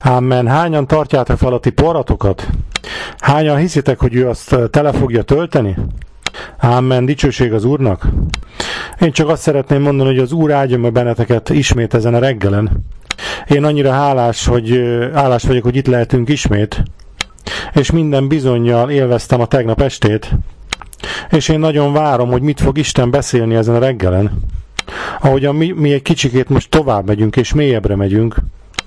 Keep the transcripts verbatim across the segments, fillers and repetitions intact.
Amen. Hányan tartjátok fel a ti porratokat? Hányan hiszitek, hogy ő azt tele fogja tölteni? Amen. Dicsőség az Úrnak. Én csak azt szeretném mondani, hogy az Úr áldja meg benneteket ismét ezen a reggelen. Én annyira hálás, hogy, hálás vagyok, hogy itt lehetünk ismét. És minden bizonnyal élveztem a tegnap estét. És én nagyon várom, hogy mit fog Isten beszélni ezen a reggelen. Ahogyan mi, mi egy kicsikét most tovább megyünk és mélyebbre megyünk.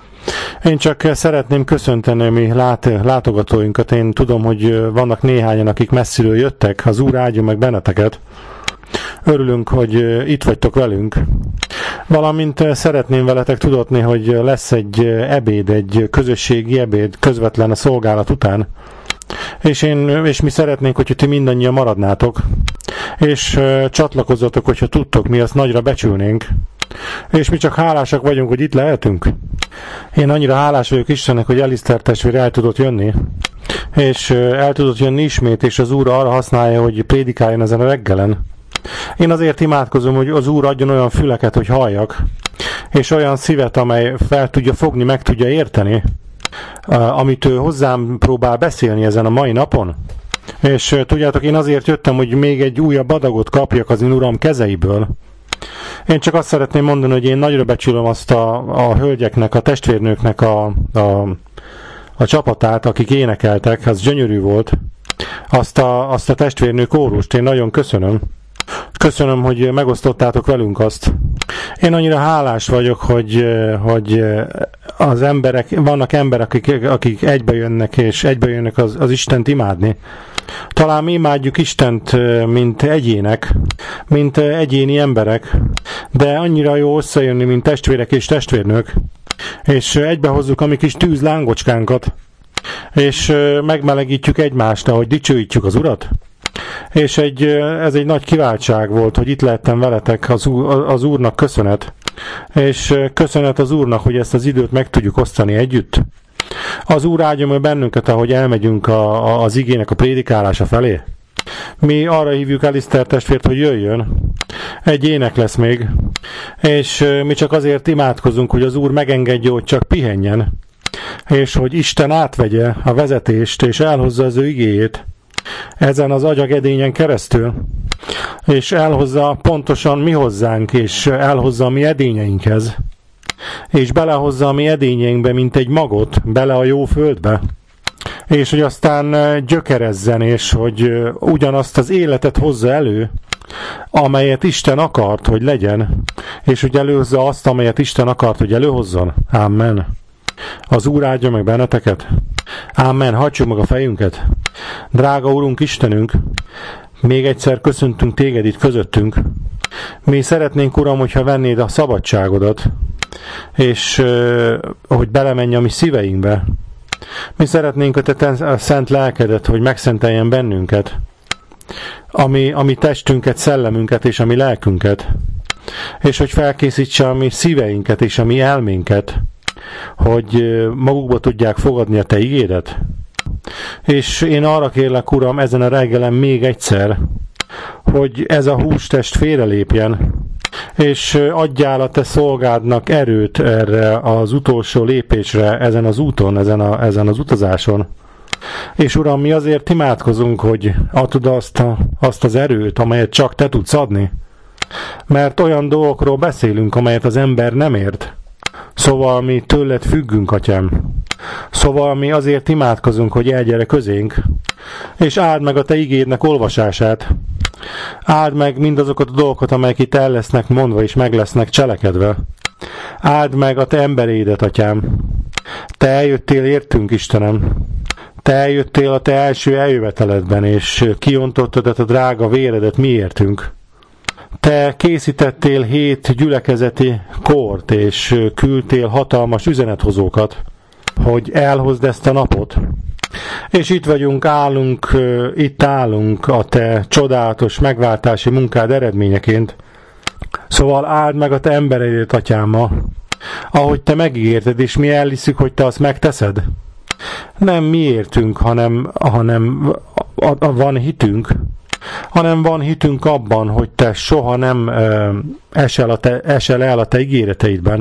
Én csak szeretném köszönteni a mi lát, látogatóinkat. Én tudom, hogy vannak néhányan, akik messziről jöttek. Az Úr áldja meg benneteket. Örülünk, hogy itt vagytok velünk. Valamint szeretném veletek tudatni, hogy lesz egy ebéd, egy közösségi ebéd közvetlen a szolgálat után. És, én, és mi szeretnénk, hogyha ti mindannyian maradnátok. És csatlakozzatok, hogyha tudtok, mi azt nagyra becsülnénk. És mi csak hálásak vagyunk, hogy itt lehetünk. Én annyira hálás vagyok Istennek, hogy Eliszter testvér el tudott jönni. És el tudott jönni ismét, és az Úr arra használja, hogy prédikáljon ezen a reggelen. Én azért imádkozom, hogy az Úr adjon olyan füleket, hogy halljak, és olyan szívet, amely fel tudja fogni, meg tudja érteni, amit ő hozzám próbál beszélni ezen a mai napon. És tudjátok, én azért jöttem, hogy még egy újabb adagot kapjak az én Uram kezeiből. Én csak azt szeretném mondani, hogy én nagyra becsülöm azt a, a hölgyeknek, a testvérnőknek a, a, a csapatát, akik énekeltek, az gyönyörű volt. Azt a, azt a testvérnő kórust én nagyon köszönöm. Köszönöm, hogy megosztottátok velünk azt. Én annyira hálás vagyok, hogy, hogy az emberek, vannak emberek, akik, akik egybejönnek, és egybejönnek az, az Istent imádni. Talán mi imádjuk Istent, mint egyének, mint egyéni emberek, de annyira jó összejönni, mint testvérek és testvérnők, és egybehozzuk a mi kis tűzlángocskánkat, és megmelegítjük egymást, ahogy dicsőítjük az Urat. És egy, ez egy nagy kiváltság volt, hogy itt lehettem veletek, az, az Úrnak köszönet. És köszönet az Úrnak, hogy ezt az időt meg tudjuk osztani együtt. Az Úr áldja meg bennünket, ahogy elmegyünk a, a, az igének a prédikálása felé. Mi arra hívjuk Eliszter testvért, hogy jöjjön. Egy ének lesz még. És mi csak azért imádkozunk, hogy az Úr megengedje, hogy csak pihenjen. És hogy Isten átvegye a vezetést, és elhozza az ő igéjét ezen az agyagedényen keresztül, és elhozza pontosan mi hozzánk, és elhozza a mi edényeinkhez, és belehozza a mi edényeinkbe, mint egy magot, bele a jó földbe, és hogy aztán gyökerezzen, és hogy ugyanazt az életet hozza elő, amelyet Isten akart, hogy legyen, és hogy előhozza azt, amelyet Isten akart, hogy előhozzon. Amen. Az Úr áldja meg benneteket. Amen. Hajtsuk meg a fejünket. Drága Úrunk Istenünk, még egyszer köszöntünk téged itt közöttünk. Mi szeretnénk, Uram, hogyha vennéd a szabadságodat, és uh, hogy belemenj a mi szíveinkbe. Mi szeretnénk a te a szent lelkedet, hogy megszenteljen bennünket, ami, ami testünket, szellemünket és a mi lelkünket, és hogy felkészítse a mi szíveinket és a mi elménket, hogy magukba tudják fogadni a te igédet. És én arra kérlek, Uram, ezen a reggelen még egyszer, hogy ez a hústest félrelépjen, és adjál a te szolgádnak erőt erre az utolsó lépésre ezen az úton, ezen, a, ezen az utazáson. És Uram, mi azért imádkozunk, hogy adod azt, a, azt az erőt, amelyet csak te tudsz adni. Mert olyan dolgokról beszélünk, amelyet az ember nem ért. Szóval mi tőled függünk, Atyám. Szóval mi azért imádkozunk, hogy elgyere közénk, és áld meg a te igédnek olvasását. Áld meg mindazokat a dolgokat, amelyek itt el lesznek mondva és meg lesznek cselekedve. Áld meg a te emberédet, Atyám. Te eljöttél értünk, Istenem. Te eljöttél a te első eljöveteledben, és kiontottad a drága véredet miértünk. Te készítettél hét gyülekezeti kort, és küldtél hatalmas üzenethozókat, hogy elhozd ezt a napot. És itt vagyunk, állunk, itt állunk a te csodálatos megváltási munkád eredményeként. Szóval áld meg a te embereidet, Atyám, ma, ahogy te megígérted, és mi elhiszük, hogy te azt megteszed. Nem mi értünk, hanem, hanem a, a, van hitünk, hanem van hitünk abban, hogy te soha nem uh, esel, a te, esel el a te ígéreteidben,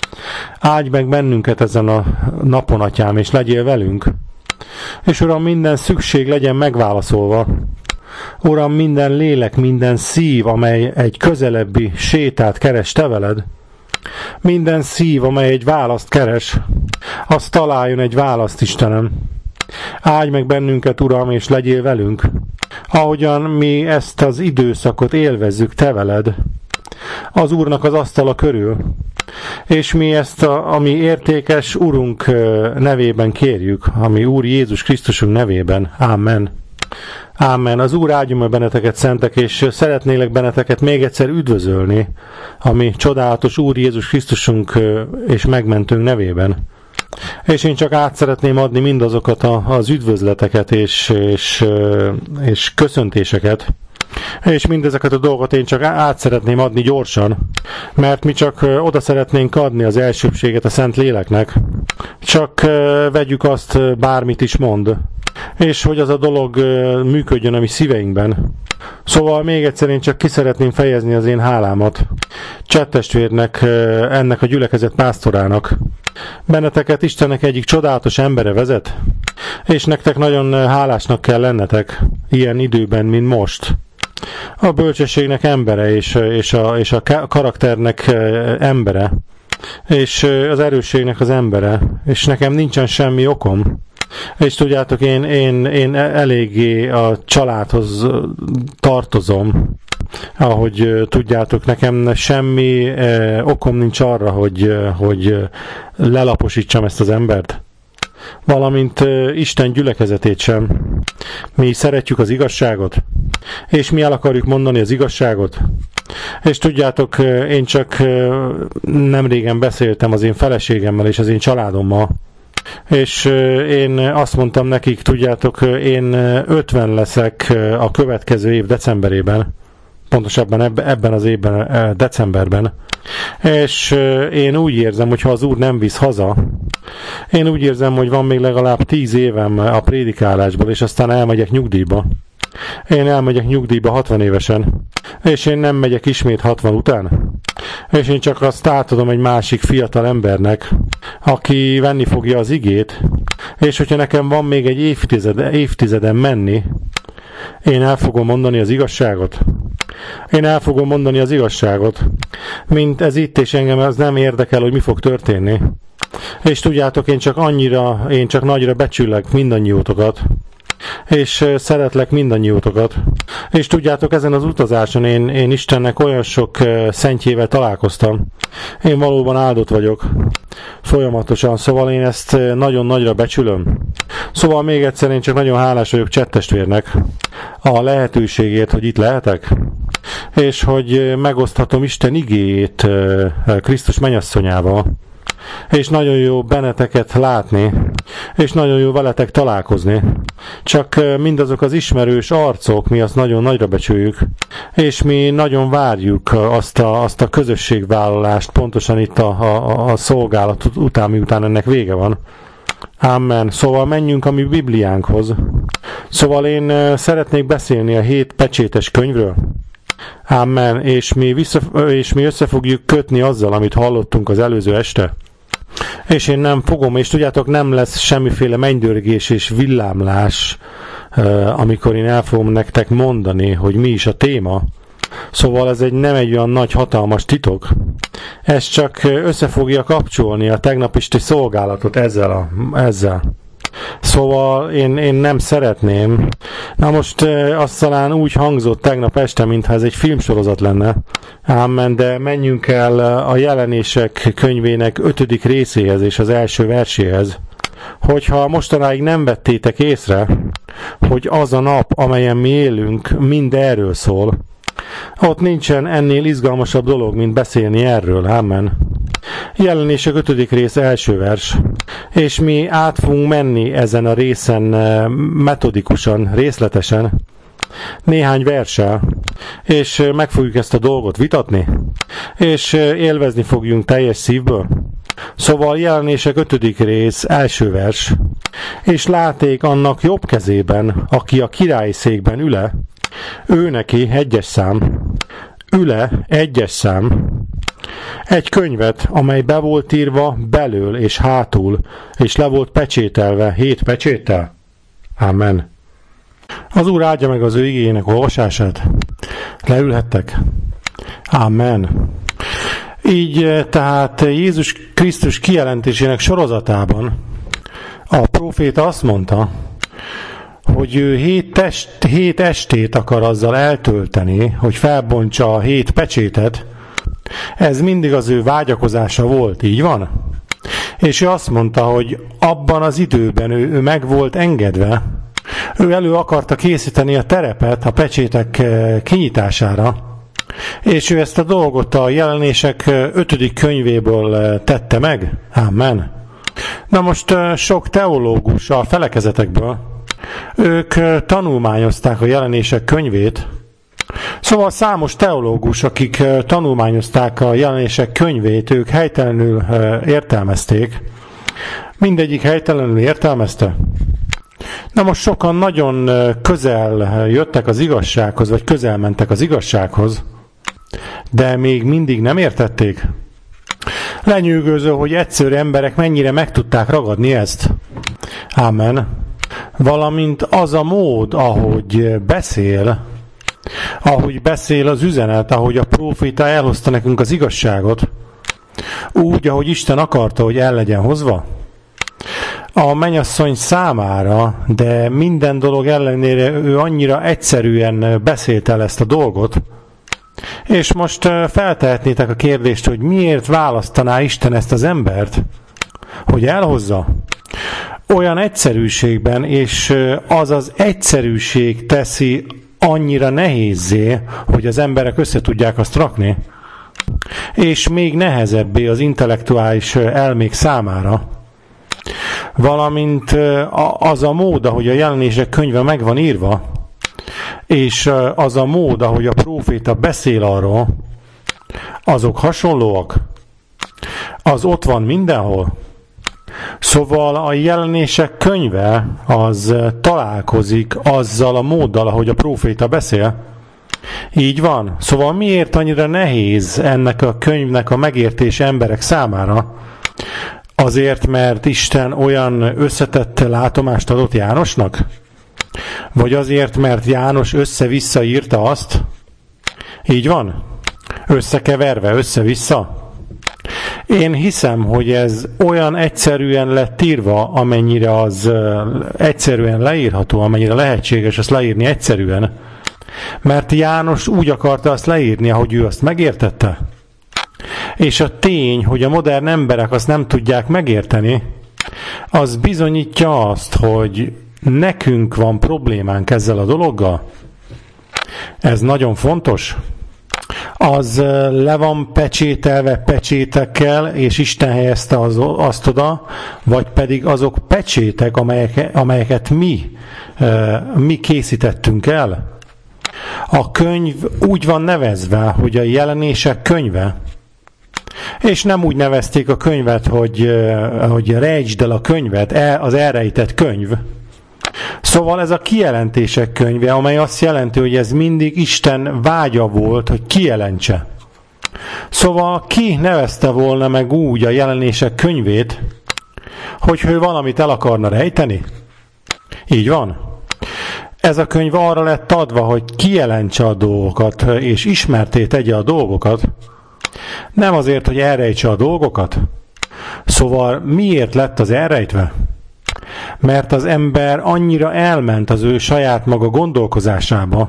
Áldj meg bennünket ezen a napon, Atyám, és legyél velünk. És Uram, minden szükség legyen megválaszolva. Uram, minden lélek, minden szív, amely egy közelebbi sétát keres te veled, minden szív, amely egy választ keres, az találjon egy választ, Istenem. Áldj meg bennünket, Uram, és legyél velünk, ahogyan mi ezt az időszakot élvezzük te veled, az Úrnak az asztala körül, és mi ezt a, ami értékes Urunk nevében kérjük, ami Úr Jézus Krisztusunk nevében. Amen. Ámen. Az Úr áldjon meg benneteket, szentek, és szeretnélek benneteket még egyszer üdvözölni, ami csodálatos Úr Jézus Krisztusunk és megmentőnk nevében. És én csak át szeretném adni mindazokat a, az üdvözleteket és, és, és köszöntéseket, és mindezeket a dolgokat én csak át szeretném adni gyorsan, mert mi csak oda szeretnénk adni az elsőbséget a Szent Léleknek. Csak vegyük azt, bármit is mond, és hogy az a dolog működjön a mi szíveinkben. Szóval még egyszer én csak ki szeretném fejezni az én hálámat Chad testvérnek, ennek a gyülekezet pásztorának. Benneteket Istennek egyik csodálatos embere vezet, és nektek nagyon hálásnak kell lennetek ilyen időben, mint most. A bölcsességnek embere, és, és, a, és a karakternek embere, és az erősségnek az embere, és nekem nincsen semmi okom. És tudjátok, én, én, én eléggé a családhoz tartozom, ahogy tudjátok, nekem semmi eh, okom nincs arra, hogy, hogy lelaposítsam ezt az embert. Valamint eh, Isten gyülekezetét sem. Mi szeretjük az igazságot, és mi el akarjuk mondani az igazságot. És tudjátok, én csak nem régen beszéltem az én feleségemmel és az én családommal, és én azt mondtam nekik, tudjátok, én ötven leszek a következő év decemberében, pontosabban ebben az évben, decemberben, és én úgy érzem, hogy ha az Úr nem visz haza, én úgy érzem, hogy van még legalább tíz évem a prédikálásból, és aztán elmegyek nyugdíjba. Én elmegyek nyugdíjba hatvan évesen, és én nem megyek ismét hatvan után. És én csak azt átadom egy másik fiatal embernek, aki venni fogja az igét, és hogyha nekem van még egy évtized, évtizeden menni, én el fogom mondani az igazságot. Én el fogom mondani az igazságot, mint ez itt, és engem az nem érdekel, hogy mi fog történni. És tudjátok, én csak annyira, én csak nagyra becsüllek mindannyiótokat, és szeretlek mindannyiótokat. És tudjátok, ezen az utazáson én, én Istennek olyan sok szentjével találkoztam. Én valóban áldott vagyok. Folyamatosan. Szóval én ezt nagyon nagyra becsülöm. Szóval még egyszer én csak nagyon hálás vagyok Chad testvérnek a lehetőségért, hogy itt lehetek, és hogy megoszthatom Isten igéjét Krisztus mennyasszonyával. És nagyon jó benneteket látni, és nagyon jó veletek találkozni. Csak mindazok az ismerős arcok, mi azt nagyon nagyra becsüljük, és mi nagyon várjuk azt a, azt a közösségvállalást, pontosan itt a, a, a szolgálat után, miután ennek vége van. Amen. Szóval menjünk a mi Bibliánkhoz. Szóval én szeretnék beszélni a hét pecsétes könyvről. Amen. És mi, vissza, és mi össze fogjuk kötni azzal, amit hallottunk az előző este. És én nem fogom, és tudjátok, nem lesz semmiféle mennydörgés és villámlás, amikor én el fogom nektek mondani, hogy mi is a téma. Szóval ez egy, nem egy olyan nagy, hatalmas titok. Ez csak össze fogja kapcsolni a tegnap esti szolgálatot ezzel. A, ezzel. Szóval én, én nem szeretném. Na most azt talán úgy hangzott tegnap este, mintha ez egy filmsorozat lenne. Ámen, de menjünk el a Jelenések könyvének ötödik részéhez és az első verséhez. Hogyha mostanáig nem vettétek észre, hogy az a nap, amelyen mi élünk, mind erről szól, ott nincsen ennél izgalmasabb dolog, mint beszélni erről. Amen. Jelenések ötödik rész első vers. És mi át fogunk menni ezen a részen metodikusan, részletesen, néhány verssel, és meg fogjuk ezt a dolgot vitatni, és élvezni fogjunk teljes szívből. Szóval Jelenések ötödik rész első vers. És láték annak jobb kezében, aki a királyi székben üle, ő neki egyes szám, üle egyes szám, Egy könyvet, amely be volt írva belől és hátul, és le volt pecsételve hét pecséttel. Amen. Az Úr áldja meg az ő igéjének olvasását. Leülhettek. Amen. Így tehát Jézus Krisztus kijelentésének sorozatában a próféta azt mondta, hogy ő hét, test, hét estét akar azzal eltölteni, hogy felbontsa a hét pecsétet. Ez mindig az ő vágyakozása volt, így van? És ő azt mondta, hogy abban az időben ő, ő meg volt engedve, ő elő akarta készíteni a terepet a pecsétek kinyitására, és ő ezt a dolgot a Jelenések ötödik könyvéből tette meg. Amen. Na most sok teológus a felekezetekből, ők tanulmányozták a Jelenések könyvét, szóval számos teológus, akik tanulmányozták a Jelenések könyvét, ők helytelenül értelmezték. Mindegyik helytelenül értelmezte. Na most sokan nagyon közel jöttek az igazsághoz, vagy közel mentek az igazsághoz, de még mindig nem értették. Lenyűgöző, hogy egyszerű emberek mennyire meg tudták ragadni ezt. Amen. Valamint az a mód, ahogy beszél, ahogy beszél az üzenet, ahogy a próféta elhozta nekünk az igazságot, úgy, ahogy Isten akarta, hogy el legyen hozva. A mennyasszony számára, de minden dolog ellenére ő annyira egyszerűen beszélt el ezt a dolgot, és most feltehetnétek a kérdést, hogy miért választaná Isten ezt az embert, hogy elhozza? Olyan egyszerűségben, és az az egyszerűség teszi annyira nehézzé, hogy az emberek össze tudják azt rakni, és még nehezebbé az intellektuális elmék számára, valamint az a mód, ahogy a Jelenések könyve meg van írva, és az a mód, ahogy a próféta beszél arról, azok hasonlóak. Az ott van mindenhol. Szóval a Jelenések könyve az találkozik azzal a móddal, ahogy a próféta beszél. Így van. Szóval miért annyira nehéz ennek a könyvnek a megértése emberek számára? Azért, mert Isten olyan összetett látomást adott Jánosnak? Vagy azért, mert János össze-vissza írta azt? Így van? Összekeverve, össze-vissza? Én hiszem, hogy ez olyan egyszerűen lett írva, amennyire az egyszerűen leírható, amennyire lehetséges azt leírni egyszerűen. Mert János úgy akarta azt leírni, ahogy ő azt megértette. És a tény, hogy a modern emberek azt nem tudják megérteni, az bizonyítja azt, hogy nekünk van problémánk ezzel a dologgal. Ez nagyon fontos. Az le van pecsételve pecsétekkel, és Isten helyezte az, azt oda, vagy pedig azok pecsétek, amelyek, amelyeket mi, mi készítettünk el. A könyv úgy van nevezve, hogy a Jelenések könyve, és nem úgy nevezték a könyvet, hogy, hogy rejtsd el a könyvet, az elrejtett könyv. Szóval ez a kijelentések könyve, amely azt jelenti, hogy ez mindig Isten vágya volt, hogy kijelentse. Szóval ki nevezte volna meg úgy a Jelenések könyvét, hogy ő valamit el akarna rejteni? Így van. Ez a könyv arra lett adva, hogy kijelentse a dolgokat, és ismerté tegye a dolgokat. Nem azért, hogy elrejtse a dolgokat. Szóval miért lett az elrejtve? Mert az ember annyira elment az ő saját maga gondolkozásába,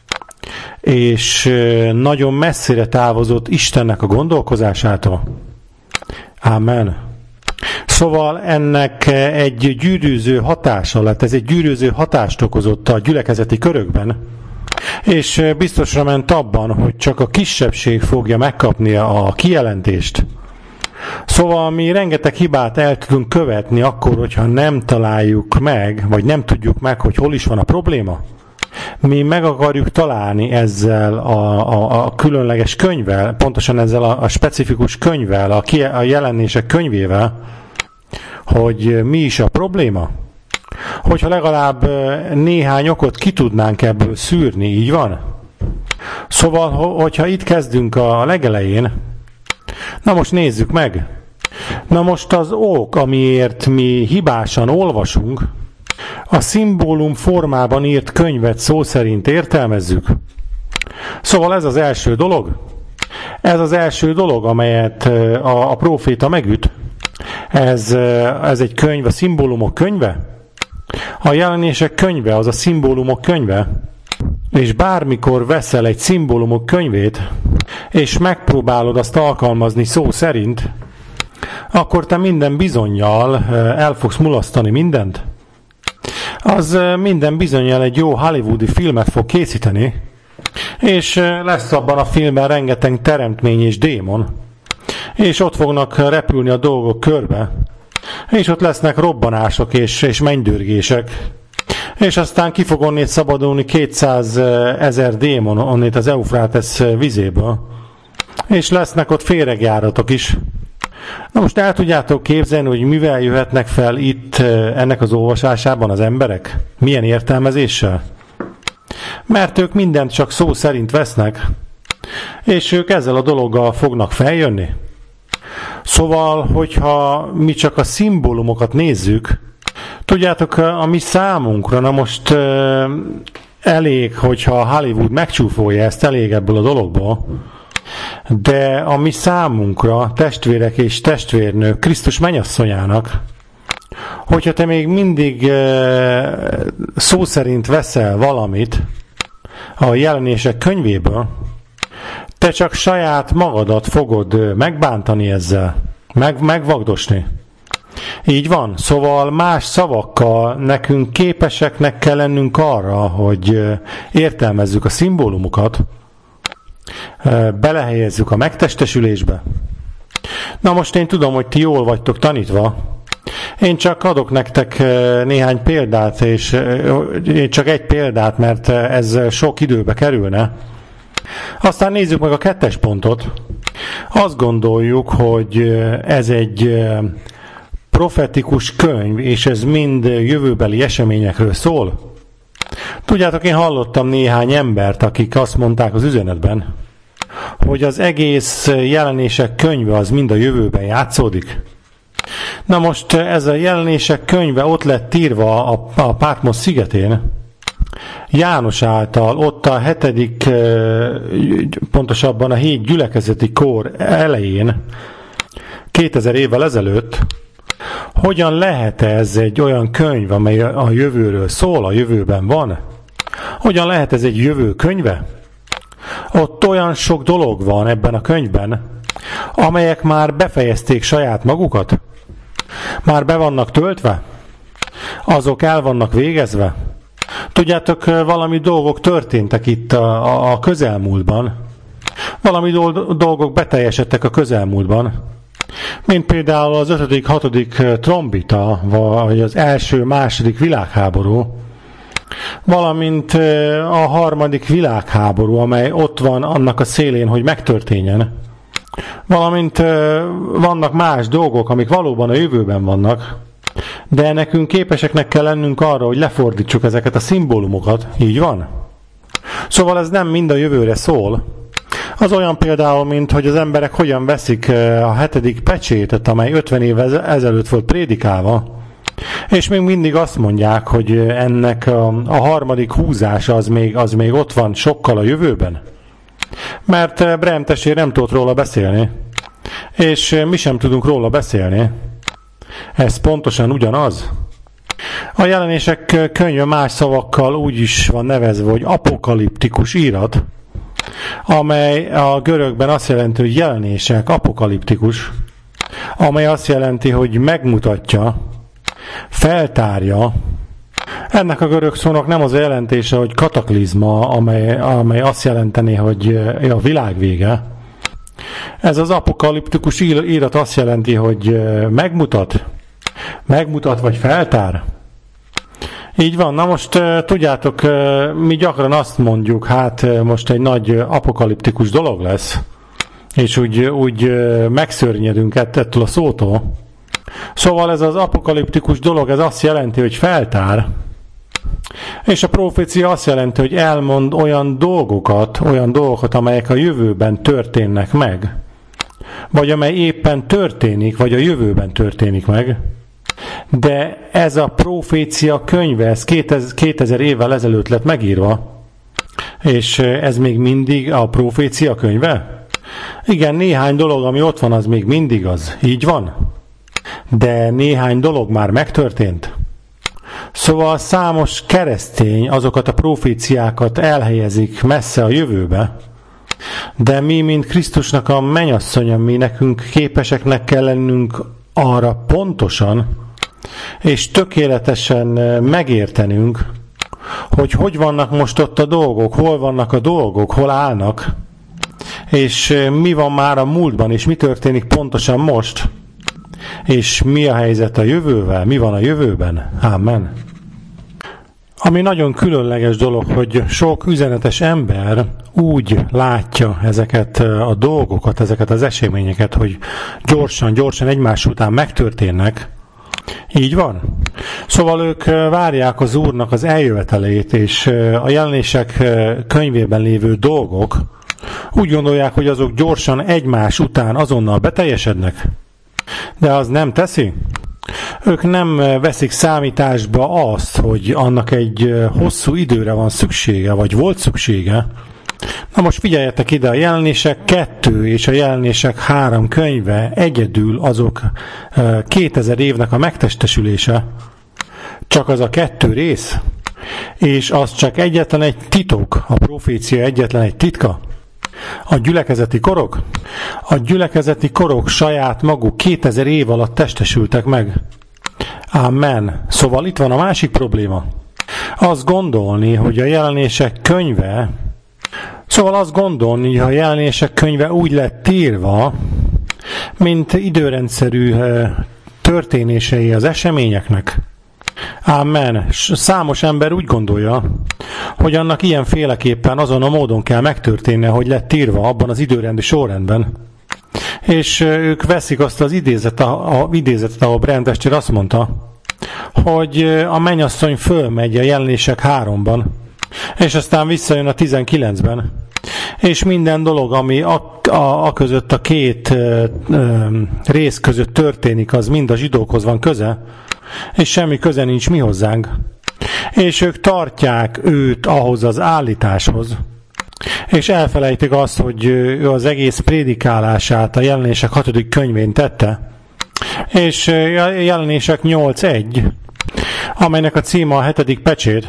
és nagyon messzire távozott Istennek a gondolkozásától. Amen. Szóval ennek egy gyűrűző hatása lett, ez egy gyűrűző hatást okozott a gyülekezeti körökben, és biztosra ment abban, hogy csak a kisebbség fogja megkapni a kijelentést. Szóval mi rengeteg hibát el tudunk követni akkor, hogyha nem találjuk meg, vagy nem tudjuk meg, hogy hol is van a probléma. Mi meg akarjuk találni ezzel a, a, a különleges könyvvel, pontosan ezzel a, a specifikus könyvvel, a, ki, a Jelenések könyvével, hogy mi is a probléma. Hogyha legalább néhány okot ki tudnánk ebből szűrni, így van? Szóval, hogyha itt kezdünk a legelején, Na most nézzük meg. Na most az ok, amiért mi hibásan olvasunk, a szimbólum formában írt könyvet szó szerint értelmezzük. Szóval ez az első dolog. Ez az első dolog, amelyet a, a próféta megüt. Ez, ez egy könyv, a szimbólumok könyve. A jelenések könyve, az a szimbólumok könyve. És bármikor veszel egy szimbólumok könyvét, és megpróbálod azt alkalmazni szó szerint, akkor te minden bizonnyal el fogsz mulasztani mindent. Az minden bizonnyal egy jó hollywoodi filmet fog készíteni, és lesz abban a filmben rengeteg teremtmény és démon, és ott fognak repülni a dolgok körbe, és ott lesznek robbanások és, és mennydörgések, és aztán ki fog onnét szabadulni kétszázezer démon onnét az Eufrátesz vizéből, és lesznek ott féregjáratok is. Na most el tudjátok képzelni, hogy mivel jöhetnek fel itt ennek az olvasásában az emberek? Milyen értelmezéssel? Mert ők mindent csak szó szerint vesznek, és ők ezzel a dologgal fognak feljönni. Szóval, hogyha mi csak a szimbólumokat nézzük, tudjátok, a mi számunkra, na most elég, hogyha a Hollywood megcsúfolja ezt, elég ebből a dologból, de a mi számunkra, testvérek és testvérnők, Krisztus mennyasszonyának, hogyha te még mindig szó szerint veszel valamit a jelenések könyvéből, te csak saját magadat fogod megbántani ezzel, meg, megvagdosni. Így van. Szóval más szavakkal nekünk képeseknek kell lennünk arra, hogy értelmezzük a szimbólumokat, belehelyezzük a megtestesülésbe. Na most én tudom, hogy ti jól vagytok tanítva. Én csak adok nektek néhány példát, és csak egy példát, mert ez sok időbe kerülne. Aztán nézzük meg a kettes pontot. Azt gondoljuk, hogy ez egy profetikus könyv, és ez mind jövőbeli eseményekről szól. Tudjátok, én hallottam néhány embert, akik azt mondták az üzenetben, hogy az egész jelenések könyve az mind a jövőben játszódik. Na most ez a jelenések könyve ott lett írva a, a Patmos szigetén, János által, ott a hetedik, pontosabban a hét gyülekezeti kor elején, kétezer évvel ezelőtt. Hogyan lehet ez egy olyan könyv, amely a jövőről szól, a jövőben van? Hogyan lehet ez egy jövő könyve? Ott olyan sok dolog van ebben a könyvben, amelyek már befejezték saját magukat? Már be vannak töltve? Azok el vannak végezve? Tudjátok, valami dolgok történtek itt a, a közelmúltban. Valami dolgok beteljesedtek a közelmúltban. Mint például az ötödik, hatodik trombita, vagy az első, második világháború, valamint a harmadik világháború, amely ott van annak a szélén, hogy megtörténjen. Valamint vannak más dolgok, amik valóban a jövőben vannak, de nekünk képeseknek kell lennünk arra, hogy lefordítsuk ezeket a szimbólumokat. Így van? Szóval ez nem mind a jövőre szól. Az olyan például, mint hogy az emberek hogyan veszik a hetedik pecsétet, amely ötven évvel ezelőtt volt prédikálva, és még mindig azt mondják, hogy ennek a, a harmadik húzása az még, az még ott van sokkal a jövőben. Mert Brem testvér nem tudott róla beszélni, és mi sem tudunk róla beszélni. Ez pontosan ugyanaz. A jelenések könyve más szavakkal úgy is van nevezve, hogy apokaliptikus írat, amely a görögben azt jelenti, hogy jelenések, apokaliptikus, amely azt jelenti, hogy megmutatja, feltárja. Ennek a görög szónak nem az a jelentése, hogy kataklizma, amely, amely azt jelenteni, hogy a világ vége. Ez az apokaliptikus írat azt jelenti, hogy megmutat, megmutat vagy feltár. Így van, na most tudjátok, mi gyakran azt mondjuk, hát most egy nagy apokaliptikus dolog lesz, és úgy, úgy megszörnyedünk ettől a szótól. Szóval ez az apokaliptikus dolog, ez azt jelenti, hogy feltár, és a profécia azt jelenti, hogy elmond olyan dolgokat, olyan dolgokat, amelyek a jövőben történnek meg. vagy amely éppen történik, vagy a jövőben történik meg. De ez a profécia könyve, ez kétezer évvel ezelőtt lett megírva, és ez még mindig a profécia könyve? Igen, néhány dolog, ami ott van, az még mindig az. Így van? De néhány dolog már megtörtént. Szóval számos keresztény azokat a proféciákat elhelyezik messze a jövőbe, de mi, mint Krisztusnak a mennyasszonya, mi nekünk képeseknek kell lennünk arra pontosan és tökéletesen megértenünk, hogy hogy vannak most ott a dolgok, hol vannak a dolgok, hol állnak, és mi van már a múltban, és mi történik pontosan most, és mi a helyzet a jövővel, mi van a jövőben. Amen. Ami nagyon különleges dolog, hogy sok üzenetes ember úgy látja ezeket a dolgokat, ezeket az eseményeket, hogy gyorsan, gyorsan egymás után megtörténnek. Így van. Szóval ők várják az Úrnak az eljövetelét, és a jelenések könyvében lévő dolgok úgy gondolják, hogy azok gyorsan egymás után azonnal beteljesednek. De az nem teszi. Ők nem veszik számításba azt, hogy annak egy hosszú időre van szüksége, vagy volt szüksége. Na most figyeljetek ide, a jelenések kettő és a jelenések három könyve egyedül azok kétezer évnek a megtestesülése. Csak az a kettő rész, és az csak egyetlen egy titok, a profécia egyetlen egy titka. A gyülekezeti korok? A gyülekezeti korok saját maguk kétezer év alatt testesültek meg. Amen. Szóval itt van a másik probléma. Azt gondolni, hogy a jelenések könyve, szóval azt gondolni, hogy a jelenések könyve úgy lett írva, mint időrendszerű történései az eseményeknek. Amen. Számos ember úgy gondolja, hogy annak ilyenféleképpen azon a módon kell megtörténnie, hogy lett írva abban az időrendi sorrendben. És ők veszik azt az idézet, a, a, idézetet, ahol Brent testvér azt mondta, hogy a mennyasszony fölmegy a jelenések háromban, és aztán visszajön a tizenkilencben. És minden dolog, ami a, a, a között, a két ö, ö, rész között történik, az mind a zsidókhoz van köze, és semmi köze nincs mi hozzánk. És ők tartják őt ahhoz az állításhoz, és elfelejtik azt, hogy ő az egész prédikálását a jelenések hatodik könyvén tette, és a jelenések nyolc egy, amelynek a címe a hetedik pecsét,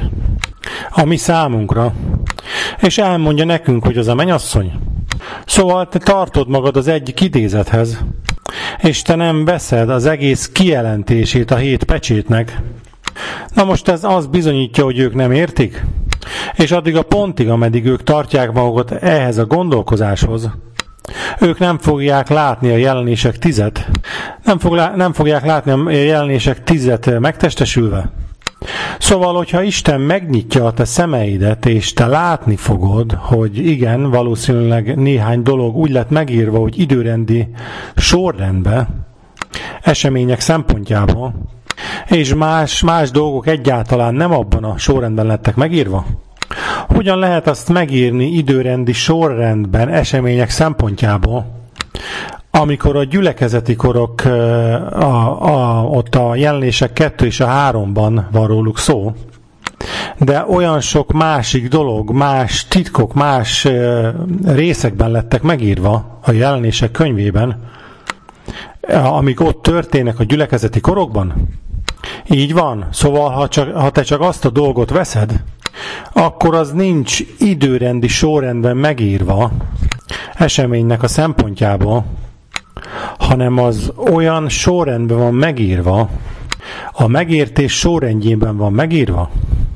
a mi számunkra, és elmondja nekünk, hogy az a mennyasszony. Szóval te tartod magad az egyik idézethez, és te nem veszed az egész kijelentését a hét pecsétnek. Na most ez azt bizonyítja, hogy ők nem értik, és addig a pontig, ameddig ők tartják magukat ehhez a gondolkozáshoz, ők nem fogják látni a jelenések tizet, nem, fog lá- nem fogják látni a jelenések tizet megtestesülve. Szóval, hogyha Isten megnyitja a te szemeidet, és te látni fogod, hogy igen, valószínűleg néhány dolog úgy lett megírva, hogy időrendi sorrendbe, események szempontjából, és más, más dolgok egyáltalán nem abban a sorrendben lettek megírva. Hogyan lehet azt megírni időrendi sorrendben, események szempontjából, amikor a gyülekezeti korok a, a, ott a jelenések kettő és a háromban van róluk szó, de olyan sok másik dolog, más titkok, más részekben lettek megírva a jelenések könyvében, amik ott történnek a gyülekezeti korokban? Így van. Szóval, ha, csak, ha te csak azt a dolgot veszed, akkor az nincs időrendi sorrendben megírva eseménynek a szempontjából, hanem az olyan sorrendben van megírva, a megértés sorrendjében van megírva,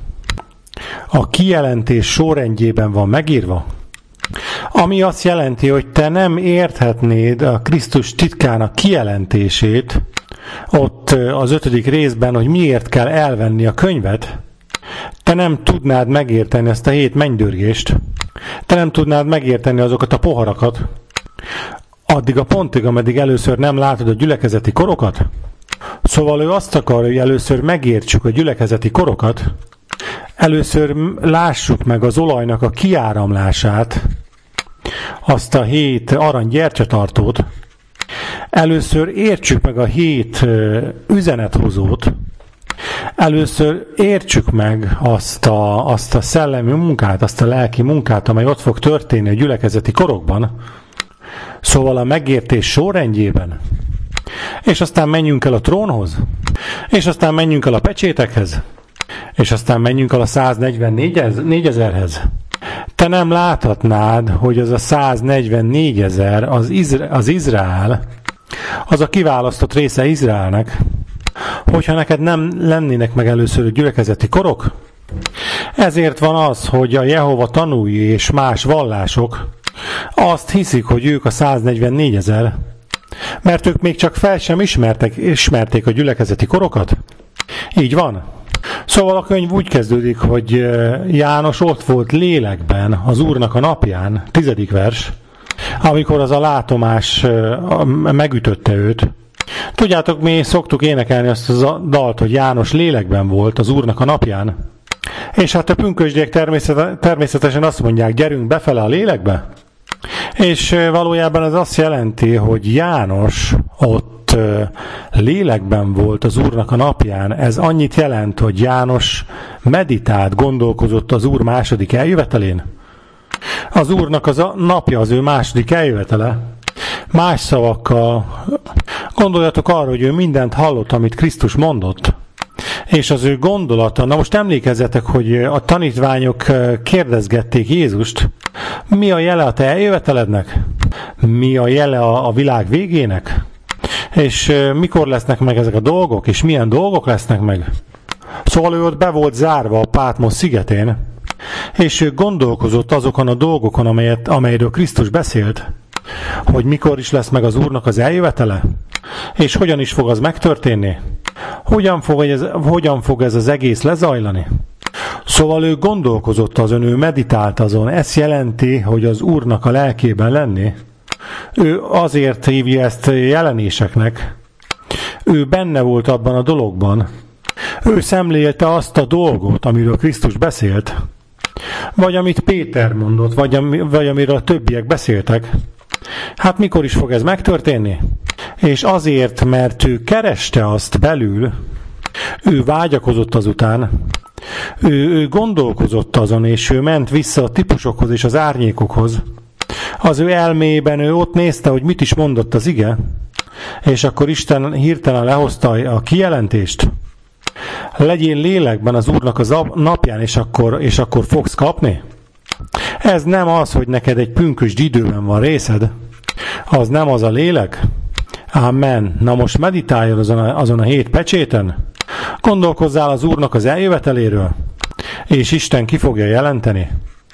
a kijelentés sorrendjében van megírva, ami azt jelenti, hogy te nem érthetnéd a Krisztus titkának kijelentését ott az ötödik részben, hogy miért kell elvenni a könyvet. Te nem tudnád megérteni ezt a hét mennydörgést, te nem tudnád megérteni azokat a poharakat, addig a pontig, ameddig először nem látod a gyülekezeti korokat. Szóval ő azt akarja, hogy először megértsük a gyülekezeti korokat, először lássuk meg az olajnak a kiáramlását, azt a hét arany gyertyatartót, Először értsük meg a hét üzenethozót, először értsük meg azt a, azt a szellemi munkát, azt a lelki munkát, amely ott fog történni a gyülekezeti korokban, szóval a megértés sorrendjében, és aztán menjünk el a trónhoz, és aztán menjünk el a pecsétekhez, és aztán menjünk el a száznegyvennégezerhez. Te nem láthatnád, hogy az a száznegyvennégyezer az, Izra- az Izrael, az a kiválasztott része Izraelnek, hogyha neked nem lennének meg először a gyülekezeti korok. Ezért van az, hogy a Jehova tanúi és más vallások azt hiszik, hogy ők a száznegyvennégyezer, mert ők még csak fel sem ismertek, ismerték a gyülekezeti korokat. Így van. Szóval a könyv úgy kezdődik, hogy János ott volt lélekben az Úrnak a napján, tizedik vers, amikor az a látomás megütötte őt. Tudjátok, mi szoktuk énekelni azt a dalt, hogy János lélekben volt az Úrnak a napján. És hát a pünkösdiek természetesen azt mondják, gyerünk befele a lélekbe. És valójában ez azt jelenti, hogy János ott lélekben volt az Úrnak a napján. Ez annyit jelent, hogy János meditált, gondolkozott az Úr második eljövetelén. Az Úrnak az a napja az ő második eljövetele. Más szavakkal gondoljatok arra, hogy ő mindent hallott, amit Krisztus mondott. És az ő gondolata, na most emlékezzetek, hogy a tanítványok kérdezgették Jézust, mi a jele a te eljövetelednek? Mi a jele a, a világ végének? És mikor lesznek meg ezek a dolgok, és milyen dolgok lesznek meg? Szóval ő ott be volt zárva a Pátmos szigetén, és ő gondolkozott azokon a dolgokon, amelyet, amelyről Krisztus beszélt, hogy mikor is lesz meg az Úrnak az eljövetele, és hogyan is fog az megtörténni, hogyan fog ez, hogyan fog ez az egész lezajlani. Szóval ő gondolkozott azon, ő meditált azon. Ez jelenti, hogy az Úrnak a lelkében lenni. Ő azért hívja ezt jelenéseknek. Ő benne volt abban a dologban. Ő szemlélte azt a dolgot, amiről Krisztus beszélt, vagy amit Péter mondott, vagy, ami, vagy amiről a többiek beszéltek. Hát mikor is fog ez megtörténni? És azért, mert ő kereste azt belül, ő vágyakozott azután, ő, ő gondolkozott azon, és ő ment vissza a típusokhoz és az árnyékokhoz. Az ő elméjében ő ott nézte, hogy mit is mondott az ige, és akkor Isten hirtelen lehozta a kijelentést. Legyél lélekben az Úrnak az napján, és akkor, és akkor fogsz kapni. Ez nem az, hogy neked egy pünkösd időben van részed. Az nem az a lélek. Amen. Na most meditáljon azon a, azon a hét pecséten. Gondolkozzál az Úrnak az eljöveteléről, és Isten ki fogja jelenteni.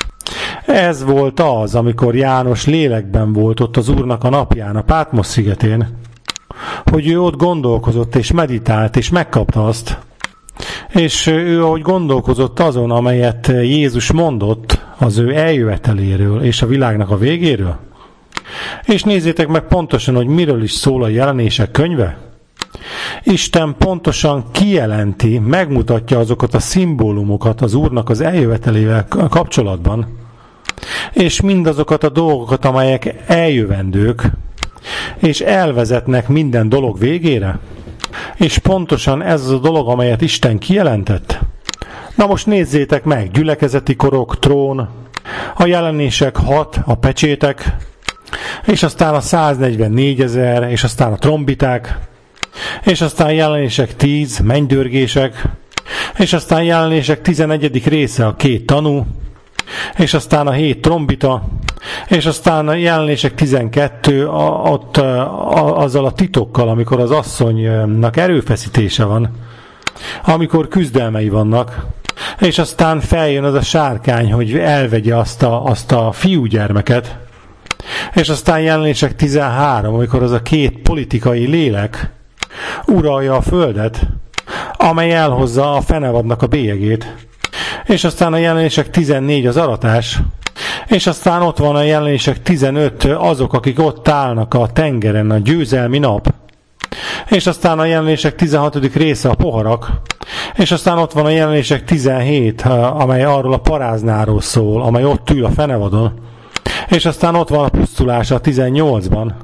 Ez volt az, amikor János lélekben volt ott az Úrnak a napján, a Pátmos szigetén, hogy ő ott gondolkozott és meditált, és megkapta azt. És ő, ahogy gondolkozott azon, amelyet Jézus mondott az ő eljöveteléről és a világnak a végéről. És nézzétek meg pontosan, hogy miről is szól a jelenések könyve. Isten pontosan kijelenti, megmutatja azokat a szimbólumokat az Úrnak az eljövetelével kapcsolatban, és mindazokat a dolgokat, amelyek eljövendők, és elvezetnek minden dolog végére. És pontosan ez az a dolog, amelyet Isten kijelentett. Na most nézzétek meg, gyülekezeti korok, trón, a jelenések hat, a pecsétek, és aztán a száznegyvennégyezer, és aztán a trombiták, és aztán jelenések tíz, mennydörgések, és aztán jelenések tizenegyedik része a két tanú, és aztán a hét trombita, és aztán a jelenések tizenkettő a, ott a, azzal a titokkal, amikor az asszonynak erőfeszítése van, amikor küzdelmei vannak, és aztán feljön az a sárkány, hogy elvegye azt a, azt a fiúgyermeket, és aztán jelenések tizenhárom, amikor az a két politikai lélek uralja a földet, amely elhozza a fenevadnak a bélyegét, és aztán a jelenések tizennégy az aratás, és aztán ott van a jelenések tizenöt azok, akik ott állnak a tengeren, a győzelmi nap, és aztán a jelenések tizenhatodik része a poharak, és aztán ott van a jelenések tizenhét, amely arról a paráznáról szól, amely ott ül a fenevadon, és aztán ott van a pusztulás a tizennyolcban,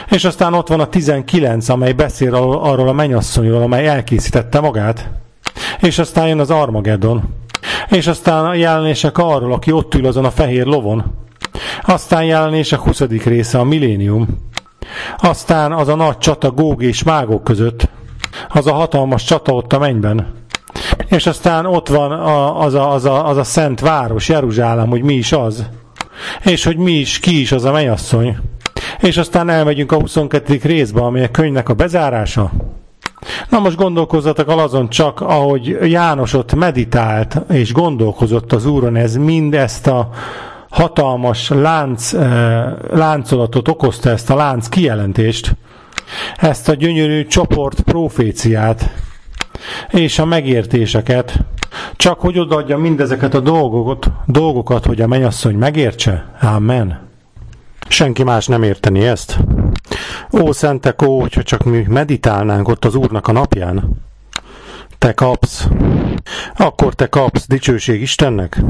És aztán ott van a tizenkilenc, amely beszél arról a mennyasszonyról, amely elkészítette magát. És aztán jön az Armageddon. És aztán a jelenések arról, aki ott ül azon a fehér lovon. Aztán jelenések huszadik része, a millénium. Aztán az a nagy csata Góg és Mágok között. Az a hatalmas csata ott a mennyben. És aztán ott van a, az, a, az, a, az a szent város, Jeruzsálem, hogy mi is az. És hogy mi is, ki is az a mennyasszony. És aztán elmegyünk a huszonkettedik részbe, ami a könyvnek a bezárása. Na most gondolkozzatok azon csak, ahogy János ott meditált és gondolkozott az Úron, ez mind ezt a hatalmas lánc, láncolatot okozta, ezt a lánc kijelentést, ezt a gyönyörű csoport proféciát és a megértéseket, csak hogy odaadja mindezeket a dolgokat, dolgokat, hogy a mennyasszony megértse. Amen. Senki más nem érteni ezt. Ó, szentek, ó, hogyha csak mi meditálnánk ott az Úrnak a napján. Te kapsz. Akkor te kapsz, dicsőség Istennek.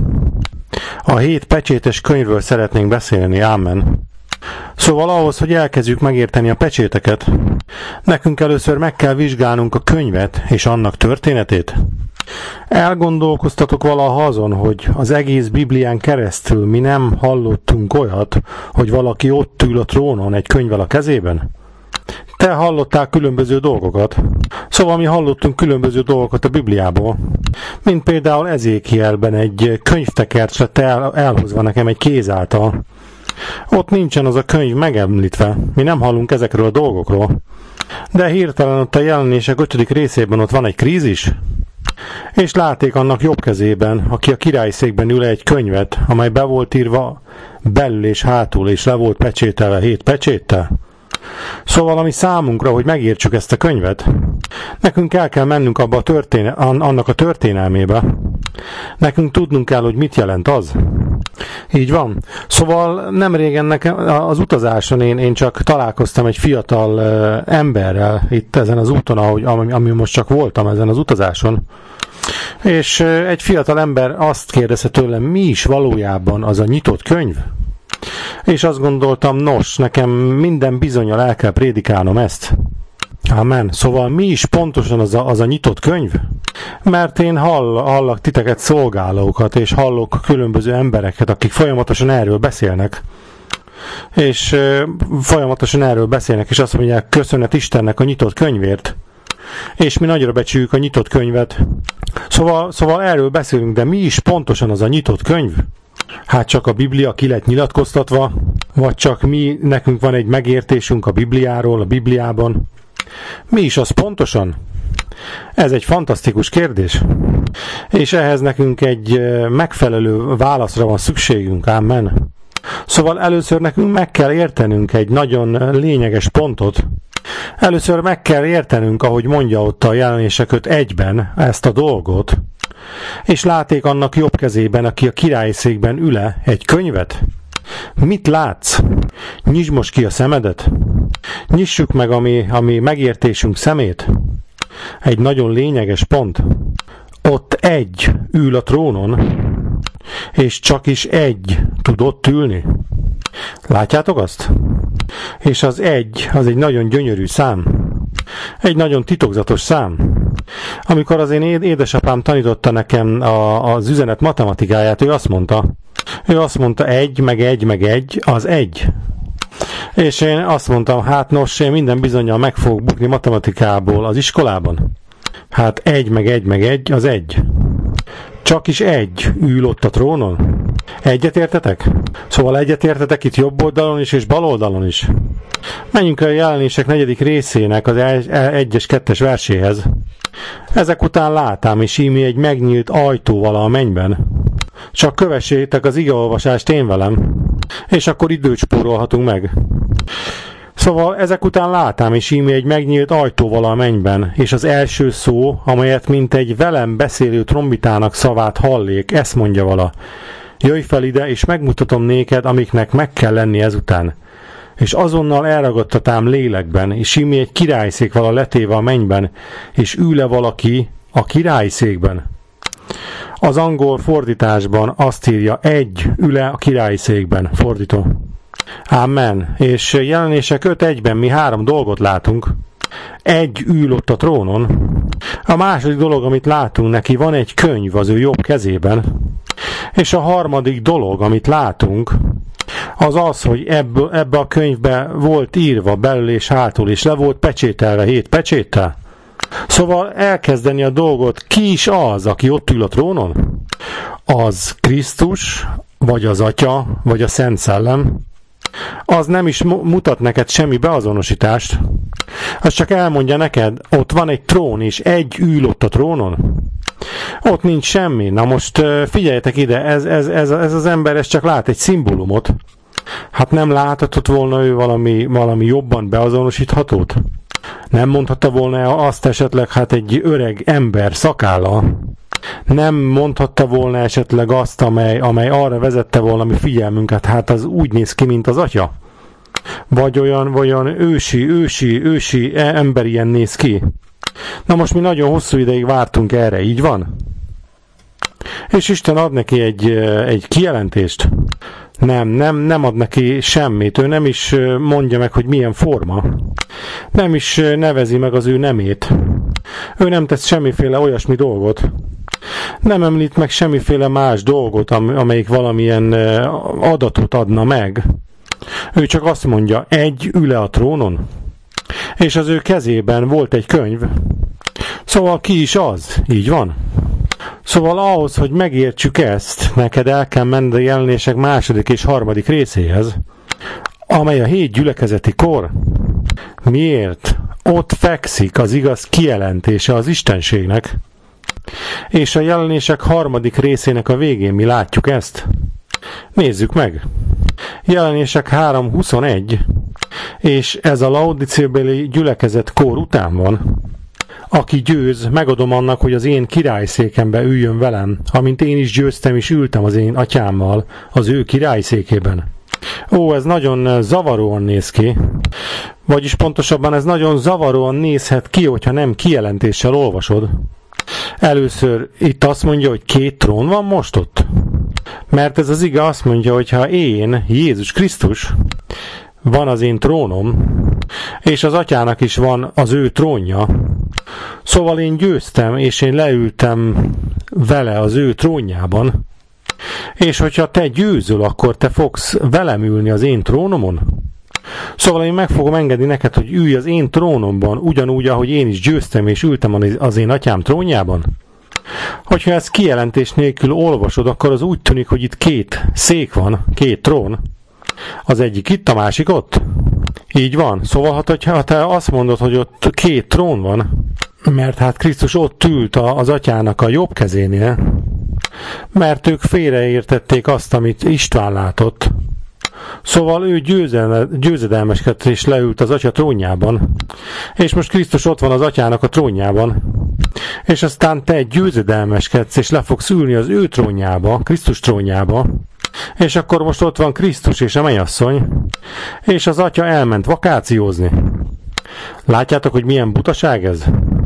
A hét pecsétes könyvről szeretnénk beszélni, ámen. Szóval ahhoz, hogy elkezdjük megérteni a pecséteket, nekünk először meg kell vizsgálnunk a könyvet és annak történetét. Elgondolkoztatok valaha azon, hogy az egész Biblián keresztül mi nem hallottunk olyat, hogy valaki ott ül a trónon egy könyvvel a kezében? Te hallottál különböző dolgokat. Szóval mi hallottunk különböző dolgokat a Bibliából. Mint például Ezékielben egy könyvtekert lett el, elhozva nekem egy kéz által. Ott nincsen az a könyv megemlítve. Mi nem hallunk ezekről a dolgokról. De hirtelen ott a jelenések ötödik részében ott van egy krízis. És láték annak jobb kezében, aki a királyszékben ül egy könyvet, amely be volt írva belül és hátul, és le volt pecsételve hét pecséttel. Szóval ami számunkra, hogy megértsük ezt a könyvet, nekünk el kell mennünk abba a történe- annak a történelmébe. Nekünk tudnunk kell, hogy mit jelent az. Így van. Szóval nem régen nekem az utazáson én, én csak találkoztam egy fiatal uh, emberrel itt ezen az úton, ahogy, ami, ami most csak voltam ezen az utazáson. És uh, egy fiatal ember azt kérdezte tőlem, mi is valójában az a nyitott könyv? És azt gondoltam, nos, nekem minden bizonnyal el kell prédikálnom ezt. Amen. Szóval mi is pontosan az a, az a nyitott könyv? Mert én hall, hallak titeket szolgálókat, és hallok különböző embereket, akik folyamatosan erről beszélnek. És uh, folyamatosan erről beszélnek, és azt mondják, köszönet Istennek a nyitott könyvért. És mi nagyra becsüljük a nyitott könyvet. Szóval, szóval erről beszélünk, de mi is pontosan az a nyitott könyv? Hát csak a Biblia ki lett nyilatkoztatva, vagy csak mi, nekünk van egy megértésünk a Bibliáról, a Bibliában. Mi is az pontosan? Ez egy fantasztikus kérdés. És ehhez nekünk egy megfelelő válaszra van szükségünk, amen. Szóval először nekünk meg kell értenünk egy nagyon lényeges pontot. Először meg kell értenünk, ahogy mondja ott a jelenések öt egyben ezt a dolgot. És láték annak jobb kezében, aki a királyszékben üle, egy könyvet? Mit látsz? Nyisd most ki a szemedet. Nyissuk meg a mi, a mi megértésünk szemét. Egy nagyon lényeges pont. Ott egy ül a trónon, és csak is egy tud ott ülni. Látjátok azt? És az egy, az egy nagyon gyönyörű szám. Egy nagyon titokzatos szám. Amikor az én édesapám tanította nekem a, az üzenet matematikáját, ő azt mondta, ő azt mondta, egy, meg egy, meg egy, az egy. És én azt mondtam, hát nos, én minden bizonnyal meg fogok bukni matematikából az iskolában. Hát egy, meg egy, meg egy, az egy. Csak is egy ül ott a trónon. Egyetértetek? Szóval egyetértetek itt jobb oldalon is és bal oldalon is. Menjünk a jelenések negyedik részének az egyes kettes verséhez. Ezek után látám, és ími egy megnyílt ajtó vala a mennyben. Csak kövessétek az igeolvasást én velem, és akkor időt spórolhatunk meg. Szóval ezek után látám, és ími egy megnyílt ajtó vala a mennyben, és az első szó, amelyet mint egy velem beszélő trombitának szavát hallék, ezt mondja vala. Jöjj fel ide, és megmutatom néked, amiknek meg kell lenni ezután. És azonnal elragadtatám lélekben, és ími egy királyszék vala letéve a mennyben, és ül-e valaki a királyszékben. Az angol fordításban azt írja, egy ül-e a királyszékben, fordító. Amen. És Jelenések öt egyben mi három dolgot látunk. Egy ül ott a trónon. A második dolog, amit látunk, neki van egy könyv az ő jobb kezében. És a harmadik dolog, amit látunk, az az, hogy ebből, ebbe a könyvbe volt írva belül és hátul, és le volt pecsételve hét pecséttel. Szóval elkezdeni a dolgot, ki is az, aki ott ül a trónon? Az Krisztus, vagy az Atya, vagy a Szent Szellem. Az nem is mutat neked semmi beazonosítást. Az csak elmondja neked, ott van egy trón, és egy ül ott a trónon. Ott nincs semmi. Na most figyeljetek ide, ez, ez, ez, ez az ember ez csak lát egy szimbólumot. Hát nem láthatott volna ő valami, valami jobban beazonosíthatót? Nem mondhatta volna azt esetleg, hát egy öreg ember szakállal? Nem mondhatta volna esetleg azt, amely, amely arra vezette volna mi figyelmünket, hát az úgy néz ki, mint az Atya? Vagy olyan, olyan ősi, ősi, ősi ember ilyen néz ki? Na most mi nagyon hosszú ideig vártunk erre, így van? És Isten ad neki egy, egy kijelentést. Nem, nem, nem ad neki semmit. Ő nem is mondja meg, hogy milyen forma. Nem is nevezi meg az ő nemét. Ő nem tesz semmiféle olyasmi dolgot. Nem említ meg semmiféle más dolgot, amelyik valamilyen adatot adna meg. Ő csak azt mondja, egy ül-e a trónon? És az ő kezében volt egy könyv. Szóval ki is az? Így van? Szóval ahhoz, hogy megértsük ezt, neked el kell menned a Jelenések második és harmadik részéhez, amely a hét gyülekezeti kor. Miért? Ott fekszik az igaz kijelentése az Istenségnek. És a Jelenések harmadik részének a végén mi látjuk ezt. Nézzük meg. Jelenések három huszonegy, és ez a laodicébeli gyülekezet kor után van. Aki győz, megadom annak, hogy az én királyszékembe üljön velem, amint én is győztem és ültem az én atyámmal az ő királyszékében. Ó, ez nagyon zavaróan néz ki. Vagyis pontosabban ez nagyon zavaróan nézhet ki, hogyha nem kijelentéssel olvasod. Először itt azt mondja, hogy két trón van most ott. Mert ez az ige azt mondja, hogy ha én, Jézus Krisztus, van az én trónom, és az atyának is van az ő trónja, szóval én győztem, és én leültem vele az ő trónjában, és hogyha te győzöl, akkor te fogsz velem ülni az én trónomon. Szóval én meg fogom engedni neked, hogy ülj az én trónomban, ugyanúgy, ahogy én is győztem, és ültem az én atyám trónjában. Hogyha ezt kijelentés nélkül olvasod, akkor az úgy tűnik, hogy itt két szék van, két trón. Az egyik itt, a másik ott. Így van. Szóval, hát, ha te azt mondod, hogy ott két trón van, mert hát Krisztus ott ült az atyának a jobb kezénél, mert ők félreértették azt, amit István látott. Szóval ő győzedelmeskedett és leült az atya trónjában, és most Krisztus ott van az atyának a trónjában, és aztán te győzedelmeskedsz és le fogsz ülni az ő trónjába, Krisztus trónjába, és akkor most ott van Krisztus és a mennyasszony, és az atya elment vakációzni. Látjátok, hogy milyen butaság ez?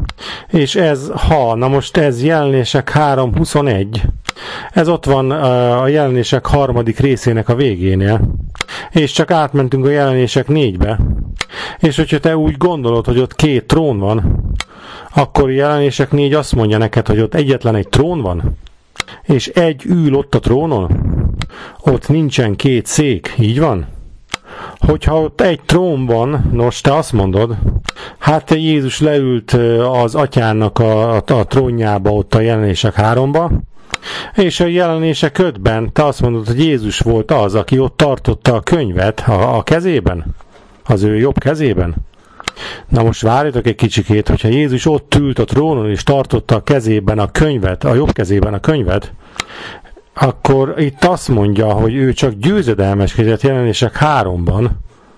És ez, ha, na most ez Jelenések három huszonegy, ez ott van a Jelenések harmadik részének a végénél, és csak átmentünk a Jelenések négybe, és hogyha te úgy gondolod, hogy ott két trón van, akkor Jelenések négy azt mondja neked, hogy ott egyetlen egy trón van, és egy ül ott a trónon, ott nincsen két szék, így van? Hogyha ott egy trón van, nos, te azt mondod, hát te Jézus leült az atyának a, a, a trónjába ott a Jelenések háromba, és a Jelenések ötben te azt mondod, hogy Jézus volt az, aki ott tartotta a könyvet a, a kezében, az ő jobb kezében. Na most várjatok egy kicsikét, hogyha Jézus ott ült a trónon és tartotta a kezében a könyvet, a jobb kezében a könyvet, akkor itt azt mondja, hogy ő csak győzedelmeskedett Jelenések háromban,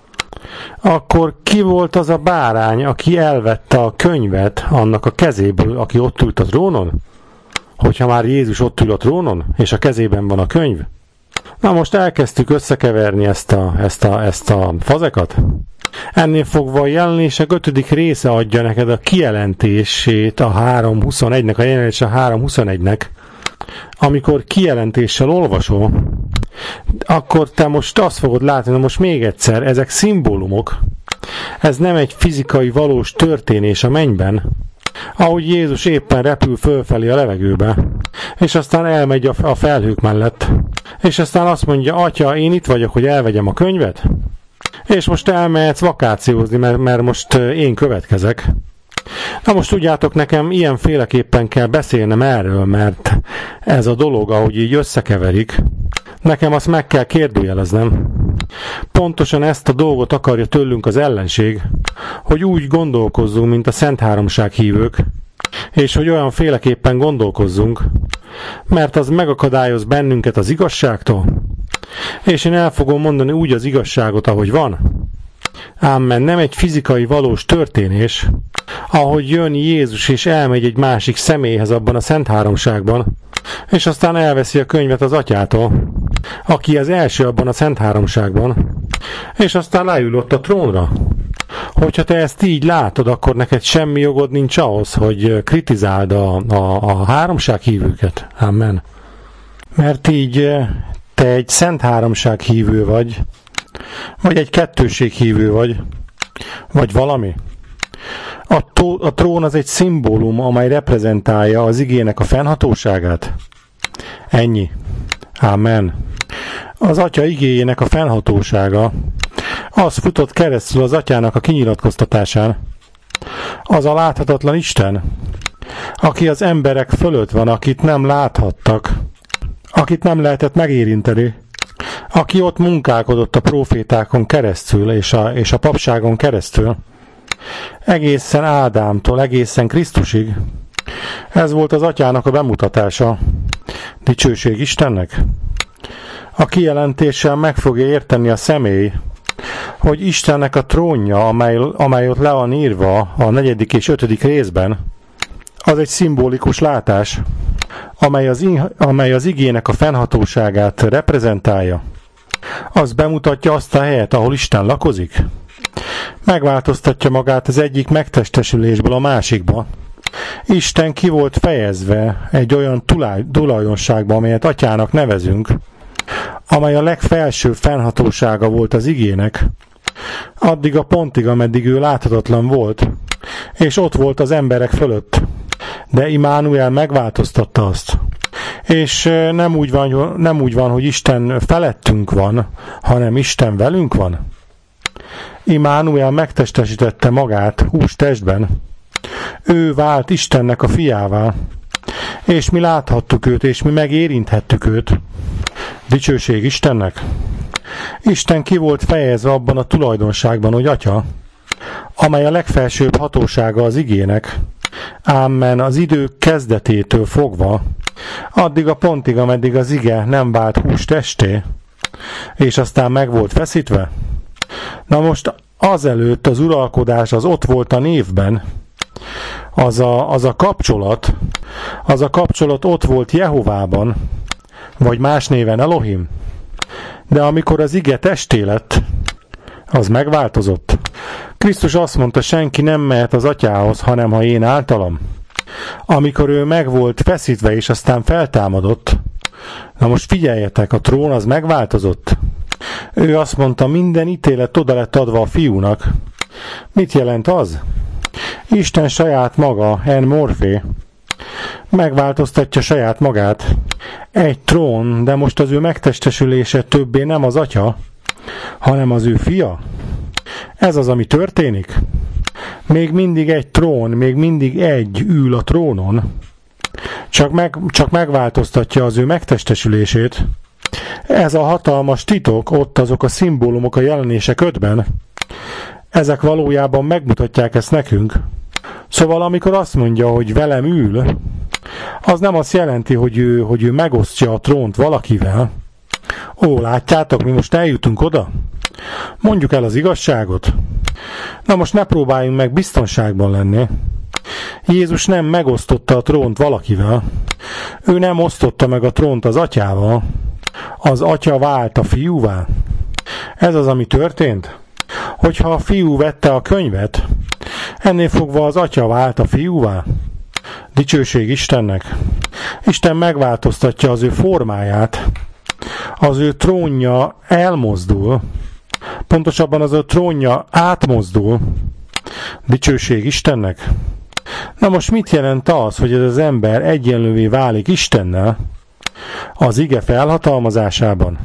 akkor ki volt az a bárány, aki elvette a könyvet annak a kezéből, aki ott ült a trónon? Hogyha már Jézus ott ül a trónon, és a kezében van a könyv? Na most elkezdtük összekeverni ezt a, ezt a, ezt a fazekat. Ennél fogva a Jelenések ötödik része adja neked a kijelentését a három huszonegynek, a Jelenések három huszonegynek, amikor kijelentéssel olvasol, akkor te most azt fogod látni, na most még egyszer, ezek szimbólumok. Ez nem egy fizikai valós történés a mennyben, ahogy Jézus éppen repül fölfelé a levegőbe, és aztán elmegy a felhők mellett, és aztán azt mondja, Atya, én itt vagyok, hogy elvegyem a könyvet, és most elmehetsz vakációzni, mert, mert most én következek. Na most tudjátok, nekem ilyenféleképpen kell beszélnem erről, mert ez a dolog, ahogy így összekeverik, nekem azt meg kell kérdőjeleznem. Pontosan ezt a dolgot akarja tőlünk az ellenség, hogy úgy gondolkozzunk, mint a Szent Háromság hívők, és hogy olyan féleképpen gondolkozzunk, mert az megakadályoz bennünket az igazságtól, és én el fogom mondani úgy az igazságot, ahogy van. Ám nem egy fizikai valós történés, ahogy jön Jézus és elmegy egy másik személyhez abban a Szent Háromságban, és aztán elveszi a könyvet az Atyától, aki az első abban a Szent Háromságban, és aztán leül ott a trónra. Hogyha te ezt így látod, akkor neked semmi jogod nincs ahhoz, hogy kritizáld a, a, a háromság hívőket. Amen. Mert így te egy Szent Háromság hívő vagy, vagy egy kettőség hívő vagy, vagy valami. A, tó, a trón az egy szimbólum, amely reprezentálja az igének a fennhatóságát. Ennyi. Amen. Az Atya igéjének a fennhatósága az futott keresztül az Atyának a kinyilatkoztatásán. Az a láthatatlan Isten, aki az emberek fölött van, akit nem láthattak, akit nem lehetett megérinteni, aki ott munkálkodott a prófétákon keresztül és a, és a papságon keresztül, egészen Ádámtól, egészen Krisztusig. Ez volt az Atyának a bemutatása. Dicsőség Istennek! A kijelentéssel meg fogja érteni a személy, hogy Istennek a trónja, amely, amely ott le van írva a negyedik és ötödik részben, az egy szimbolikus látás, amely az, amely az igének a fennhatóságát reprezentálja. Az bemutatja azt a helyet, ahol Isten lakozik. Megváltoztatja magát az egyik megtestesülésből a másikba. Isten ki volt fejezve egy olyan tulaj, tulajdonságba, amelyet Atyának nevezünk, amely a legfelső fennhatósága volt az igének, addig a pontig, ameddig ő láthatatlan volt, és ott volt az emberek fölött. De Immanuel megváltoztatta azt. És nem úgy van, nem úgy van, hogy Isten felettünk van, hanem Isten velünk van. Immanuel megtestesítette magát hústestben. Ő vált Istennek a fiává, és mi láthattuk őt, és mi megérinthettük őt. Dicsőség Istennek! Isten ki volt fejezve abban a tulajdonságban, hogy Atya, amely a legfelsőbb hatósága az igének, ámen az idők kezdetétől fogva, addig a pontig, ameddig az ige nem vált hústesté, és aztán meg volt feszítve. Na most azelőtt az uralkodás az ott volt a névben, az a, az a kapcsolat, az a kapcsolat ott volt Jehovában, vagy más néven Elohim. De amikor az ige testé lett, az megváltozott. Krisztus azt mondta, senki nem mehet az Atyához, hanem ha én általam. Amikor ő meg volt feszítve, és aztán feltámadott, na most figyeljetek, a trón az megváltozott. Ő azt mondta, minden ítélet oda lett adva a fiúnak. Mit jelent az? Isten saját maga, en morfé, megváltoztatja saját magát. Egy trón, de most az ő megtestesülése többé nem az Atya, hanem az ő fia. Ez az, ami történik. Még mindig egy trón, még mindig egy ül a trónon, csak, meg, csak megváltoztatja az ő megtestesülését. Ez a hatalmas titok, ott azok a szimbólumok a jelenések ötben, ezek valójában megmutatják ezt nekünk. Szóval amikor azt mondja, hogy velem ül, az nem azt jelenti, hogy ő, hogy ő megosztja a trónt valakivel. Ó, látjátok, mi most eljutunk oda? Mondjuk el az igazságot. Na most ne próbáljunk meg biztonságban lenni. Jézus nem megosztotta a trónt valakivel. Ő nem osztotta meg a trónt az Atyával. Az Atya vált a fiúvá. Ez az, ami történt. Hogyha a fiú vette a könyvet, ennél fogva az Atya vált a fiúvá. Dicsőség Istennek! Isten megváltoztatja az ő formáját. az ő trónja elmozdul, pontosabban az ő trónja átmozdul. Dicsőség Istennek! Na most mit jelent az, hogy ez az ember egyenlővé válik Istennel az ige felhatalmazásában,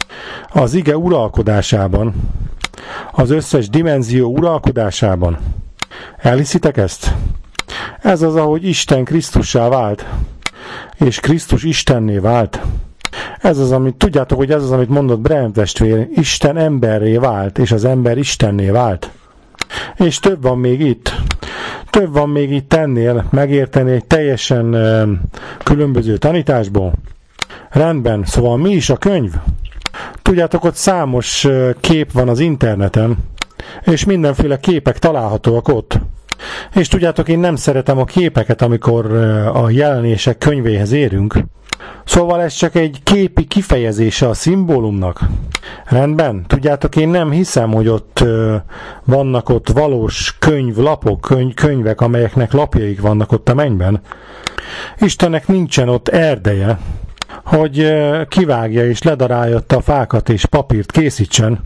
az ige uralkodásában, az összes dimenzió uralkodásában? Elhiszitek ezt? Ez az, ahogy Isten Krisztussá vált, és Krisztus Istenné vált. Ez az, amit, tudjátok, hogy ez az, amit mondott Brem testvér, Isten emberré vált, és az ember Istenné vált. És több van még itt. Több van még itt ennél, megérteni egy teljesen uh, különböző tanításból. Rendben, szóval mi is a könyv? Tudjátok, ott számos uh, kép van az interneten, és mindenféle képek találhatóak ott. És tudjátok, én nem szeretem a képeket, amikor uh, a jelenések könyvéhez érünk. Szóval ez csak egy képi kifejezése a szimbólumnak. Rendben? Tudjátok, én nem hiszem, hogy ott ö, vannak ott valós könyvlapok, könyv, könyvek, amelyeknek lapjaik vannak ott a mennyben. Istennek nincsen ott erdeje, hogy ö, kivágja és ledarálja a fákat és papírt készítsen.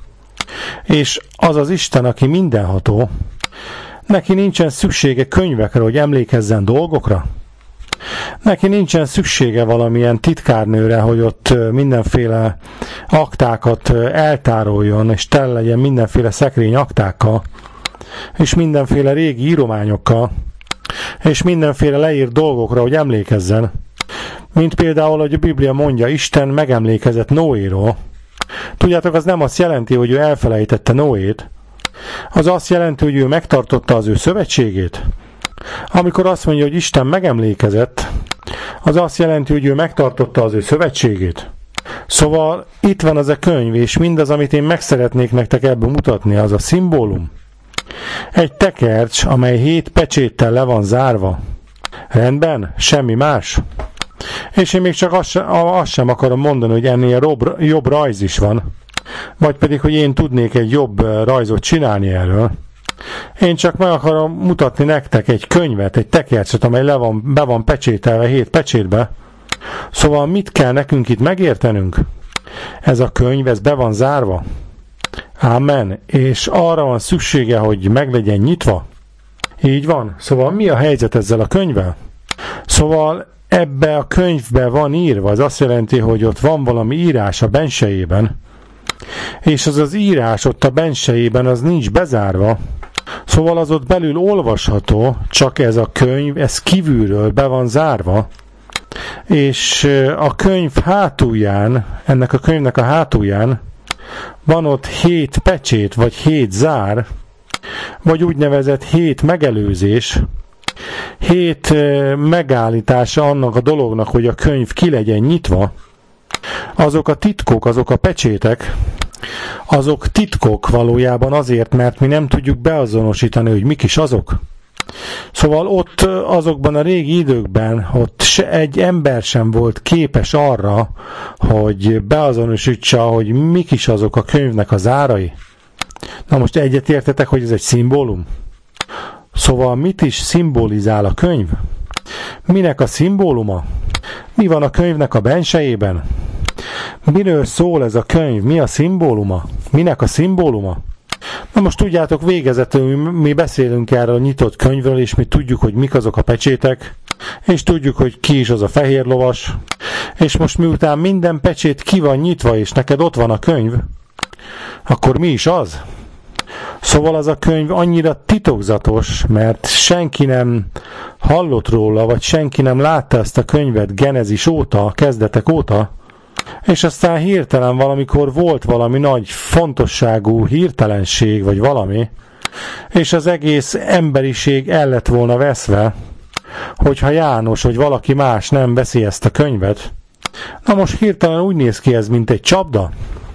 És az az Isten, aki mindenható, neki nincsen szüksége könyvekre, hogy emlékezzen dolgokra. Neki nincsen szüksége valamilyen titkárnőre, hogy ott mindenféle aktákat eltároljon, és tele legyen mindenféle szekrény aktákkal, és mindenféle régi írományokkal, és mindenféle leírt dolgokra, hogy emlékezzen. Mint például, hogy a Biblia mondja, Isten megemlékezett Noéról. Tudjátok, az nem azt jelenti, hogy ő elfelejtette Noét. Az azt jelenti, hogy ő megtartotta az ő szövetségét. Amikor azt mondja, hogy Isten megemlékezett, az azt jelenti, hogy ő megtartotta az ő szövetségét. Szóval itt van az a könyv, és mindaz, amit én meg szeretnék nektek ebből mutatni, az a szimbólum. Egy tekercs, amely hét pecséttel le van zárva. Rendben? Semmi más? És én még csak azt sem, azt sem akarom mondani, hogy ennél jobb, jobb rajz is van. Vagy pedig, hogy én tudnék egy jobb rajzot csinálni erről. Én csak meg akarom mutatni nektek egy könyvet, egy tekercset, amely le van, be van pecsételve hét pecsétbe. Szóval mit kell nekünk itt megértenünk? Ez a könyv, ez be van zárva. Ámen. És arra van szüksége, hogy meg legyen nyitva. Így van. Szóval mi a helyzet ezzel a könyvvel? Szóval ebbe a könyvbe van írva, az azt jelenti, hogy ott van valami írás a bensejében, és az az írás ott a bensejében az nincs bezárva. Szóval az ott belül olvasható, csak ez a könyv, ez kívülről be van zárva, és a könyv hátulján, ennek a könyvnek a hátulján van ott hét pecsét, vagy hét zár, vagy úgynevezett hét megelőzés, hét megállítása annak a dolognak, hogy a könyv ki legyen nyitva. Azok a titkok, azok a pecsétek, azok titkok valójában azért, mert mi nem tudjuk beazonosítani, hogy mik is azok. Szóval ott azokban a régi időkben ott se egy ember sem volt képes arra, hogy beazonosítsa, hogy mik is azok a könyvnek a zárai. Na most egyetértetek, hogy ez egy szimbólum? Szóval mit is szimbolizál a könyv? Minek a szimbóluma? Mi van a könyvnek a bensejében? Miről szól ez a könyv? Mi a szimbóluma? Minek a szimbóluma? Na most tudjátok, végezetül mi, mi beszélünk erről a nyitott könyvről, és mi tudjuk, hogy mik azok a pecsétek, és tudjuk, hogy ki is az a fehér lovas, és most miután minden pecsét ki van nyitva, és neked ott van a könyv, akkor mi is az? Szóval az a könyv annyira titokzatos, mert senki nem hallott róla, vagy senki nem látta ezt a könyvet Genezis óta, kezdetek óta, és aztán hirtelen valamikor volt valami nagy fontosságú hirtelenség, vagy valami, és az egész emberiség el lett volna veszve, hogyha János, vagy valaki más nem veszi ezt a könyvet. Na most hirtelen úgy néz ki ez, mint egy csapda,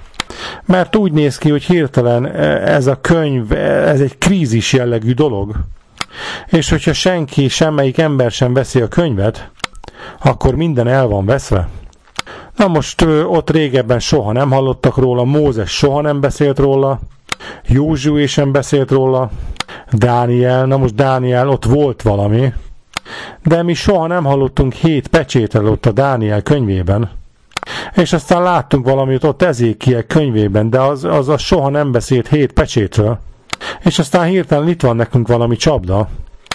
mert úgy néz ki, hogy hirtelen ez a könyv, ez egy krízis jellegű dolog, és hogyha senki, semmelyik ember sem veszi a könyvet, akkor minden el van veszve. Na most ott régebben soha nem hallottak róla, Mózes soha nem beszélt róla, Józsué sem beszélt róla, Dániel, na most Dániel ott volt valami, de mi soha nem hallottunk hét pecsétről ott a Dániel könyvében. És aztán láttunk valamit ott Ezékiel könyvében, de az, az, az soha nem beszélt hét pecsétről. És aztán hirtelen itt van nekünk valami csapda,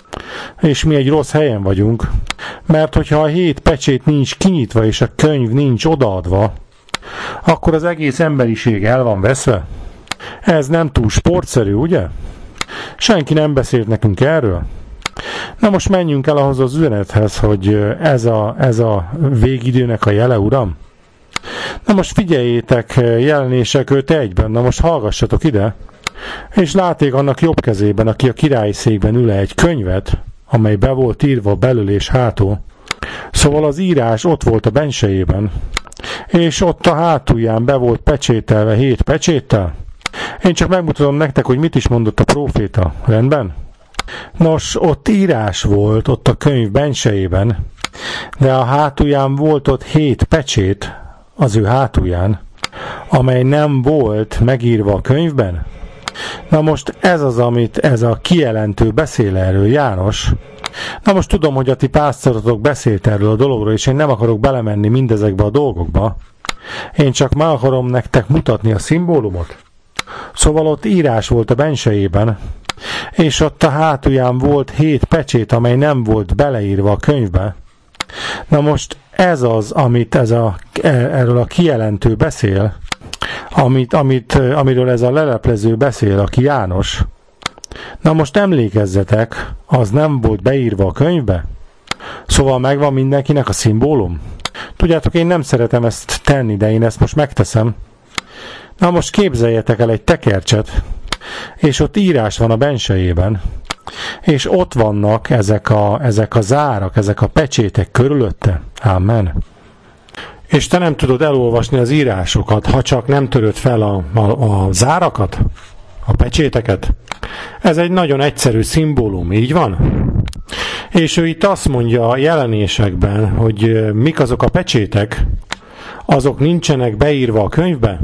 és mi egy rossz helyen vagyunk, mert hogyha a hét pecsét nincs kinyitva, és a könyv nincs odaadva, akkor az egész emberiség el van veszve. Ez nem túl sportszerű, ugye? Senki nem beszélt nekünk erről. Na most menjünk el ahhoz az üzenethez, hogy ez a, ez a végidőnek a jele, uram. Na most figyeljétek, Jelenések öt egyben, na most hallgassatok ide, és láték annak jobb kezében, aki a királyi székben ül, egy könyvet, amely be volt írva belül és hátul. Szóval az írás ott volt a bensejében, és ott a hátulján be volt pecsételve hét pecséttel. Én csak megmutatom nektek, hogy mit is mondott a próféta. Rendben? Nos, ott írás volt, ott a könyv bensejében, de a hátulján volt ott hét pecsét, az ő hátulján, amely nem volt megírva a könyvben. Na most ez az, amit ez a kijelentő beszél erről, János. Na most tudom, hogy a ti pásztorotok beszélt erről a dologról, és én nem akarok belemenni mindezekbe a dolgokba. Én csak meg akarom nektek mutatni a szimbólumot. Szóval ott írás volt a bensejében, és ott a hátulján volt hét pecsét, amely nem volt beleírva a könyvbe. Na most ez az, amit ez a, erről a kijelentő beszél, amit, amit, amiről ez a leleplező beszél, aki János. Na most emlékezzetek, az nem volt beírva a könyvbe? Szóval megvan mindenkinek a szimbólum? Tudjátok, én nem szeretem ezt tenni, de én ezt most megteszem. Na most képzeljetek el egy tekercset, és ott írás van a bensejében, és ott vannak ezek a, ezek a zárak, ezek a pecsétek körülötte. Amen. És te nem tudod elolvasni az írásokat, ha csak nem töröd fel a, a, a zárakat, a pecséteket. Ez egy nagyon egyszerű szimbólum, így van? És ő itt azt mondja a Jelenésekben, hogy mik azok a pecsétek, azok nincsenek beírva a könyvbe.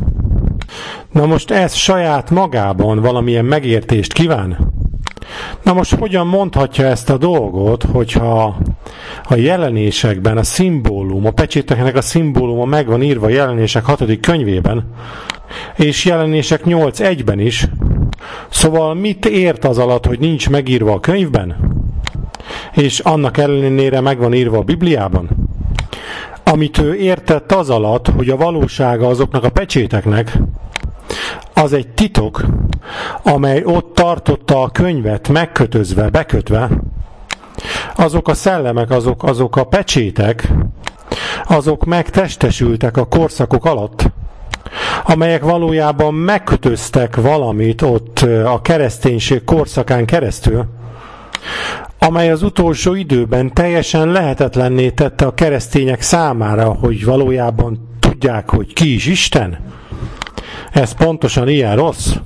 Na most ez saját magában valamilyen megértést kíván? Na most hogyan mondhatja ezt a dolgot, hogyha a Jelenésekben a szimbólum, a pecséteknek a szimbóluma meg van írva a Jelenések hatodik könyvében, és Jelenések nyolc egyben is. Szóval mit ért az alatt, hogy nincs megírva a könyvben? És annak ellenére meg van írva a Bibliában? Amit ő értett az alatt, hogy a valósága azoknak a pecséteknek, az egy titok, amely ott tartotta a könyvet megkötözve, bekötve. Azok a szellemek, azok, azok a pecsétek, azok megtestesültek a korszakok alatt, amelyek valójában megkötöztek valamit ott a kereszténység korszakán keresztül, amely az utolsó időben teljesen lehetetlenné tette a keresztények számára, hogy valójában tudják, hogy ki is Isten. Ez pontosan ilyen rossz.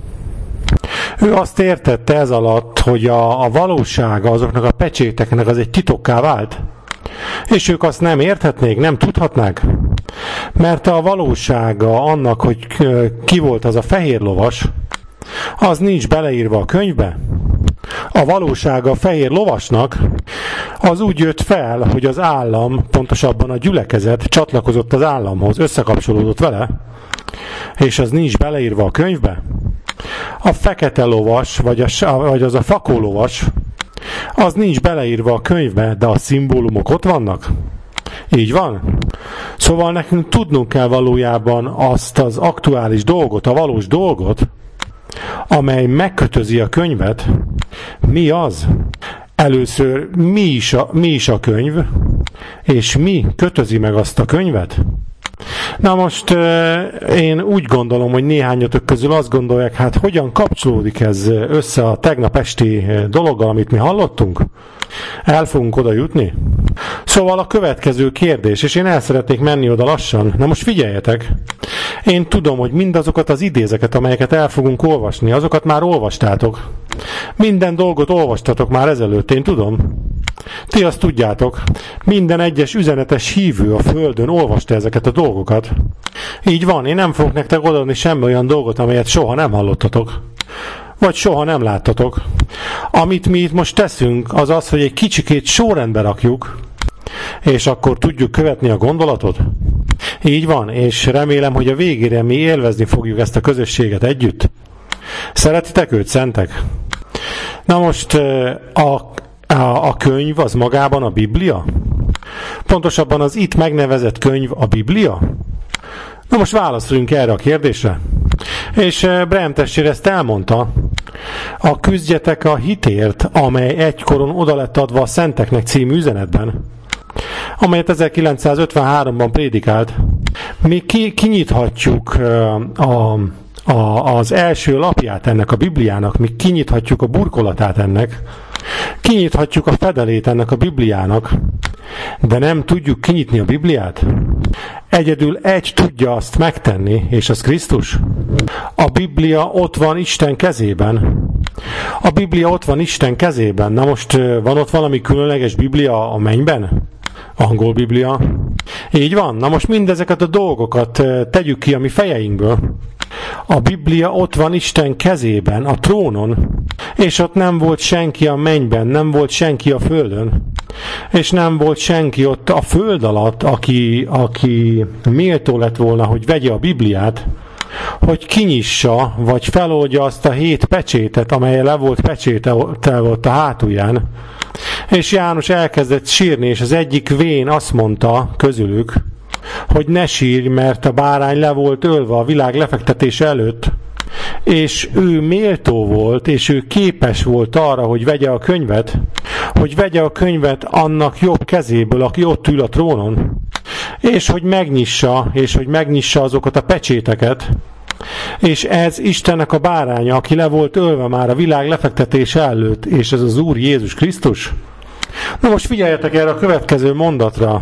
Ő azt értette ez alatt, hogy a, a valósága azoknak a pecséteknek az egy titokká vált. És ők azt nem érthetnék, nem tudhatnák. Mert a valósága annak, hogy ki volt az a fehér lovas, az nincs beleírva a könyvbe. A valósága a fehér lovasnak az úgy jött fel, hogy az állam, pontosabban a gyülekezet csatlakozott az államhoz, összekapcsolódott vele, és az nincs beleírva a könyvbe. A fekete lovas, vagy, a, vagy az a fakó lovas, az nincs beleírva a könyvbe, de a szimbólumok ott vannak. Így van? Szóval nekünk tudnunk kell valójában azt az aktuális dolgot, a valós dolgot, amely megkötözi a könyvet. Mi az? Először mi is a, mi is a könyv, és mi kötözi meg azt a könyvet? Na most én úgy gondolom, hogy néhányatok közül azt gondolják, hát hogyan kapcsolódik ez össze a tegnap esti dologgal, amit mi hallottunk? El fogunk oda jutni? Szóval a következő kérdés, és én el szeretnék menni oda lassan. Na most figyeljetek! Én tudom, hogy mindazokat az idézeket, amelyeket el fogunk olvasni, azokat már olvastátok. Minden dolgot olvastatok már ezelőtt, én tudom. Ti azt tudjátok, minden egyes üzenetes hívő a Földön olvasta ezeket a dolgokat. Így van, én nem fogok nektek odaadni semmi olyan dolgot, amelyet soha nem hallottatok. Vagy soha nem láttatok. Amit mi itt most teszünk, az az, hogy egy kicsikét sorrendbe rakjuk, és akkor tudjuk követni a gondolatot. Így van, és remélem, hogy a végére mi élvezni fogjuk ezt a közösséget együtt. Szeretitek őt, szentek? Na most a, a, a könyv az magában a Biblia? Pontosabban az itt megnevezett könyv a Biblia? Na most válaszoljunk erre a kérdésre. És Branham testvér ezt elmondta, a Küzdjetek a hitért, amely egykoron oda lett adva a szenteknek című üzenetben, amelyet ezerkilencszázötvenháromban prédikált. Mi ki, kinyithatjuk a, a, az első lapját ennek a Bibliának, mi kinyithatjuk a burkolatát ennek, kinyithatjuk a fedelét ennek a Bibliának, de nem tudjuk kinyitni a Bibliát. Egyedül egy tudja azt megtenni, és az Krisztus. A Biblia ott van Isten kezében. A Biblia ott van Isten kezében. Na most van ott valami különleges Biblia a mennyben? Angol Biblia. Így van. Na most mindezeket a dolgokat tegyük ki a mi fejeinkből. A Biblia ott van Isten kezében, a trónon, és ott nem volt senki a mennyben, nem volt senki a földön, és nem volt senki ott a föld alatt, aki, aki méltó lett volna, hogy vegye a Bibliát, hogy kinyissa, vagy feloldja azt a hét pecsétet, amely le volt pecsételve ott a hátulján. És János elkezdett sírni, és az egyik vén azt mondta közülük, hogy ne sírj, mert a bárány le volt ölve a világ lefektetése előtt, és ő méltó volt, és ő képes volt arra, hogy vegye a könyvet, hogy vegye a könyvet annak jobb kezéből, aki ott ül a trónon, és hogy megnyissa, és hogy megnyissa azokat a pecséteket, és ez Istennek a báránya, aki le volt ölve már a világ lefektetése előtt, és ez az Úr Jézus Krisztus. Na most figyeljetek erre a következő mondatra.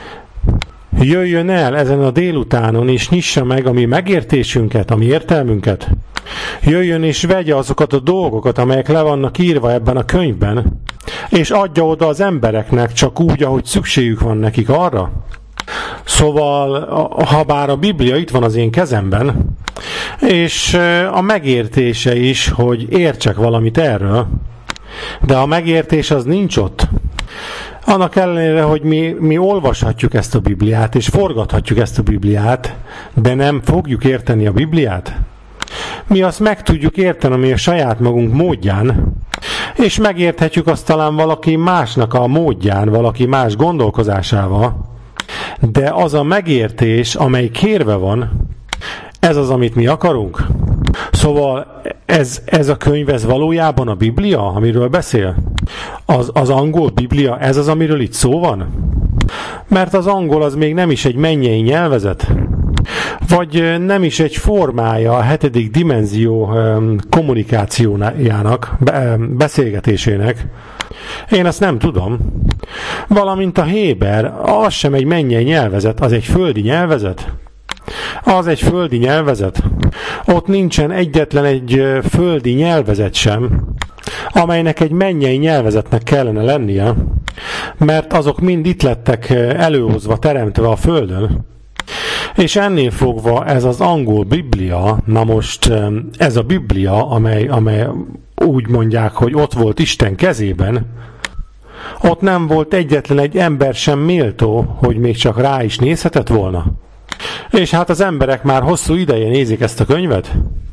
Jöjjön el ezen a délutánon, és nyissa meg a mi megértésünket, a mi értelmünket. Jöjjön és vegye azokat a dolgokat, amelyek le vannak írva ebben a könyvben, és adja oda az embereknek csak úgy, ahogy szükségük van nekik arra. Szóval, ha bár a Biblia itt van az én kezemben, és a megértése is, hogy értsek valamit erről, de a megértés az nincs ott. Annak ellenére, hogy mi, mi olvashatjuk ezt a Bibliát, és forgathatjuk ezt a Bibliát, de nem fogjuk érteni a Bibliát. Mi azt meg tudjuk érteni, ami a saját magunk módján, és megérthetjük azt talán valaki másnak a módján, valaki más gondolkozásával, de az a megértés, amely kérve van, ez az, amit mi akarunk. Szóval ez, ez a könyv, ez valójában a Biblia, amiről beszél? Az, az angol Biblia, ez az, amiről itt szó van? Mert az angol az még nem is egy mennyei nyelvezet, vagy nem is egy formája a hetedik dimenzió kommunikációjának, beszélgetésének. Én ezt nem tudom. Valamint a héber, az sem egy mennyei nyelvezet, az egy földi nyelvezet. Az egy földi nyelvezet. Ott nincsen egyetlen egy földi nyelvezet sem, amelynek egy mennyei nyelvezetnek kellene lennie, mert azok mind itt lettek előhozva, teremtve a földön. És ennél fogva ez az angol Biblia, na most ez a Biblia, amely, amely úgy mondják, hogy ott volt Isten kezében, ott nem volt egyetlen egy ember sem méltó, hogy még csak rá is nézhetett volna. És hát az emberek már hosszú ideje nézik ezt a könyvet.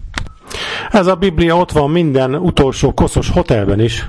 Ez a Biblia ott van minden utolsó koszos hotelben is,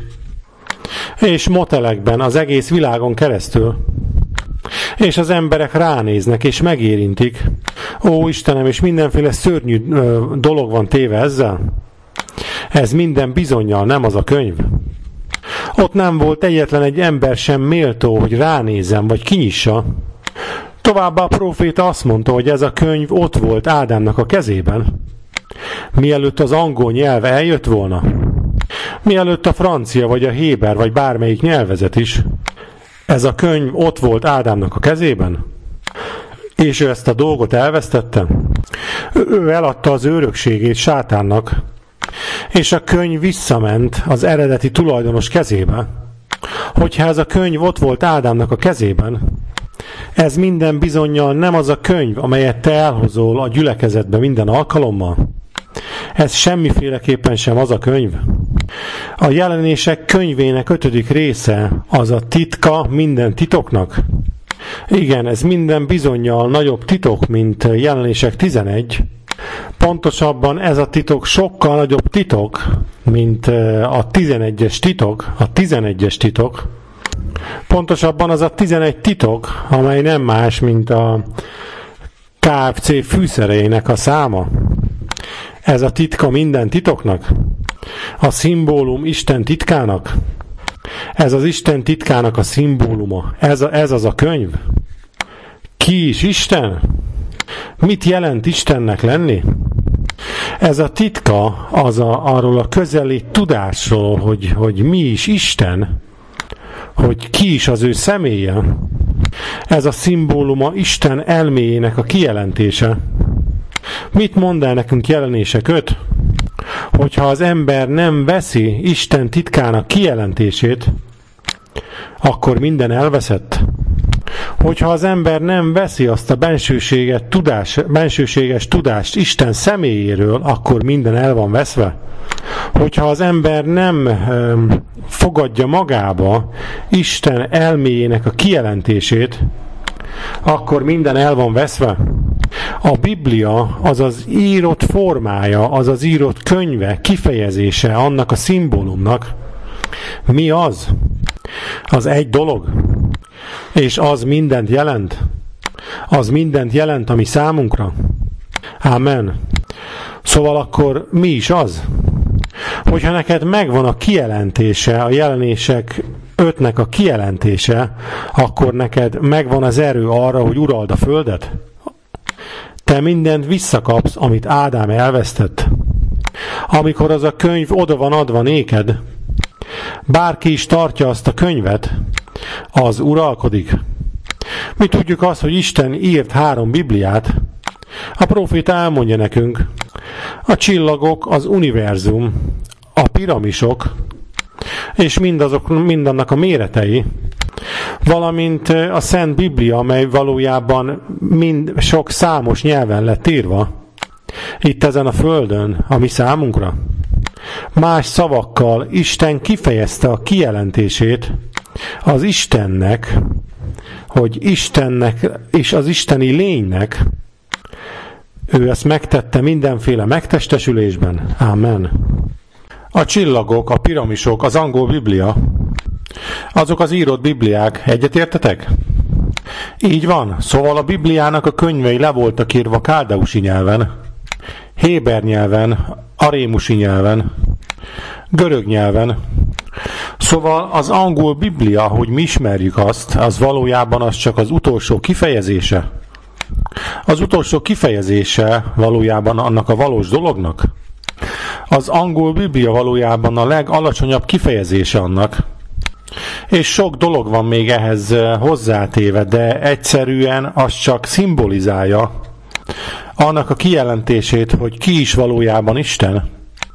és motelekben az egész világon keresztül. És az emberek ránéznek, és megérintik. Ó, Istenem, és mindenféle szörnyű dolog van téve ezzel. Ez minden bizonnyal nem az a könyv. Ott nem volt egyetlen egy ember sem méltó, hogy ránézzen, vagy kinyissa. Továbbá a próféta azt mondta, hogy ez a könyv ott volt Ádámnak a kezében, mielőtt az angol nyelv eljött volna, mielőtt a francia, vagy a héber, vagy bármelyik nyelvezet is. Ez a könyv ott volt Ádámnak a kezében, és ő ezt a dolgot elvesztette. Ő eladta az örökségét Sátánnak, és a könyv visszament az eredeti tulajdonos kezébe. Hogyha ez a könyv ott volt Ádámnak a kezében, ez minden bizonnyal nem az a könyv, amelyet te elhozol a gyülekezetbe minden alkalommal. Ez semmiféleképpen sem az a könyv. A jelenések könyvének ötödik része az a titka minden titoknak. Igen, ez minden bizonnyal nagyobb titok, mint Jelenések tizenegy. Pontosabban ez a titok sokkal nagyobb titok, mint a tizenegyes titok, a tizenegyes titok. Pontosabban az a tizenegy titok, amely nem más, mint a ká ef cé fűszereinek a száma. Ez a titka minden titoknak? A szimbólum Isten titkának? Ez az Isten titkának a szimbóluma. Ez, a, ez az a könyv. Ki is Isten? Mit jelent Istennek lenni? Ez a titka az a, arról a közeli tudásról, hogy, hogy mi is Isten, hogy ki is az ő személye. Ez a szimbóluma Isten elméjének a kijelentése. Mit mond el nekünk Jelenések öt? Hogyha az ember nem veszi Isten titkának kijelentését, akkor minden elveszett. Hogyha az ember nem veszi azt a bensőséget, tudás, bensőséges tudást Isten személyéről, akkor minden el van veszve. Hogyha az ember nem ö, fogadja magába Isten elméjének a kijelentését, akkor minden el van veszve. A Biblia az az írott formája, az az írott könyve, kifejezése annak a szimbólumnak. Mi az? Az egy dolog. És az mindent jelent. Az mindent jelent, ami számunkra. Amen. Szóval akkor mi is az? Hogyha neked megvan a kijelentése, a Jelenések ötnek a kijelentése, akkor neked megvan az erő arra, hogy urald a földet. Te mindent visszakapsz, amit Ádám elvesztett. Amikor az a könyv oda van adva néked, bárki is tartja azt a könyvet, az uralkodik. Mi tudjuk azt, hogy Isten írt három Bibliát. A próféta elmondja nekünk, a csillagok, az univerzum, a piramisok, és mindazok, mindannak a méretei, valamint a Szent Biblia, amely valójában mind sok számos nyelven lett írva, itt ezen a földön, ami számunkra. Más szavakkal Isten kifejezte a kijelentését az Istennek, hogy Istennek és az isteni lénynek, ő ezt megtette mindenféle megtestesülésben. Amen. A csillagok, a piramisok, az angol Biblia, azok az írott Bibliák, egyetértetek? Így van, szóval a Bibliának a könyvei le voltak írva káldeusi nyelven, héber nyelven, arémusi nyelven, görög nyelven. Szóval az angol Biblia, hogy mi ismerjük azt, az valójában az csak az utolsó kifejezése. Az utolsó kifejezése valójában annak a valós dolognak. Az angol Biblia valójában a legalacsonyabb kifejezése annak. És sok dolog van még ehhez hozzátéve, de egyszerűen az csak szimbolizálja annak a kijelentését, hogy ki is valójában Isten,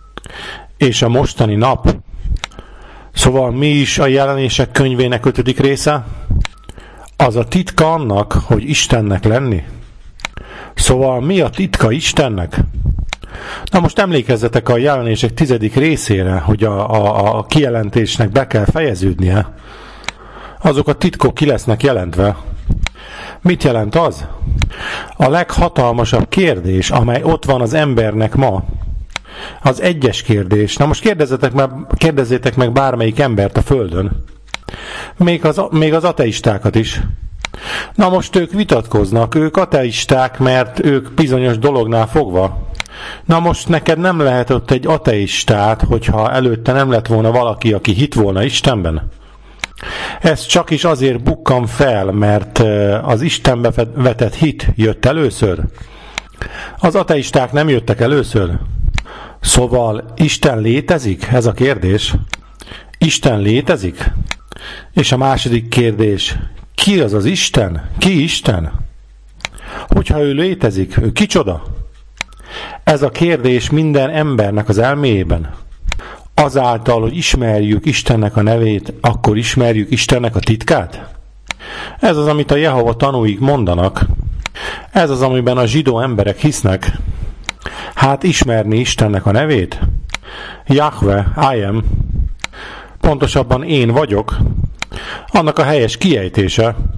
és a mostani nap. Szóval mi is a Jelenések könyvének ötödik része? Az a titka annak, hogy Istennek lenni. Szóval mi a titka Istennek? Na most emlékezzetek a Jelenések tizedik részére, hogy a, a, a kijelentésnek be kell fejeződnie. Azok a titkok ki lesznek jelentve. Mit jelent az? A leghatalmasabb kérdés, amely ott van az embernek ma, az egyes kérdés. Na most kérdezzetek meg, kérdezzétek meg bármelyik embert a Földön. Még az, még az ateistákat is. Na most ők vitatkoznak, ők ateisták, mert ők bizonyos dolognál fogva. Na most neked nem lehet ott egy ateistát, hogyha előtte nem lett volna valaki, aki hit volna Istenben. Ez csak is azért bukkan fel, mert az Istenbe vetett hit jött először. Az ateisták nem jöttek először. Szóval Isten létezik? Ez a kérdés. Isten létezik? És a második kérdés, ki az az Isten? Ki Isten? Hogyha ő létezik, ő kicsoda? Ez a kérdés minden embernek az elméjében. Azáltal, hogy ismerjük Istennek a nevét, akkor ismerjük Istennek a titkát? Ez az, amit a Jehova tanúik mondanak. Ez az, amiben a zsidó emberek hisznek. Hát ismerni Istennek a nevét? Jahve, I am. Pontosabban én vagyok. Annak a helyes kiejtése.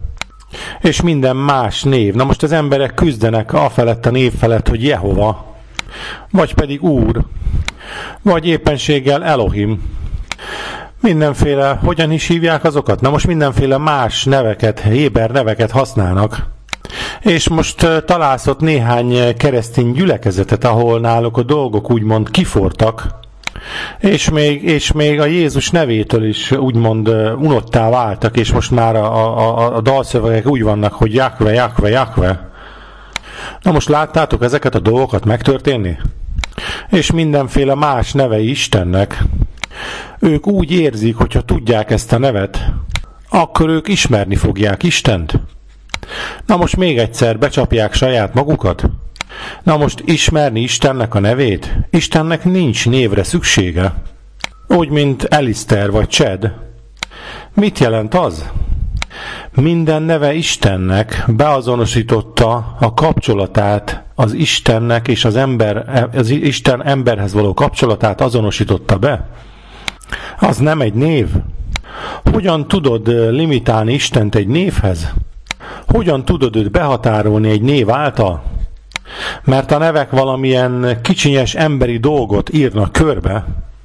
és minden más név. Na most az emberek küzdenek afelett a név felett, hogy Jehova, vagy pedig Úr, vagy éppenséggel Elohim. Mindenféle, hogyan is hívják azokat? Na most mindenféle más neveket, héber neveket használnak. És most uh, találsz ott néhány keresztény gyülekezetet, ahol náluk a dolgok úgymond kifortak, és még, és még a Jézus nevétől is úgymond uh, unottá váltak, és most már a, a, a dalszövegek úgy vannak, hogy Jakve, Jakve, Jakve. Na most láttátok ezeket a dolgokat megtörténni? És mindenféle más neve Istennek. Ők úgy érzik, hogyha tudják ezt a nevet, akkor ők ismerni fogják Istent. Na most még egyszer becsapják saját magukat. Na most ismerni Istennek a nevét? Istennek nincs névre szüksége. Úgy, mint Eliszter vagy Csed. Mit jelent az? Minden neve Istennek beazonosította a kapcsolatát az Istennek, és az, ember, az Isten emberhez való kapcsolatát azonosította be. Az nem egy név. Hogyan tudod limitálni Istent egy névhez? Hogyan tudod őt behatárolni egy név által? Mert a nevek valamilyen kicsinyes emberi dolgot írnak körbe.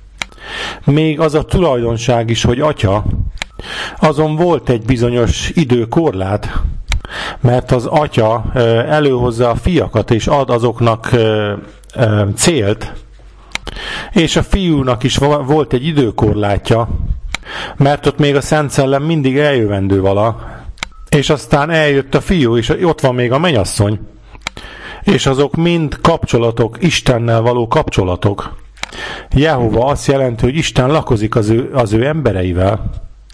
Még az a tulajdonság is, hogy atya, azon volt egy bizonyos időkorlát, mert az atya előhozza a fiakat és ad azoknak célt, és a fiúnak is volt egy időkorlátja, mert ott még a Szent Szellem mindig eljövendő vala, és aztán eljött a fiú, és ott van még a mennyasszony, és azok mind kapcsolatok, Istennel való kapcsolatok. Jehova azt jelenti, hogy Isten lakozik az ő, az ő embereivel.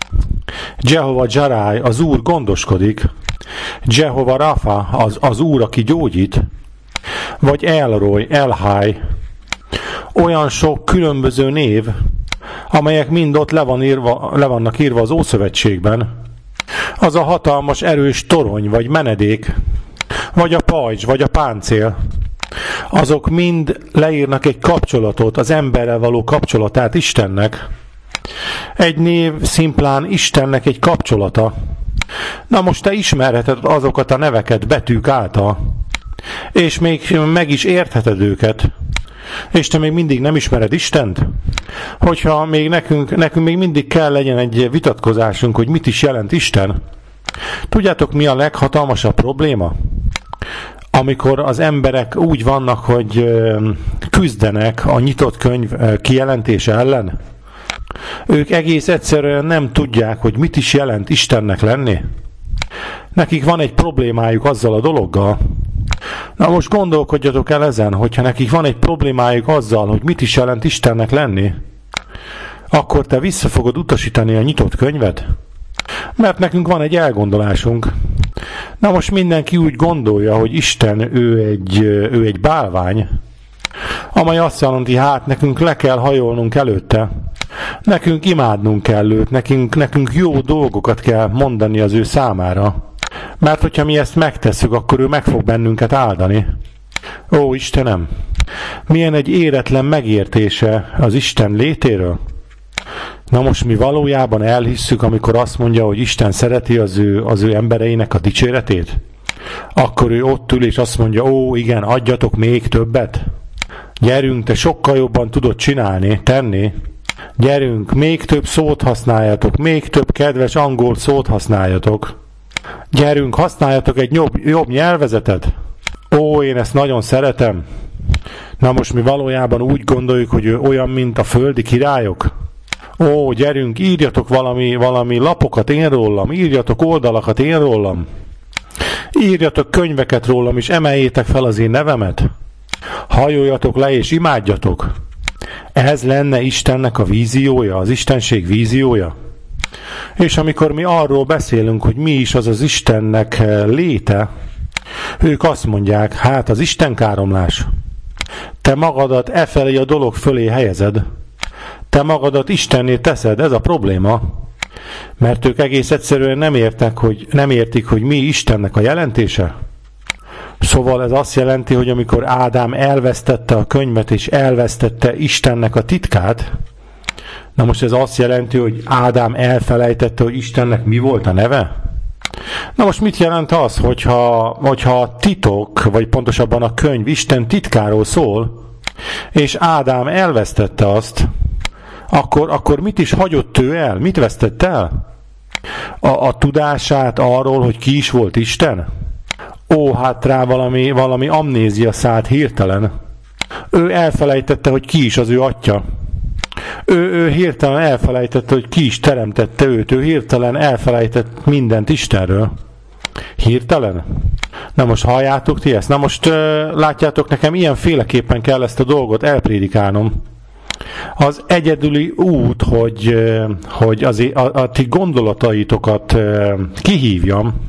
Jehova Jaráj, az Úr gondoskodik. Jehova Rafa, az, az Úr, aki gyógyít. Vagy Elroy, Elhaj. Olyan sok különböző név, amelyek mind ott le, van írva, le vannak írva az Ószövetségben. Az a hatalmas erős torony, vagy menedék, vagy a pajzs, vagy a páncél, azok mind leírnak egy kapcsolatot, az emberrel való kapcsolatát Istennek. Egy név szimplán Istennek egy kapcsolata. Na most te ismerheted azokat a neveket betűk által, és még meg is értheted őket, és te még mindig nem ismered Istent? Hogyha még nekünk, nekünk még mindig kell legyen egy vitatkozásunk, hogy mit is jelent Isten. Tudjátok, mi a leghatalmasabb probléma? Amikor az emberek úgy vannak, hogy küzdenek a nyitott könyv kijelentése ellen, ők egész egyszerűen nem tudják, hogy mit is jelent Istennek lenni. Nekik van egy problémájuk azzal a dologgal. Na most gondolkodjatok el ezen, hogyha nekik van egy problémájuk azzal, hogy mit is jelent Istennek lenni, akkor te vissza fogod utasítani a nyitott könyvet? Mert nekünk van egy elgondolásunk. Na most mindenki úgy gondolja, hogy Isten ő egy, ő egy bálvány, amely azt jelenti, hát nekünk le kell hajolnunk előtte, nekünk imádnunk kell őt, nekünk, nekünk jó dolgokat kell mondani az ő számára. Mert hogyha mi ezt megtesszük, akkor ő meg fog bennünket áldani. Ó, Istenem! Milyen egy éretlen megértése az Isten létéről? Na most mi valójában elhisszük, amikor azt mondja, hogy Isten szereti az ő, az ő embereinek a dicséretét? Akkor ő ott ül és azt mondja, ó, igen, adjatok még többet. Gyerünk, te sokkal jobban tudod csinálni, tenni. Gyerünk, még több szót használjatok, még több kedves angol szót használjatok. Gyerünk, használjatok egy jobb, jobb nyelvezetet. Ó, én ezt nagyon szeretem. Na most mi valójában úgy gondoljuk, hogy ő olyan, mint a földi királyok? Ó, gyerünk, írjatok valami, valami lapokat én rólam, írjatok oldalakat én rólam. Írjatok könyveket rólam, és emeljétek fel az én nevemet. Hajoljatok le, és imádjatok. Ez lenne Istennek a víziója, az Istenség víziója. És amikor mi arról beszélünk, hogy mi is az az Istennek léte, ők azt mondják, hát az istenkáromlás. Te magadat e felé a dolog fölé helyezed. Te magadat Istenné teszed, ez a probléma. Mert ők egész egyszerűen nem értek, hogy, nem értik, hogy mi Istennek a jelentése. Szóval ez azt jelenti, hogy amikor Ádám elvesztette a könyvet, és elvesztette Istennek a titkát, na most ez azt jelenti, hogy Ádám elfelejtette, hogy Istennek mi volt a neve? Na most mit jelent az, hogyha, hogyha a titok, vagy pontosabban a könyv Isten titkáról szól, és Ádám elvesztette azt, akkor, akkor mit is hagyott ő el? Mit vesztett el? A, a tudását arról, hogy ki is volt Isten? Ó, hát rá valami, valami amnézia szállt hirtelen. Ő elfelejtette, hogy ki is az ő atya. Ő, ő hirtelen elfelejtette, hogy ki is teremtette őt. Ő hirtelen elfelejtett mindent Istenről. Hirtelen? Na most halljátok ti ezt? Na most uh, látjátok, nekem ilyenféleképpen kell ezt a dolgot elprédikálnom. Az egyedüli út, hogy, uh, hogy az, a, a ti gondolataitokat uh, kihívjam,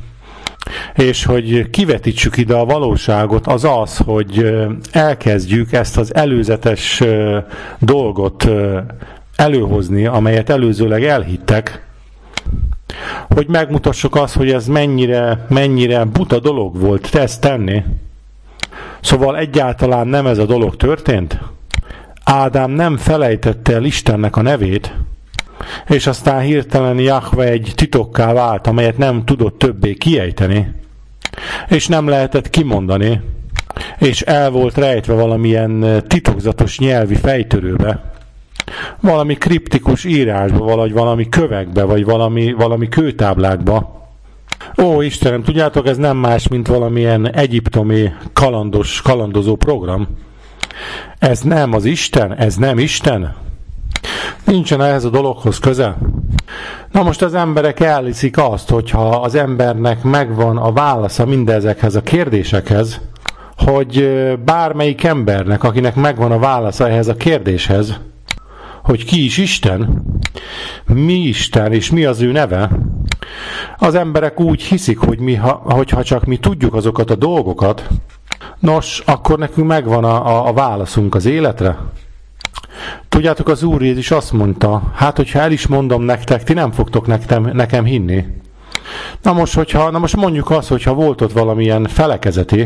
és hogy kivetítsük ide a valóságot, az az, hogy elkezdjük ezt az előzetes dolgot előhozni, amelyet előzőleg elhittek, hogy megmutassuk azt, hogy ez mennyire, mennyire buta dolog volt ezt tenni. Szóval egyáltalán nem ez a dolog történt. Ádám nem felejtette el Istennek a nevét, és aztán hirtelen Jahve egy titokká vált, amelyet nem tudott többé kiejteni, és nem lehetett kimondani, és el volt rejtve valamilyen titokzatos nyelvi fejtörőbe, valami kriptikus írásba, vagy valami kövekbe, vagy valami, valami kőtáblákba. Ó, Istenem, tudjátok, ez nem más, mint valamilyen egyiptomi kalandos, kalandozó program. Ez nem az Isten? Ez nem Isten? Nincsen ehhez a dologhoz köze. Na most az emberek elhiszik azt, hogyha az embernek megvan a válasza mindezekhez a kérdésekhez, hogy bármelyik embernek, akinek megvan a válasza ehhez a kérdéshez, hogy ki is Isten, mi Isten és mi az ő neve, az emberek úgy hiszik, hogy mi, ha, hogyha csak mi tudjuk azokat a dolgokat, nos, akkor nekünk megvan a, a, a válaszunk az életre. Tudjátok, az Úr Jézus azt mondta, hát hogyha el is mondom nektek, ti nem fogtok nektem, nekem hinni. Na most, hogyha, na most mondjuk azt, hogyha volt ott valamilyen felekezeti,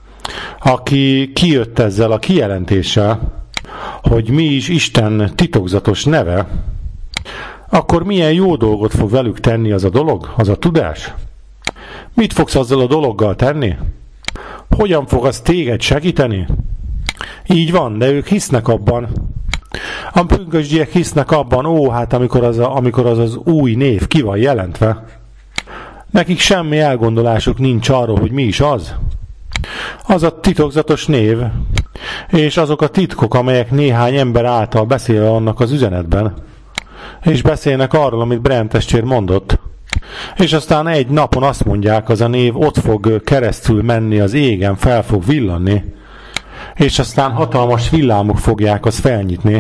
aki kijött ezzel a kijelentéssel, hogy mi is Isten titokzatos neve, akkor milyen jó dolgot fog velük tenni az a dolog, az a tudás? Mit fogsz azzal a dologgal tenni? Hogyan fog az téged segíteni? Így van, de ők hisznek abban. A pünkösdiek hisznek abban, ó, hát amikor az, a, amikor az az új név ki van jelentve, nekik semmi elgondolásuk nincs arról, hogy mi is az. Az a titokzatos név, és azok a titkok, amelyek néhány ember által beszél annak az üzenetben, és beszélnek arról, amit Brent testvér mondott, és aztán egy napon azt mondják, az a név ott fog keresztül menni az égen, fel fog villanni, és aztán hatalmas villámok fogják azt felnyitni.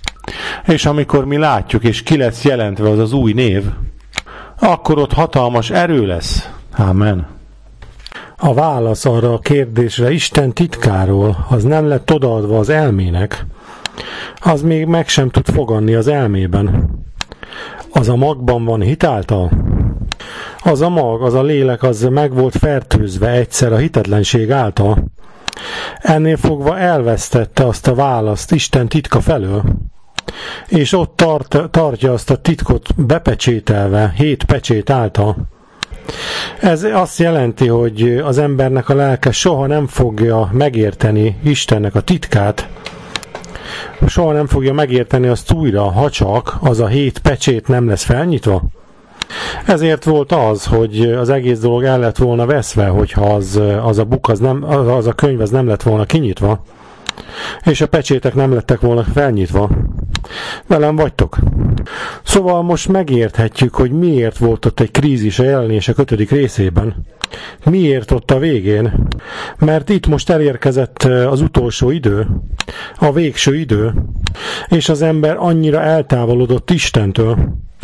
És amikor mi látjuk, és ki lesz jelentve az az új név, akkor ott hatalmas erő lesz. Amen. A válasz arra a kérdésre Isten titkáról, az nem lett odaadva az elmének, az még meg sem tud foganni az elmében. Az a magban van hitáltal? Az a mag, az a lélek, az meg volt fertőzve egyszer a hitetlenség által. Ennél fogva elvesztette azt a választ Isten titka felől, és ott tart, tartja azt a titkot bepecsételve, hét pecsét által. Ez azt jelenti, hogy az embernek a lelke soha nem fogja megérteni Istennek a titkát, soha nem fogja megérteni azt újra, ha csak az a hét pecsét nem lesz felnyitva. Ezért volt az, hogy az egész dolog el lett volna veszve, hogyha az, az a buk, az, nem, az a könyv az nem lett volna kinyitva, és a pecsétek nem lettek volna felnyitva. Velem vagytok? Szóval most megérthetjük, hogy miért volt ott egy krízis a Jelenések ötödik részében. Miért ott a végén? Mert itt most elérkezett az utolsó idő, a végső idő, és az ember annyira eltávolodott Istentől.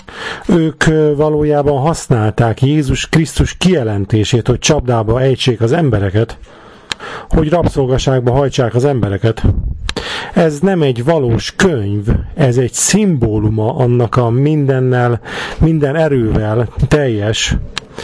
Ők valójában használták Jézus Krisztus kijelentését, hogy csapdába ejtsék az embereket, hogy rabszolgaságba hajtsák az embereket. Ez nem egy valós könyv, ez egy szimbóluma annak a mindennel, minden erővel teljes,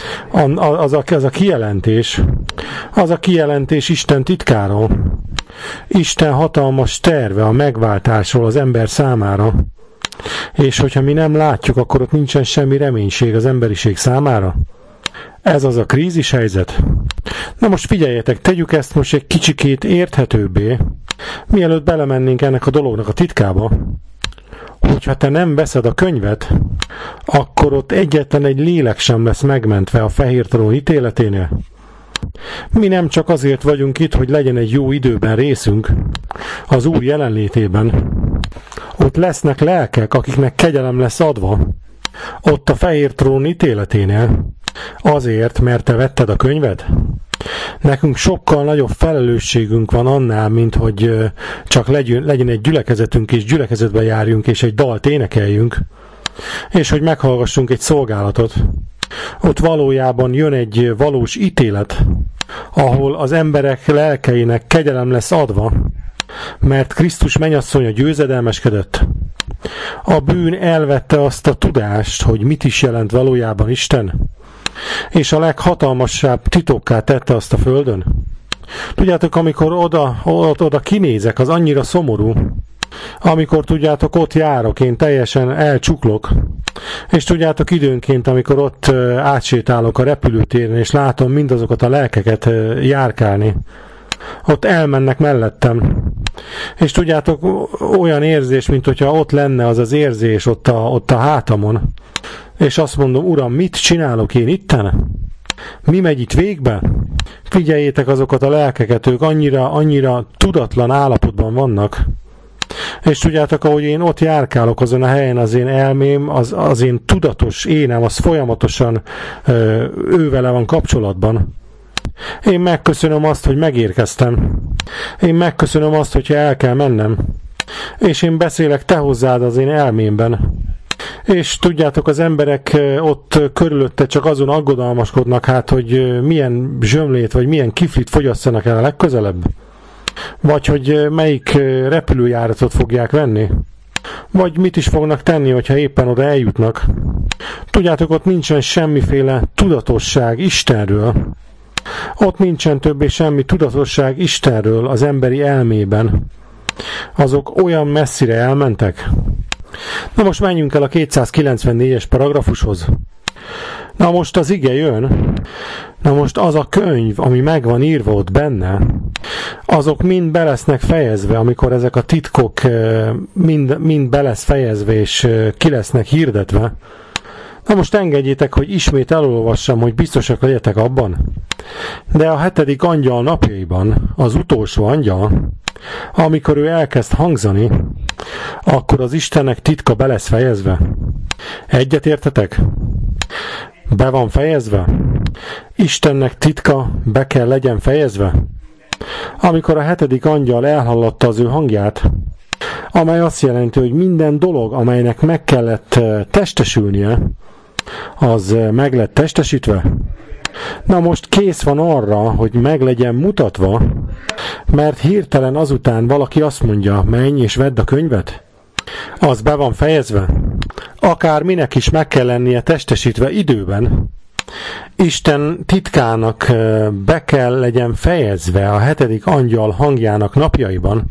az a, az a kijelentés, az a kijelentés Isten titkáról, Isten hatalmas terve a megváltásról az ember számára. És hogyha mi nem látjuk, akkor ott nincsen semmi reménység az emberiség számára. Ez az a krízis helyzet. Na most figyeljetek, tegyük ezt most egy kicsikét érthetőbbé, mielőtt belemennénk ennek a dolognak a titkába. Hogyha te nem veszed a könyvet, akkor ott egyetlen egy lélek sem lesz megmentve a fehér trón ítéleténél. Mi nem csak azért vagyunk itt, hogy legyen egy jó időben részünk az Úr jelenlétében. Ott lesznek lelkek, akiknek kegyelem lesz adva. Ott a fehér trón ítéleténél. Azért, mert te vetted a könyvet? Nekünk sokkal nagyobb felelősségünk van annál, mint hogy csak legyen egy gyülekezetünk, és gyülekezetbe járjunk, és egy dalt énekeljünk, és hogy meghallgassunk egy szolgálatot. Ott valójában jön egy valós ítélet, ahol az emberek lelkeinek kegyelem lesz adva, mert Krisztus mennyasszonya győzedelmeskedett. A bűn elvette azt a tudást, hogy mit is jelent valójában Isten, és a leghatalmasabb titokká tette azt a földön. Tudjátok, amikor oda, oda, oda kinézek, az annyira szomorú, amikor tudjátok, ott járok, én teljesen elcsuklok, és tudjátok, időnként, amikor ott átsétálok a repülőtéren, és látom mindazokat a lelkeket járkálni, ott elmennek mellettem. És tudjátok, olyan érzés, mint hogyha ott lenne az az érzés ott a, ott a hátamon. És azt mondom, Uram, mit csinálok én itten? Mi megy itt végbe? Figyeljétek azokat a lelkeket, ők annyira, annyira tudatlan állapotban vannak. És tudjátok, ahogy én ott járkálok azon a helyen, az én elmém, az, az én tudatos énem, az folyamatosan ö, ővele van kapcsolatban. Én megköszönöm azt, hogy megérkeztem. Én megköszönöm azt, hogyha el kell mennem. És én beszélek te hozzád az én elmémben. És tudjátok, az emberek ott körülötte csak azon aggodalmaskodnak, hát, hogy milyen zsömlét, vagy milyen kiflit fogyasszanak el a legközelebb. Vagy hogy melyik repülőjáratot fogják venni. Vagy mit is fognak tenni, hogyha éppen oda eljutnak. Tudjátok, ott nincsen semmiféle tudatosság Istenről. Ott nincsen többé semmi tudatosság Istenről az emberi elmében. Azok olyan messzire elmentek. Na most menjünk el a kétszázkilencvennégyes paragrafushoz. Na most az ige jön. Na most az a könyv, ami meg van írva ott benne, azok mind be lesznek fejezve, amikor ezek a titkok mind, mind be lesz fejezve, és ki lesznek hirdetve. Na most engedjétek, hogy ismét elolvassam, hogy biztosak legyetek abban. De a hetedik angyal napjaiban, az utolsó angyal, amikor ő elkezd hangzani, akkor az Istennek titka be lesz fejezve. Egyet értetek? Be van fejezve? Istennek titka be kell legyen fejezve? Amikor a hetedik angyal elhallatta az ő hangját, amely azt jelenti, hogy minden dolog, amelynek meg kellett testesülnie, az meg lett testesítve. Na most kész van arra, hogy meg legyen mutatva, mert hirtelen azután valaki azt mondja, menj és vedd a könyvet. Az be van fejezve. Akár minek is meg kell lennie testesítve időben. Isten titkának be kell legyen fejezve a hetedik angyal hangjának napjaiban.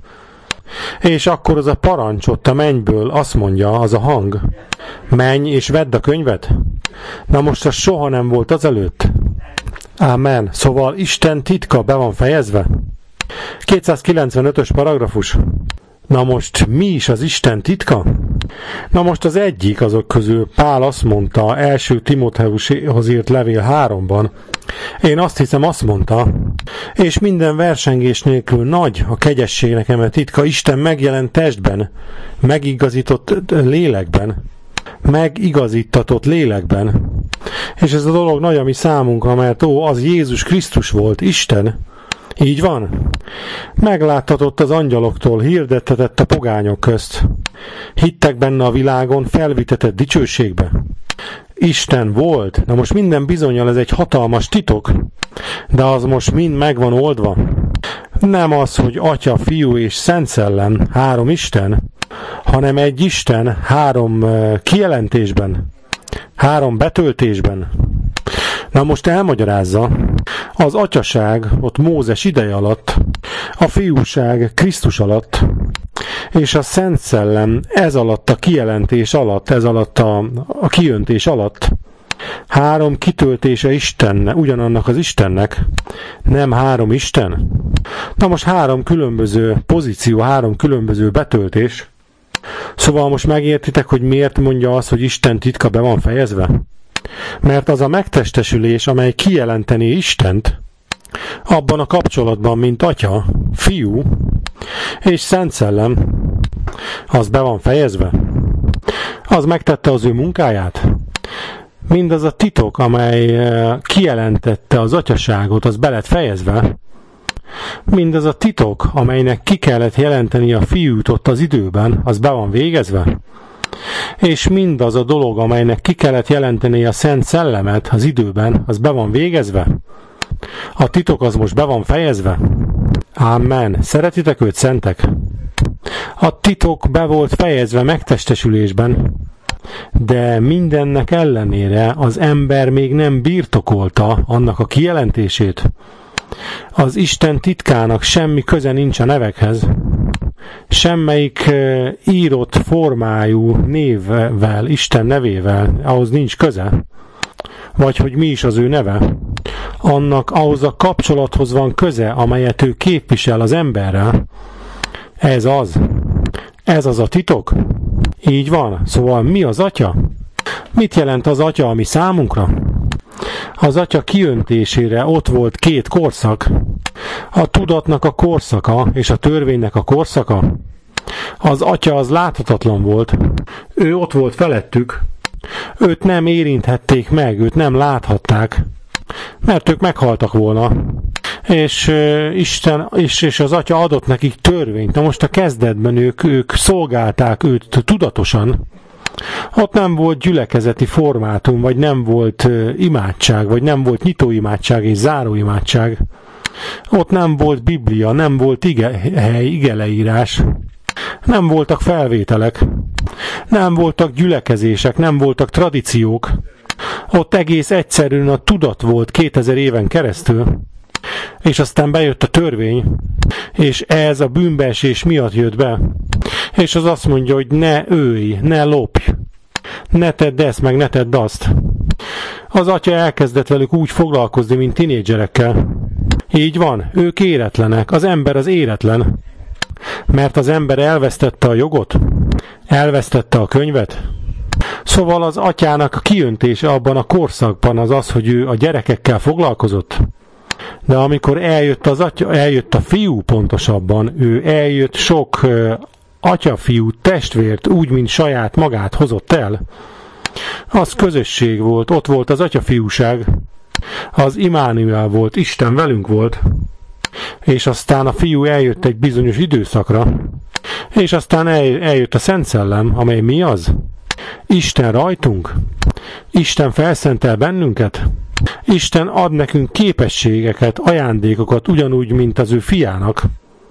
És akkor az a parancs ott a mennyből azt mondja, az a hang, menj és vedd a könyvet. Na most az soha nem volt azelőtt. Ámen. Szóval Isten titka be van fejezve. kétszázkilencvenötös paragrafus. Na most mi is az Isten titka? Na most az egyik azok közül Pál azt mondta első Timóteushoz írt levél háromban. Én azt hiszem azt mondta, és minden versengés nélkül nagy a kegyességnek eme titka, Isten megjelent testben, megigazított lélekben, megigazítatott lélekben. És ez a dolog nagy a mi számunkra, mert ó, az Jézus Krisztus volt, Isten. Így van? Megláttatott az angyaloktól, hirdettetett a pogányok közt. Hittek benne a világon, felvitetett dicsőségbe. Isten volt. Na most minden bizonnyal ez egy hatalmas titok, de az most mind megvan oldva. Nem az, hogy Atya, Fiú és Szent Szellem, három Isten, hanem egy Isten három kijelentésben, három betöltésben. Na most elmagyarázza, az atyaság ott Mózes ideje alatt, a fiúság Krisztus alatt, és a Szent Szellem ez alatt a kijelentés alatt, ez alatt a, a kijöntés alatt, Három kitöltése Istennek, ugyanannak az Istennek, nem három Isten. Na most három különböző pozíció, három különböző betöltés. Szóval most megértitek, hogy miért mondja azt, hogy Isten titka be van fejezve? Mert az a megtestesülés, amely kijelenteni Istent, abban a kapcsolatban, mint Atya, Fiú és Szent Szellem, az be van fejezve. Az megtette az ő munkáját. Mindaz a titok, amely kijelentette az atyaságot, az be lett fejezve. Mindaz a titok, amelynek ki kellett jelenteni a Fiút ott az időben, az be van végezve. És mindaz a dolog, amelynek ki kellett jelenteni a Szent Szellemet az időben, az be van végezve. A titok az most be van fejezve. Amen. Szeretitek őt, szentek? A titok be volt fejezve megtestesülésben, de mindennek ellenére az ember még nem birtokolta annak a kijelentését. Az Isten titkának semmi köze nincs a nevekhez. Semmelyik írott formájú névvel, Isten nevével, ahhoz nincs köze. Vagy hogy mi is az ő neve. Annak ahhoz a kapcsolathoz van köze, amelyet ő képvisel az emberrel. Ez az. Ez az a titok. Így van. Szóval mi az Atya? Mit jelent az Atya, ami számunkra? Az Atya kiöntésére ott volt két korszak. A tudatnak a korszaka és a törvénynek a korszaka. Az Atya az láthatatlan volt. Ő ott volt felettük. Őt nem érinthették meg, őt nem láthatták, mert ők meghaltak volna. És uh, Isten és, és az Atya adott nekik törvényt. Na most a kezdetben ők, ők szolgálták őt tudatosan. Ott nem volt gyülekezeti formátum, vagy nem volt uh, imádság, vagy nem volt nyitóimádság és záróimádság. Ott nem volt Biblia, nem volt ige, hely, igeleírás. Nem voltak felvételek. Nem voltak gyülekezések, nem voltak tradíciók. Ott egész egyszerűen a tudat volt kétezer éven keresztül. És aztán bejött a törvény, és ez a bűnbeesés miatt jött be. És az azt mondja, hogy ne ölj, ne lopj, ne tedd ezt, meg ne tedd azt. Az Atya elkezdett velük úgy foglalkozni, mint tinédzserekkel. Így van, ők éretlenek, az ember az éretlen. Mert az ember elvesztette a jogot, elvesztette a könyvet. Szóval az Atyának a kiöntése abban a korszakban az az, hogy ő a gyerekekkel foglalkozott. De amikor eljött az atya, eljött a fiú pontosabban, ő eljött sok uh, atyafiú testvért úgy, mint saját magát hozott el. Az közösség volt, ott volt az atyafiúság, az Immanuel volt, Isten velünk volt, és aztán a fiú eljött egy bizonyos időszakra, és aztán eljött a Szent Szellem, amely mi az? Isten rajtunk? Isten felszentel bennünket? Isten ad nekünk képességeket, ajándékokat, ugyanúgy, mint az ő fiának.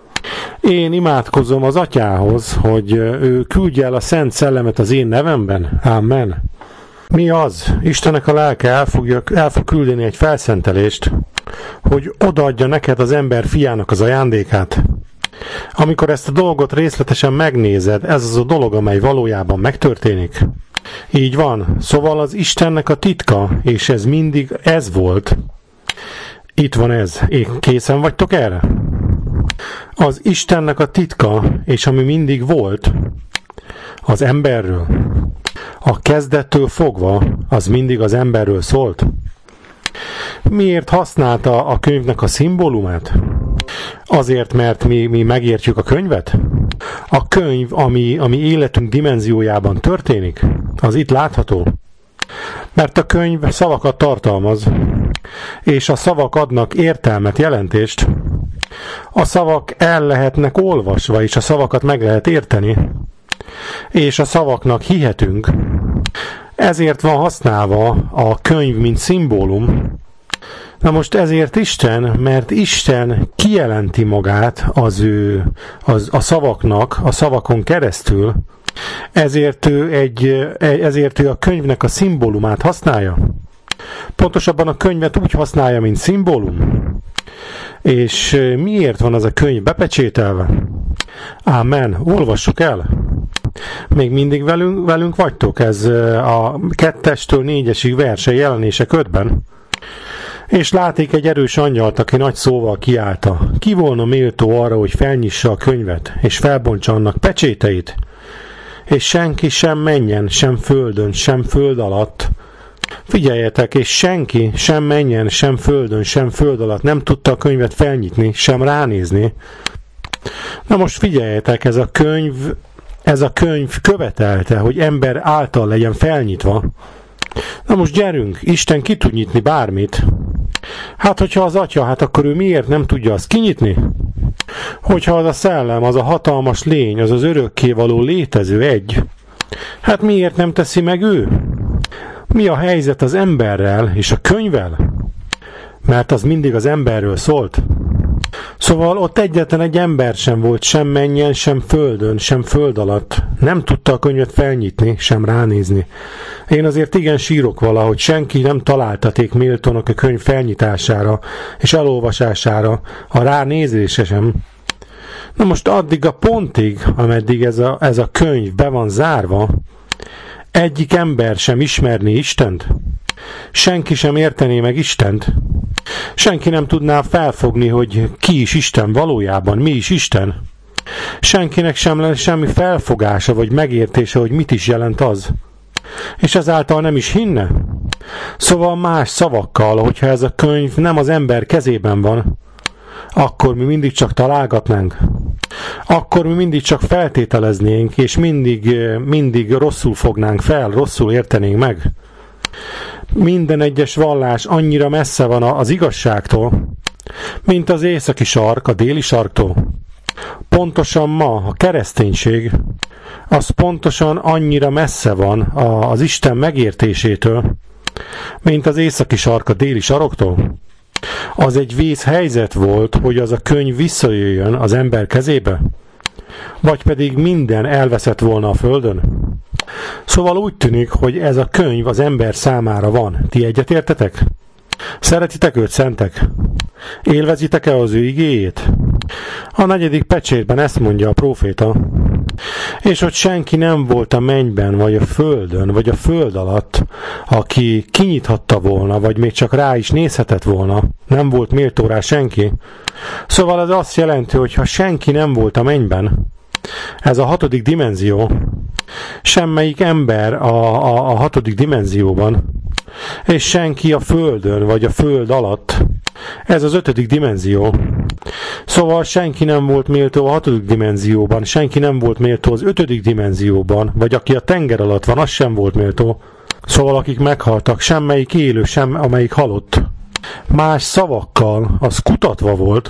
Én imádkozom az Atyához, hogy ő küldje el a Szent Szellemet az én nevemben. Amen. Mi az? Istennek a lelke el, fogja, el fog küldeni egy felszentelést, hogy odaadja neked az ember fiának az ajándékát. Amikor ezt a dolgot részletesen megnézed, ez az a dolog, amely valójában megtörténik. Így van. Szóval az Istennek a titka, és ez mindig ez volt. Itt van ez. Én készen vagytok erre? Az Istennek a titka, és ami mindig volt, az emberről. A kezdettől fogva, az mindig az emberről szólt. Miért használta a könyvnek a szimbólumát? Azért, mert mi, mi megértjük a könyvet? A könyv, ami, ami életünk dimenziójában történik, az itt látható. Mert a könyv szavakat tartalmaz, és a szavak adnak értelmet, jelentést. A szavak el lehetnek olvasva, és a szavakat meg lehet érteni. És a szavaknak hihetünk. Ezért van használva a könyv, mint szimbólum. Na most ezért Isten, mert Isten kijelenti magát az ő, az, a szavaknak, a szavakon keresztül, ezért ő, egy, ezért ő a könyvnek a szimbólumát használja. Pontosabban a könyvet úgy használja, mint szimbólum. És miért van az a könyv bepecsételve? Ámen. Olvassuk el. Még mindig velünk, velünk vagytok? Ez a kettestől négyesig verse jelenések ötben. És láték egy erős angyalt, aki nagy szóval kiállta. Ki volna méltó arra, hogy felnyissa a könyvet, és felbontsa annak pecséteit? És senki sem menjen, sem földön, sem föld alatt. Figyeljetek, és senki sem menjen, sem földön, sem föld alatt nem tudta a könyvet felnyitni, sem ránézni. Na most figyeljetek, ez a könyv, ez a könyv követelte, hogy ember által legyen felnyitva. Na most gyerünk, Isten ki tud nyitni bármit. Hát, hogyha az atya, hát akkor ő miért nem tudja azt kinyitni? Hogyha az a szellem, az a hatalmas lény, az az örökkévaló létező egy, hát miért nem teszi meg ő? Mi a helyzet az emberrel és a könyvvel? Mert az mindig az emberről szólt. Szóval ott egyetlen egy ember sem volt, sem mennyen, sem földön, sem föld alatt. Nem tudta a könyvet felnyitni, sem ránézni. Én azért igen sírok valahogy senki nem találtaték méltónak a könyv felnyitására és elolvasására, a ránézése sem. Na most addig a pontig, ameddig ez a, ez a könyv be van zárva, egyik ember sem ismerné Istent, senki sem értené meg Istent, senki nem tudná felfogni, hogy ki is Isten valójában, mi is Isten. Senkinek sem lenne semmi felfogása vagy megértése, hogy mit is jelent az. És ezáltal nem is hinne. Szóval más szavakkal, hogyha ez a könyv nem az ember kezében van, akkor mi mindig csak találgatnánk. Akkor mi mindig csak feltételeznénk, és mindig, mindig rosszul fognánk fel, rosszul értenénk meg. Minden egyes vallás annyira messze van az igazságtól, mint az északi sark a déli sarktól. Pontosan ma a kereszténység, az pontosan annyira messze van az Isten megértésétől, mint az északi sark a déli saroktól. Az egy vészhelyzet volt, hogy az a könyv visszajöjjön az ember kezébe, vagy pedig minden elveszett volna a földön. Szóval úgy tűnik, hogy ez a könyv az ember számára van. Ti egyetértetek? Szeretitek őt, szentek? Élvezitek-e az ő igéjét? A negyedik pecsétben ezt mondja a próféta. És hogy senki nem volt a mennyben, vagy a földön, vagy a föld alatt, aki kinyithatta volna, vagy még csak rá is nézhetett volna. Nem volt méltó rá senki. Szóval ez azt jelenti, hogy ha senki nem volt a mennyben, ez a hatodik dimenzió, semmelyik ember a, a, a hatodik dimenzióban, és senki a földön, vagy a föld alatt, ez az ötödik dimenzió. Szóval senki nem volt méltó a hatodik dimenzióban, senki nem volt méltó az ötödik dimenzióban, vagy aki a tenger alatt van, az sem volt méltó. Szóval akik meghaltak, semmelyik élő, sem amelyik halott. Más szavakkal az kutatva volt,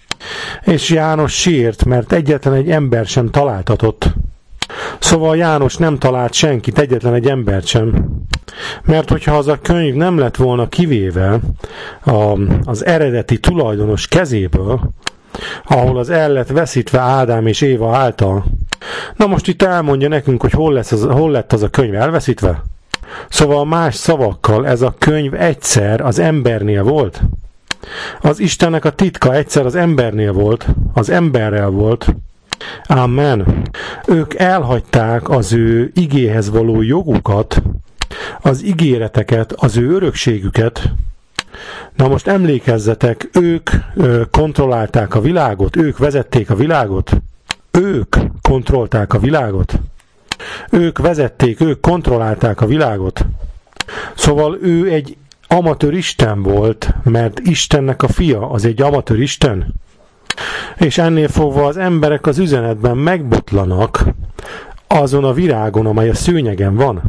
és János sírt, mert egyetlen egy ember sem találtatott. Szóval János nem talált senkit, egyetlen egy embert sem. Mert hogyha az a könyv nem lett volna kivéve a, az eredeti tulajdonos kezéből, ahol az el lett veszítve Ádám és Éva által. Na most itt elmondja nekünk, hogy hol, lesz az, hol lett az a könyv elveszítve? Szóval más szavakkal ez a könyv egyszer az embernél volt. Az Istennek a titka egyszer az embernél volt, az emberrel volt. Amen. Ők elhagyták az ő igéhez való jogukat, az ígéreteket, az ő örökségüket. Na most emlékezzetek, ők ö, kontrollálták a világot, ők vezették a világot, ők kontrollálták a világot, ők vezették, ők kontrollálták a világot. Szóval ő egy amatőr isten volt, mert Istennek a fia az egy amatőr isten. És ennél fogva az emberek az üzenetben megbotlanak azon a virágon, amely a szőnyegen van.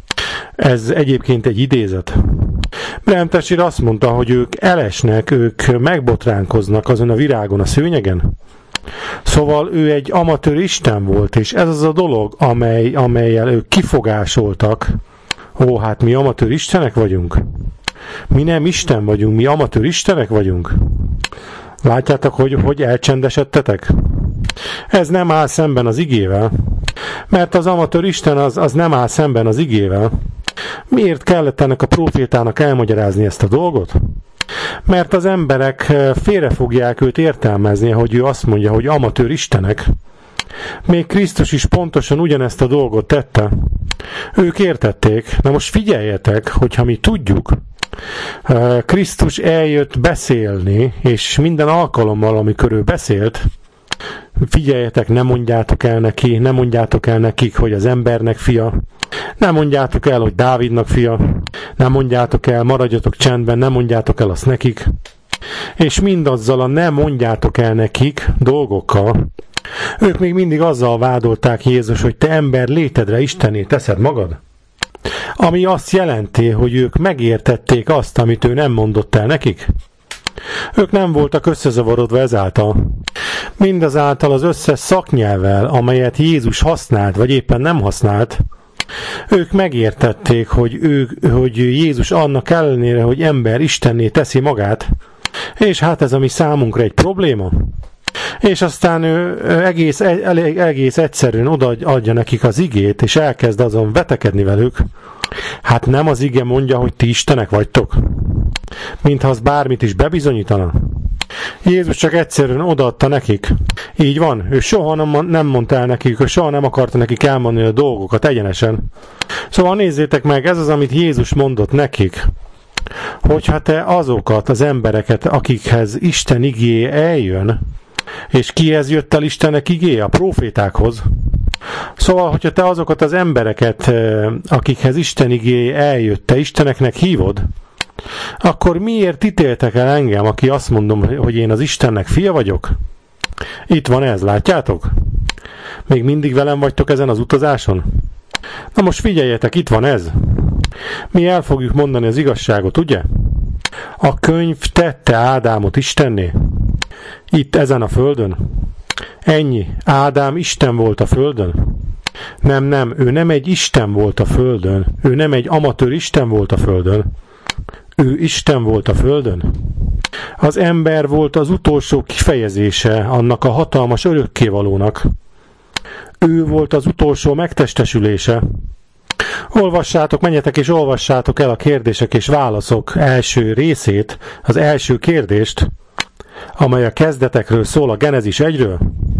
Ez egyébként egy idézet. Braham Tessér azt mondta, hogy ők elesnek, ők megbotránkoznak azon a virágon, a szőnyegen. Szóval ő egy amatőr isten volt, és ez az a dolog, amely, amellyel ők kifogásoltak. Ó, hát mi amatőr istenek vagyunk? Mi nem Isten vagyunk, mi amatőr istenek vagyunk? Látjátok, hogy, hogy elcsendesedtetek? Ez nem áll szemben az igével, mert az amatőr isten az, az nem áll szemben az igével. Miért kellett ennek a prófétának elmagyarázni ezt a dolgot? Mert az emberek félre fogják őt értelmezni, hogy ő azt mondja, hogy amatőr istenek. Még Krisztus is pontosan ugyanezt a dolgot tette. Ők értették. Na most figyeljetek, hogyha mi tudjuk, Krisztus eljött beszélni, és minden alkalommal, amikor ő beszélt, figyeljetek, ne mondjátok el neki, ne mondjátok el nekik, hogy az embernek fia, ne mondjátok el, hogy Dávidnak fia, ne mondjátok el, maradjatok csendben, ne mondjátok el azt nekik, és mindazzal a ne mondjátok el nekik dolgokkal, ők még mindig azzal vádolták Jézus, hogy te ember létedre Istenné teszed magad. Ami azt jelenti, hogy ők megértették azt, amit ő nem mondott el nekik. Ők nem voltak összezavarodva ezáltal. Mindazáltal az összes szaknyelvvel, amelyet Jézus használt, vagy éppen nem használt, ők megértették, hogy, ő, hogy Jézus annak ellenére, hogy ember Istenné teszi magát, és hát ez a mi számunkra egy probléma. És aztán ő egész, egész egyszerűen odaadja nekik az igét, és elkezd azon vetekedni velük. Hát nem az ige mondja, hogy ti istenek vagytok? Mintha az bármit is bebizonyítana. Jézus csak egyszerűen odaadta nekik. Így van, ő soha nem, nem mondta el nekik, ő soha nem akarta nekik elmondani a dolgokat egyenesen. Szóval nézzétek meg, ez az, amit Jézus mondott nekik. Hogyha te azokat az embereket, akikhez Isten igéje eljön, és kihez jött el Istennek igéje? A prófétákhoz. Szóval, hogyha te azokat az embereket, akikhez Isten igéje eljött, te Isteneknek hívod, akkor miért ítéltek el engem, aki azt mondom, hogy én az Istennek fia vagyok? Itt van ez, látjátok? Még mindig velem vagytok ezen az utazáson? Na most figyeljetek, itt van ez. Mi el fogjuk mondani az igazságot, ugye? A könyv tette Ádámot Istenné. Itt ezen a földön. Ennyi. Ádám Isten volt a földön. Nem, nem, ő nem egy Isten volt a földön. Ő nem egy amatőr Isten volt a földön. Ő Isten volt a földön. Az ember volt az utolsó kifejezése annak a hatalmas örökkévalónak. Ő volt az utolsó megtestesülése. Olvassátok, menjetek és olvassátok el a kérdések és válaszok első részét, az első kérdést, amely a kezdetekről szól, a Genezis egyről.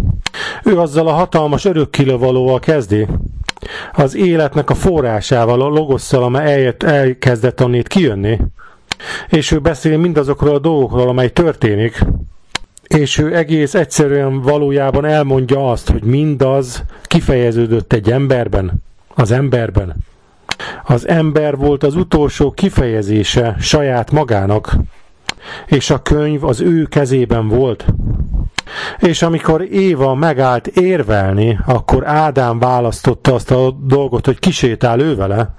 Ő azzal a hatalmas örökkévalóval kezdi, az életnek a forrásával, a logosszal, amely eljött, elkezdett onnét kijönni, és ő beszél mindazokról a dolgokról, amely történik, és ő egész egyszerűen valójában elmondja azt, hogy mindaz kifejeződött egy emberben, az emberben. Az ember volt az utolsó kifejezése saját magának, és a könyv az ő kezében volt. És amikor Éva megállt érvelni, akkor Ádám választotta azt a dolgot, hogy kisétál ő vele.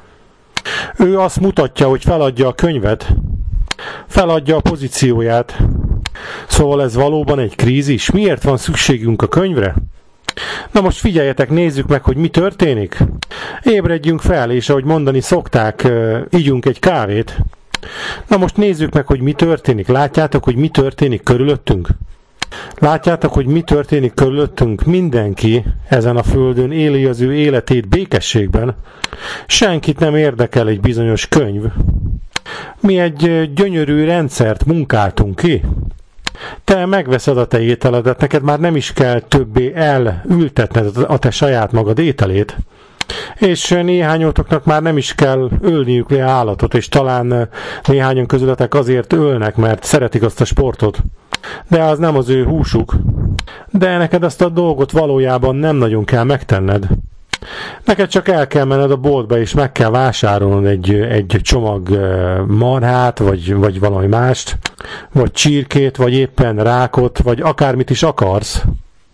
Ő azt mutatja, hogy feladja a könyvet, feladja a pozícióját. Szóval ez valóban egy krízis. Miért van szükségünk a könyvre? Na most figyeljetek, nézzük meg, hogy mi történik. Ébredjünk fel, és ahogy mondani szokták, ígyunk egy kávét. Na most nézzük meg, hogy mi történik. Látjátok, hogy mi történik körülöttünk? Látjátok, hogy mi történik körülöttünk? Mindenki ezen a földön éli az ő életét békességben. Senkit nem érdekel egy bizonyos könyv. Mi egy gyönyörű rendszert munkáltunk ki. Te megveszed a te ételedet, neked már nem is kell többé elültetned a te saját magad ételét. És néhányotoknak már nem is kell ölniük le állatot, és talán néhányan közületek azért ölnek, mert szeretik azt a sportot. De az nem az ő húsuk. De neked azt a dolgot valójában nem nagyon kell megtenned. Neked csak el kell menned a boltba, és meg kell vásárolnod egy, egy csomag marhát, vagy, vagy valami mást, vagy csirkét, vagy éppen rákot, vagy akármit is akarsz.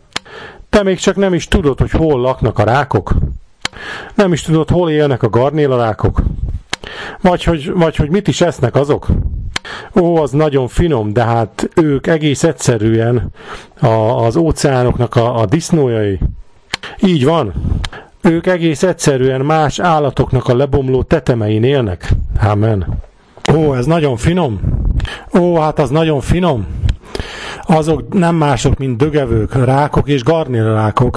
Te még csak nem is tudod, hogy hol laknak a rákok. Nem is tudod, hol élnek a garnélarákok. Vagy hogy, vagy hogy mit is esznek azok. Ó, az nagyon finom, de hát ők egész egyszerűen a, az óceánoknak a, a disznójai. Így van. Ők egész egyszerűen más állatoknak a lebomló tetemein élnek. Amen. Ó, ez nagyon finom. Ó, hát az nagyon finom. Azok nem mások, mint dögevők, rákok és garnélrákok.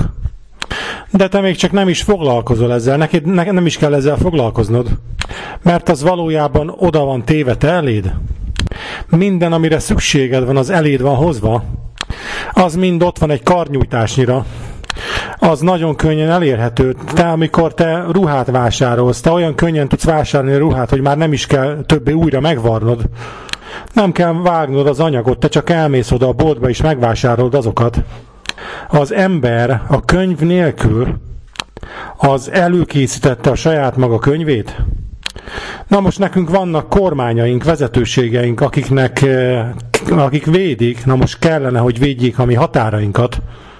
De te még csak nem is foglalkozol ezzel, neked ne, nem is kell ezzel foglalkoznod. Mert az valójában oda van téve te eléd. Minden, amire szükséged van, az eléd van hozva. Az mind ott van egy karnyújtásnyira. az nagyon könnyen elérhető. Te, amikor te ruhát vásárolsz, te olyan könnyen tudsz vásárolni ruhát, hogy már nem is kell többé újra megvarnod. Nem kell vágnod az anyagot, te csak elmész oda a boltba és megvásárolod azokat. Az ember a könyv nélkül az előkészítette a saját maga könyvét. Na most nekünk vannak kormányaink, vezetőségeink, akiknek, akik védik, na most kellene, hogy védjék a mi határainkat.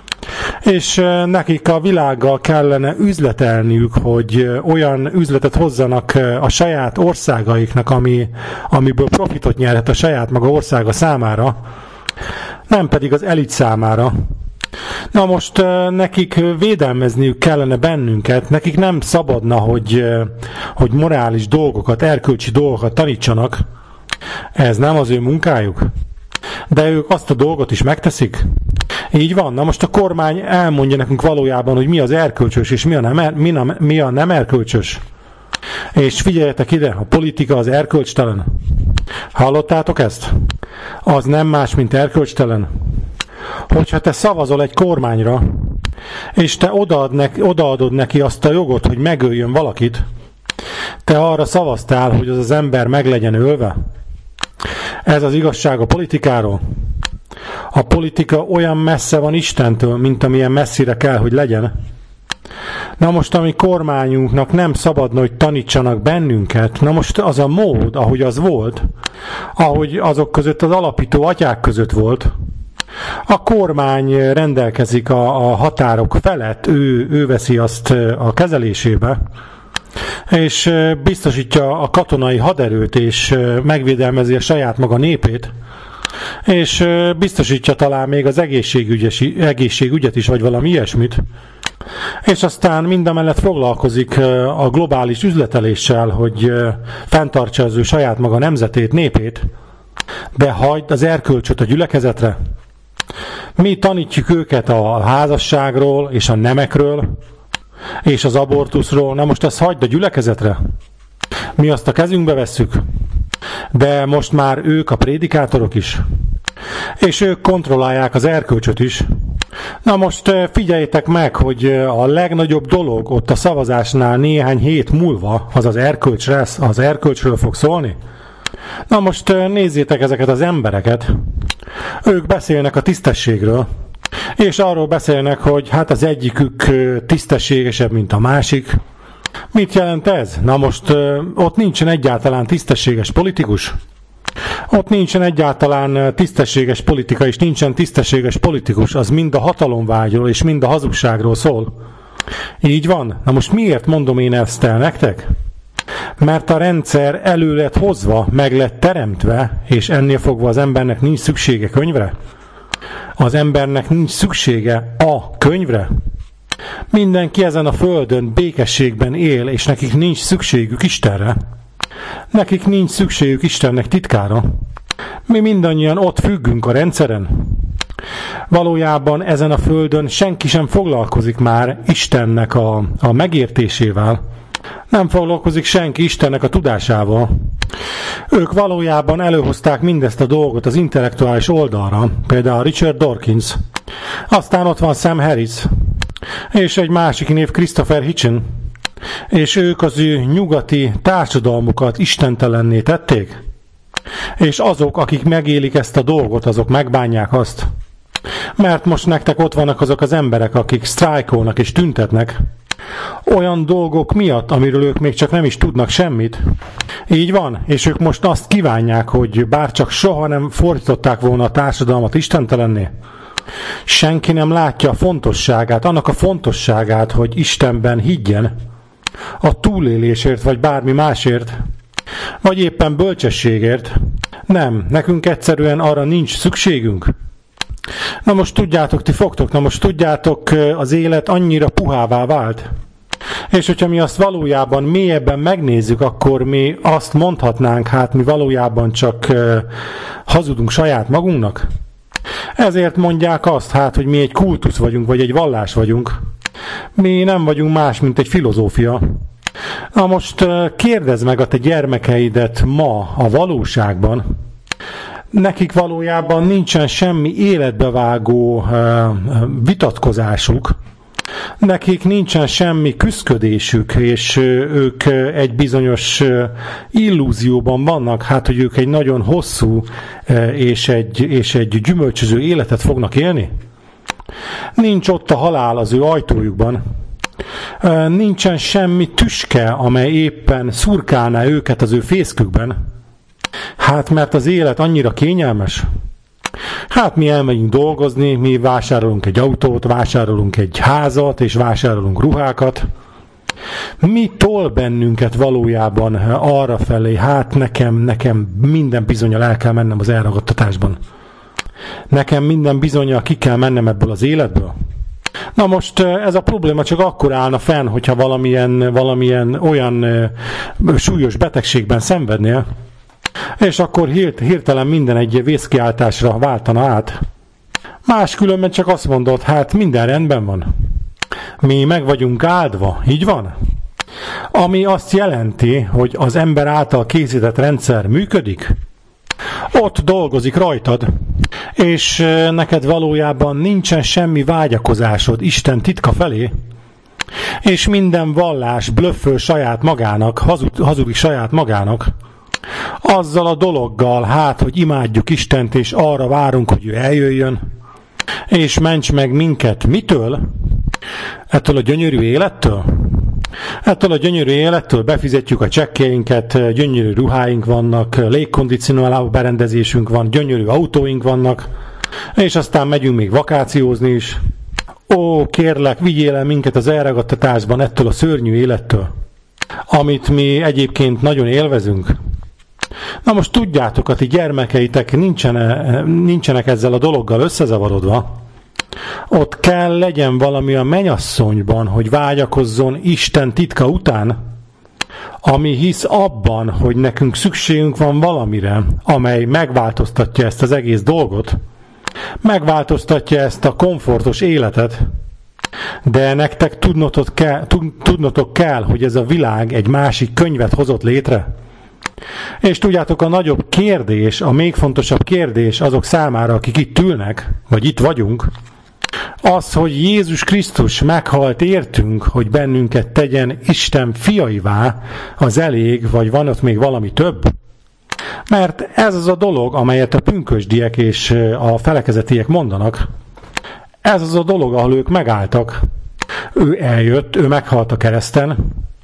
És nekik a világgal kellene üzletelniük, hogy olyan üzletet hozzanak a saját országaiknak, ami, amiből profitot nyerhet a saját maga országa számára, nem pedig az elit számára. Na most nekik védelmezniük kellene bennünket, nekik nem szabadna, hogy, hogy morális dolgokat, erkölcsi dolgokat tanítsanak. Ez nem az ő munkájuk. De ők azt a dolgot is megteszik. Így van. Na most a kormány elmondja nekünk valójában, hogy mi az erkölcsös, és mi a nem, mi a, mi a nem erkölcsös. És figyeljetek ide, a politika az erkölcstelen. Hallottátok ezt? Az nem más, mint erkölcstelen. Hogyha te szavazol egy kormányra, és te odaad neki, odaadod neki azt a jogot, hogy megöljön valakit, te arra szavaztál, hogy az az ember meg legyen ölve. Ez az igazság a politikáról. A politika olyan messze van Istentől, mint amilyen messzire kell, hogy legyen. Na most, ami kormányunknak nem szabadna, hogy tanítsanak bennünket, na most az a mód, ahogy az volt, ahogy azok között az alapító atyák között volt, a kormány rendelkezik a, a határok felett, ő, ő veszi azt a kezelésébe, és biztosítja a katonai haderőt, és megvédelmezi a saját maga népét, és biztosítja talán még az egészségügyet is, vagy valami ilyesmit. És aztán mindamellett foglalkozik a globális üzleteléssel, hogy fenntartsa az ő saját maga nemzetét, népét, de hagyd az erkölcsöt a gyülekezetre. Mi tanítjuk őket a házasságról, és a nemekről, és az abortuszról. Na most ezt hagyd a gyülekezetre. Mi azt a kezünkbe vesszük, de most már ők a prédikátorok is. És ők kontrollálják az erkölcsöt is. Na most figyeljétek meg, hogy a legnagyobb dolog ott a szavazásnál néhány hét múlva az az erkölcs lesz, az erkölcsről fog szólni. Na most nézzétek ezeket az embereket. Ők beszélnek a tisztességről, és arról beszélnek, hogy hát az egyikük tisztességesebb, mint a másik. Mit jelent ez? Na most ott nincsen egyáltalán tisztességes politikus. Ott nincsen egyáltalán tisztességes politika, és nincsen tisztességes politikus. Az mind a hatalomvágyról, és mind a hazugságról szól. Így van? Na most miért mondom én ezt el nektek? Mert a rendszer elő lett hozva, meg lett teremtve, és ennél fogva az embernek nincs szüksége könyvre. Az embernek nincs szüksége a könyvre. Mindenki ezen a földön békességben él, és nekik nincs szükségük Istenre. Nekik nincs szükségük Istennek titkára. Mi mindannyian ott függünk a rendszeren. Valójában ezen a földön senki sem foglalkozik már Istennek a, a megértésével. Nem foglalkozik senki Istennek a tudásával. Ők valójában előhozták mindezt a dolgot az intellektuális oldalra, például Richard Dawkins. Aztán ott van Sam Harris, és egy másik név Christopher Hitchens, és ők az ő nyugati társadalmukat istentelenné tették. És azok, akik megélik ezt a dolgot, azok megbánják azt. Mert most nektek ott vannak azok az emberek, akik sztrájkolnak és tüntetnek, olyan dolgok miatt, amiről ők még csak nem is tudnak semmit. Így van, és ők most azt kívánják, hogy bárcsak soha nem fordították volna a társadalmat istentelenné. Senki nem látja a fontosságát, annak a fontosságát, hogy Istenben higgyen, a túlélésért, vagy bármi másért, vagy éppen bölcsességért. Nem, nekünk egyszerűen arra nincs szükségünk. Na most tudjátok, ti fogtok, na most tudjátok, az élet annyira puhává vált. És hogyha mi azt valójában mélyebben megnézzük, akkor mi azt mondhatnánk, hát mi valójában csak hazudunk saját magunknak. Ezért mondják azt, hát, hogy mi egy kultusz vagyunk, vagy egy vallás vagyunk. Mi nem vagyunk más, mint egy filozófia. Na most kérdezd meg a te gyermekeidet ma a valóságban. Nekik valójában nincsen semmi életbevágó vitatkozásuk. Nekik nincsen semmi küszködésük, és ők egy bizonyos illúzióban vannak, hát, hogy ők egy nagyon hosszú és egy, és egy gyümölcsöző életet fognak élni. Nincs ott a halál az ő ajtójukban. Nincsen semmi tüske, amely éppen szurkálná őket az ő fészkükben. Hát, mert az élet annyira kényelmes. Hát mi elmegyünk dolgozni, mi vásárolunk egy autót, vásárolunk egy házat, és vásárolunk ruhákat. Mi tol bennünket valójában arra felé, hát nekem, nekem minden bizonnyal el kell mennem az elragadtatásban. Nekem minden bizonnyal ki kell mennem ebből az életből. Na most ez a probléma csak akkor állna fenn, hogyha valamilyen, valamilyen olyan súlyos betegségben szenvednél, és akkor hirtelen minden egy vészkiáltásra váltana át. Máskülönben csak azt mondod, hát minden rendben van. Mi meg vagyunk áldva, így van? Ami azt jelenti, hogy az ember által készített rendszer működik, ott dolgozik rajtad, és neked valójában nincsen semmi vágyakozásod Isten titka felé, és minden vallás blöfföl saját magának, hazud, hazudik saját magának, azzal a dologgal, hát, hogy imádjuk Istent, és arra várunk, hogy ő eljöjjön, és ments meg minket. Mitől? Ettől a gyönyörű élettől? Ettől a gyönyörű élettől befizetjük a csekkjeinket, gyönyörű ruháink vannak, légkondicionáló berendezésünk van, gyönyörű autóink vannak, és aztán megyünk még vakációzni is. Ó, kérlek, vigyél el minket az elragadtatásban ettől a szörnyű élettől, amit mi egyébként nagyon élvezünk. Na most tudjátok, a ti gyermekeitek nincsenek, nincsenek ezzel a dologgal összezavarodva. Ott kell legyen valami a mennyasszonyban, hogy vágyakozzon Isten titka után, ami hisz abban, hogy nekünk szükségünk van valamire, amely megváltoztatja ezt az egész dolgot, megváltoztatja ezt a komfortos életet, de nektek tudnotok kell, tudnotok kell, hogy ez a világ egy másik könyvet hozott létre. És tudjátok, a nagyobb kérdés, a még fontosabb kérdés azok számára, akik itt ülnek, vagy itt vagyunk, az, hogy Jézus Krisztus meghalt értünk, hogy bennünket tegyen Isten fiaivá, az elég, vagy van ott még valami több? Mert ez az a dolog, amelyet a pünkösdiek és a felekezetiek mondanak. Ez az a dolog, ahol ők megálltak. Ő eljött, ő meghalt a kereszten,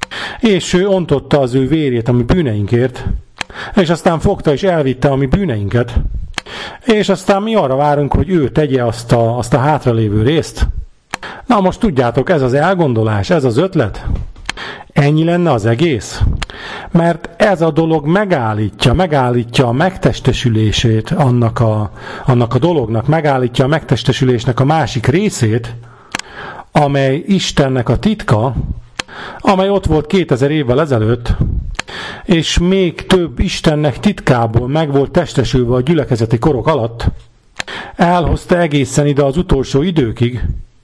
és ő ontotta az ő vérét a mi bűneinkért, és aztán fogta és elvitte a mi bűneinket, és aztán mi arra várunk, hogy ő tegye azt a, azt a hátralévő részt. Na most tudjátok, ez az elgondolás, ez az ötlet, ennyi lenne az egész. Mert ez a dolog megállítja, megállítja a megtestesülését annak a, annak a dolognak, megállítja a megtestesülésnek a másik részét, amely Istennek a titka, amely ott volt kétezer évvel ezelőtt, és még több Istennek titkából meg volt testesülve a gyülekezeti korok alatt, elhozta egészen ide az utolsó időkig,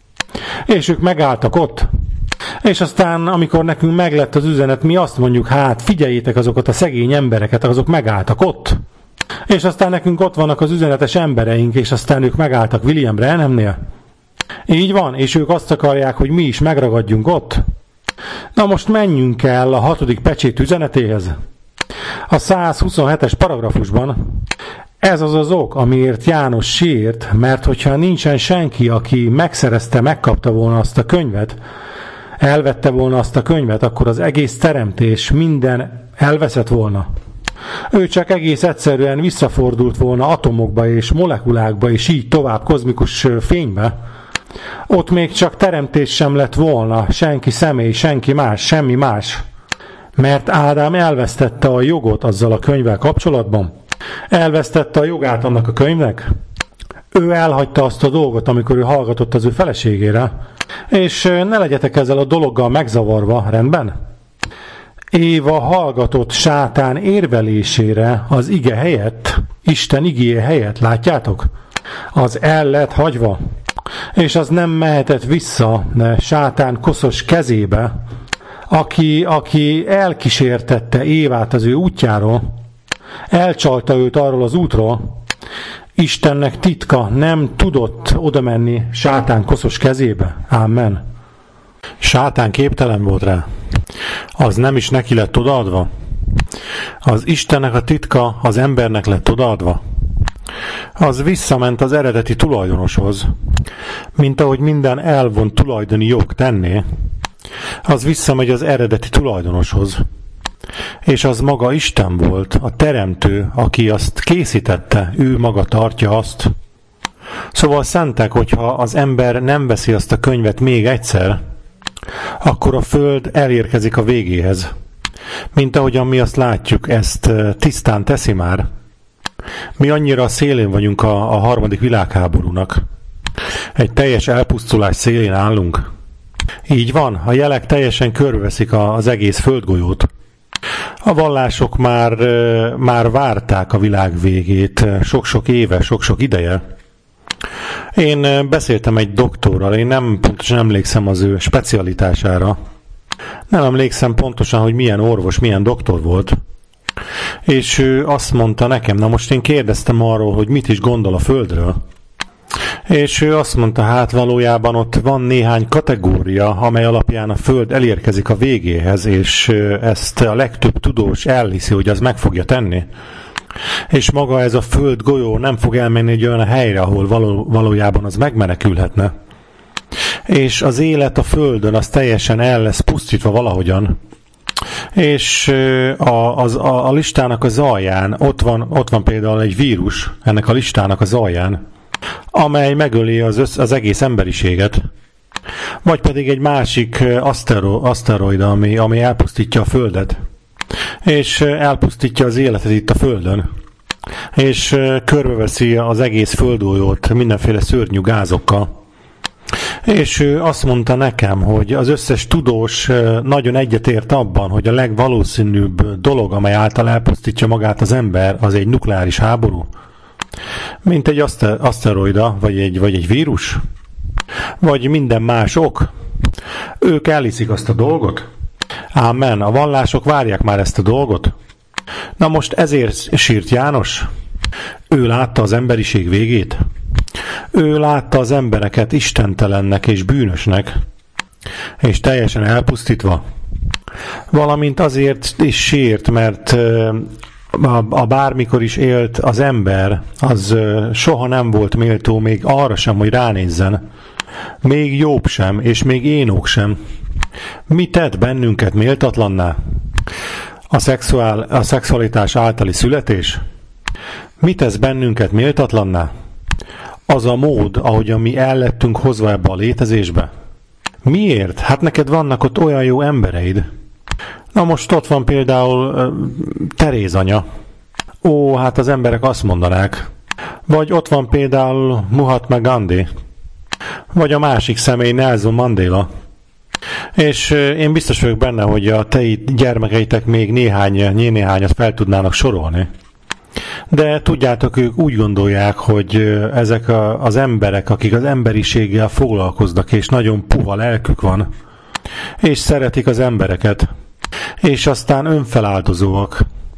és ők megálltak ott. És aztán, amikor nekünk meglett az üzenet, mi azt mondjuk, hát figyeljétek azokat a szegény embereket, azok megálltak ott. És aztán nekünk ott vannak az üzenetes embereink, és aztán ők megálltak William Branhamnél. Így van, és ők azt akarják, hogy mi is megragadjunk ott. Na most menjünk el a hatodik pecsét üzenetéhez. A száz huszonhetes paragrafusban ez az az ok, amiért János sírt, mert hogyha nincsen senki, aki megszerezte, megkapta volna azt a könyvet, elvette volna azt a könyvet, akkor az egész teremtés minden elveszett volna. Ő csak egész egyszerűen visszafordult volna atomokba és molekulákba, és így tovább kozmikus fénybe. Ott még csak teremtés sem lett volna, senki személy, senki más, semmi más. Mert Ádám elvesztette a jogot azzal a könyvvel kapcsolatban. Elvesztette a jogát annak a könyvnek. Ő elhagyta azt a dolgot, amikor ő hallgatott az ő feleségére. És ne legyetek ezzel a dologgal megzavarva, rendben? Éva hallgatott sátán érvelésére az ige helyett, Isten igéje helyett, látjátok? Az el lett hagyva. És az nem mehetett vissza sátán koszos kezébe, aki, aki elkísértette Évát az ő útjáról, elcsalta őt arról az útról. Istennek titka nem tudott odamenni sátán koszos kezébe. Amen. Sátán képtelen volt rá. Az nem is neki lett odaadva. Az Istennek a titka az embernek lett odaadva. Az visszament az eredeti tulajdonoshoz, mint ahogy minden elvont tulajdoni jog tenné. Az visszamegy az eredeti tulajdonoshoz. És az maga Isten volt, a teremtő, aki azt készítette, ő maga tartja azt. Szóval szentek, hogyha az ember nem veszi azt a könyvet még egyszer, akkor a föld elérkezik a végéhez. Mint ahogyan mi azt látjuk, ezt tisztán teszi már. Mi annyira a szélén vagyunk a, a harmadik világháborúnak. Egy teljes elpusztulás szélén állunk. Így van, a jelek teljesen körülveszik az egész földgolyót. A vallások már, már várták a világ végét sok-sok éve, sok-sok ideje. Én beszéltem egy doktorral, én nem pontosan emlékszem az ő specialitására. Nem emlékszem pontosan, hogy milyen orvos, milyen doktor volt. És ő azt mondta nekem, na most én kérdeztem arról, hogy mit is gondol a Földről. És ő azt mondta, hát valójában ott van néhány kategória, amely alapján a Föld elérkezik a végéhez, és ezt a legtöbb tudós elhiszi, hogy az meg fogja tenni. És maga ez a Föld golyó nem fog elmenni egy olyan helyre, ahol való, valójában az megmenekülhetne. És az élet a Földön az teljesen el lesz pusztítva valahogyan. És a, az, a, a listának az alján, ott van, ott van például egy vírus, ennek a listának az alján, amely megöli az, össz, az egész emberiséget. Vagy pedig egy másik asztero, aszteroida, ami, ami elpusztítja a Földet. És elpusztítja az életet itt a Földön. És körbeveszi az egész földgolyót mindenféle szörnyű gázokkal. És ő azt mondta nekem, hogy az összes tudós nagyon egyetért abban, hogy a legvalószínűbb dolog, amely által elpusztítja magát az ember, az egy nukleáris háború. Mint egy aszteroida, vagy egy, vagy egy vírus, vagy minden más ok. Ők elhiszik azt a dolgot. Ámen, a vallások várják már ezt a dolgot. Na most ezért sírt János. Ő látta az emberiség végét. Ő látta az embereket istentelennek és bűnösnek, és teljesen elpusztítva. Valamint azért is sírt, mert a, a bármikor is élt az ember, az soha nem volt méltó még arra sem, hogy ránézzen. Még Jobb sem, és még Énok sem. Mi tett bennünket méltatlanná? A, szexuál, a szexualitás általi születés? Mi tesz bennünket méltatlanná? Az a mód, ahogyan mi el lettünk hozva ebbe a létezésbe? Miért? Hát neked vannak ott olyan jó embereid. Na most ott van például uh, Teréz anya. Ó, hát az emberek azt mondanák. Vagy ott van például Mahatma Gandhi. Vagy a másik személy Nelson Mandela. És uh, én biztos vagyok benne, hogy a te gyermekeitek még néhány, néhányat fel tudnának sorolni. De tudjátok, ők úgy gondolják, hogy ezek a, az emberek, akik az emberiséggel foglalkoznak, és nagyon puha lelkük van, és szeretik az embereket, és aztán önfeláldozóak.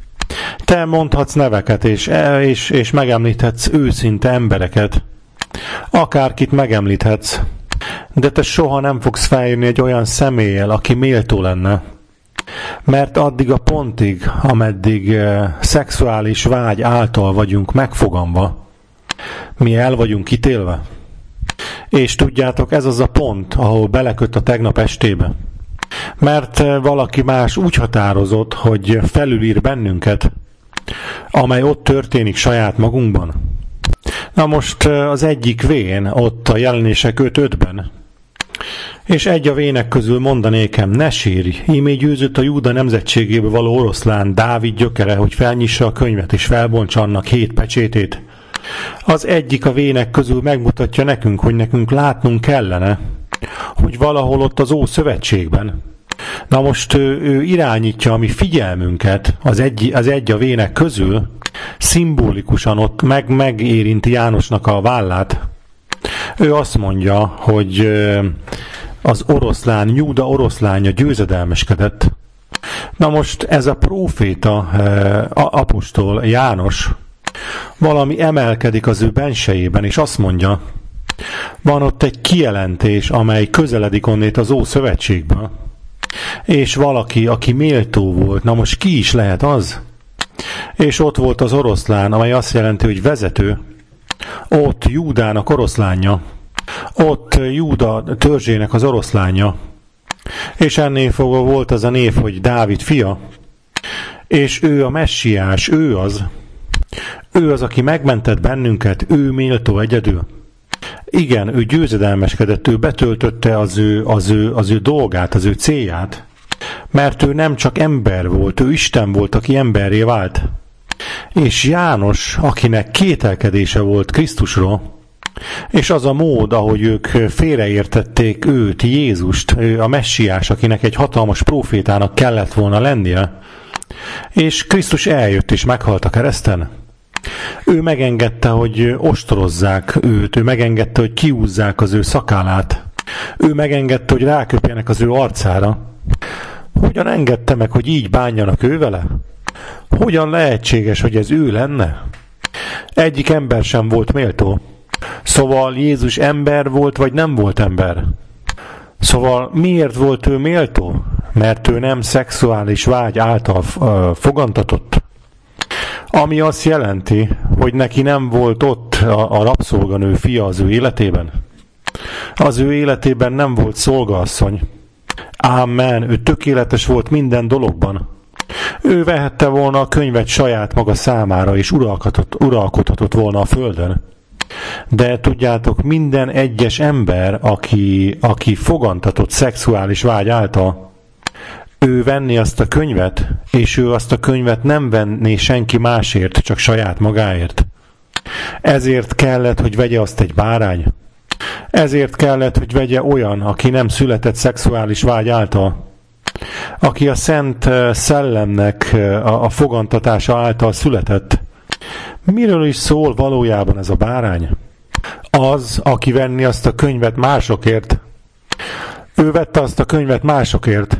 Te mondhatsz neveket, és, és, és megemlíthetsz őszinte embereket. Akárkit megemlíthetsz, de te soha nem fogsz feljönni egy olyan személlyel, aki méltó lenne. Mert addig a pontig, ameddig eh, szexuális vágy által vagyunk megfoganva, mi el vagyunk ítélve. És tudjátok, ez az a pont, ahol beleköt a tegnap estébe. Mert eh, valaki más úgy határozott, hogy felülír bennünket, amely ott történik saját magunkban. Na most eh, az egyik vén, ott a Jelenések öt ötben, és egy a vének közül mondanékem, ne sírj, ímé győzött a Júda nemzetségéből való oroszlán, Dávid gyökere, hogy felnyissa a könyvet és felbontsa annak hét pecsétét. Az egyik a vének közül megmutatja nekünk, hogy nekünk látnunk kellene, hogy valahol ott az Ószövetségben. Na most ő, ő irányítja a mi figyelmünket az egy, az egy a vének közül, szimbolikusan ott meg, megérinti Jánosnak a vállát. Ő azt mondja, hogy az oroszlán, Júda oroszlánja győzedelmeskedett. Na most ez a próféta, apostol János valami emelkedik az ő bensejében, és azt mondja, Van ott egy kijelentés, amely közeledik onnét az Ószövetségből. És valaki, aki méltó volt, na most ki is lehet az? És ott volt az oroszlán, amely azt jelenti, hogy vezető. Ott Júdának oroszlánja. Ott Júda törzsének az oroszlánja. És ennél fogva volt az a név, hogy Dávid fia. És ő a messiás, ő az. Ő az, aki megmentett bennünket, ő méltó egyedül. Igen, ő győzedelmeskedett, ő betöltötte az ő, az, ő, az ő dolgát, az ő célját. Mert ő nem csak ember volt, ő Isten volt, aki emberré vált. És János, akinek kételkedése volt Krisztusról, és az a mód, ahogy ők félreértették őt, Jézust, ő a messiás, akinek egy hatalmas prófétának kellett volna lennie, és Krisztus eljött és meghalt a kereszten. Ő megengedte, hogy ostorozzák őt, ő megengedte, hogy kiúzzák az ő szakállát, ő megengedte, hogy ráköpjenek az ő arcára. Hogyan engedte meg, hogy így bánjanak ő vele? Hogyan lehetséges, hogy ez ő lenne? Egyik ember sem volt méltó. Szóval Jézus ember volt, vagy nem volt ember? Szóval miért volt ő méltó? Mert ő nem szexuális vágy által uh, fogantatott. Ami azt jelenti, hogy neki nem volt ott a, a rabszolganő fia az ő életében. Az ő életében nem volt szolgaasszony. Ámen, ő tökéletes volt minden dologban. Ő vehette volna a könyvet saját maga számára, és uralkodhatott, uralkodhatott volna a földön. De tudjátok, minden egyes ember, aki, aki fogantatott szexuális vágy által, ő venni azt a könyvet, és ő azt a könyvet nem venné senki másért, csak saját magáért. Ezért kellett, hogy vegye azt egy bárány. Ezért kellett, hogy vegye olyan, aki nem született szexuális vágy által. Aki a Szent Szellemnek a, a fogantatása által született. Miről is szól valójában ez a bárány? Az, aki venni azt a könyvet másokért. Ő vette azt a könyvet másokért.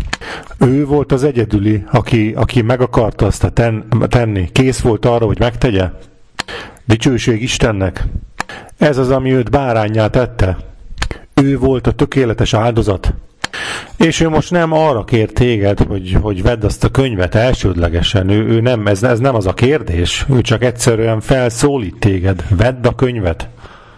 Ő volt az egyedüli, aki, aki meg akarta azt ten, tenni. Kész volt arra, hogy megtegye. Dicsőség Istennek. Ez az, ami őt báránnyá tette. Ő volt a tökéletes áldozat. És ő most nem arra kér téged, hogy, hogy vedd azt a könyvet elsődlegesen. Ő, ő nem, ez, ez nem az a kérdés. Ő csak egyszerűen felszólít téged. Vedd a könyvet.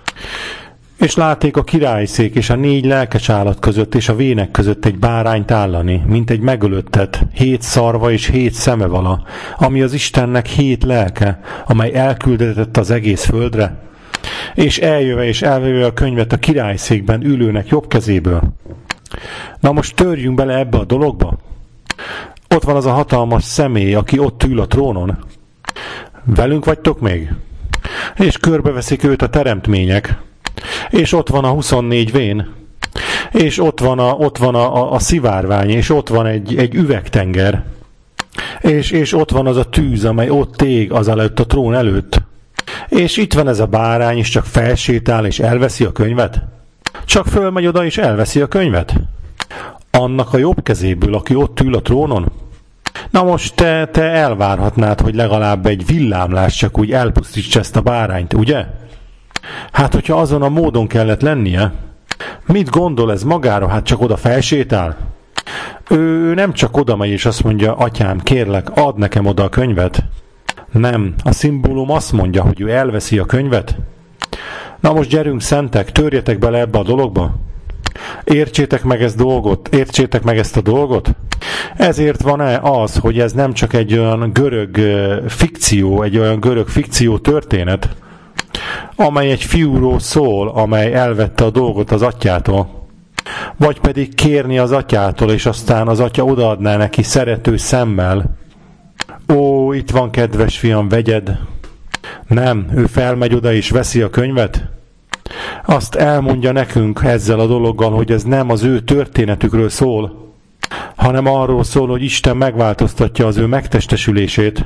És látték a királyszék és a négy lelkes állat között és a vének között egy bárányt állani, mint egy megölöttet, hét szarva és hét szeme vala, ami az Istennek hét lelke, amely elküldetett az egész földre, és eljöve és elvéve a könyvet a királyszékben ülőnek jobb kezéből. Na most törjünk bele ebbe a dologba. Ott van az a hatalmas személy, aki ott ül a trónon. Velünk vagytok még? És körbeveszik őt a teremtmények. És ott van a huszonnégy vén, és ott van a, ott van a, a, a szivárvány, és ott van egy, egy üvegtenger, és, és ott van az a tűz, amely ott ég az előtt a trón előtt. És itt van ez a bárány, és csak felsétál, és elveszi a könyvet. Csak fölmegy oda, és elveszi a könyvet. Annak a jobb kezéből, aki ott ül a trónon. Na most te, te elvárhatnád, hogy legalább egy villámlás csak úgy elpusztíts ezt a bárányt, ugye? Hát, hogyha azon a módon kellett lennie, mit gondol ez magára? Hát csak oda felsétál? Ő nem csak oda megy és azt mondja, atyám, kérlek, add nekem oda a könyvet. Nem, a szimbólum azt mondja, hogy ő elveszi a könyvet. Na most gyerünk, szentek, törjetek bele ebbe a dologba. Értsétek meg ezt dolgot, értsétek meg ezt a dolgot. Ezért van-e az, hogy ez nem csak egy olyan görög fikció, egy olyan görög fikció történet, amely egy fiúról szól, amely elvette a dolgot az atyától, vagy pedig kérni az atyától, és aztán az atya odaadná neki szerető szemmel. Ó, itt van, kedves fiam, vegyed. Nem, ő felmegy oda és veszi a könyvet. Azt elmondja nekünk ezzel a dologgal, hogy ez nem az ő történetükről szól, hanem arról szól, hogy Isten megváltoztatja az ő megtestesülését,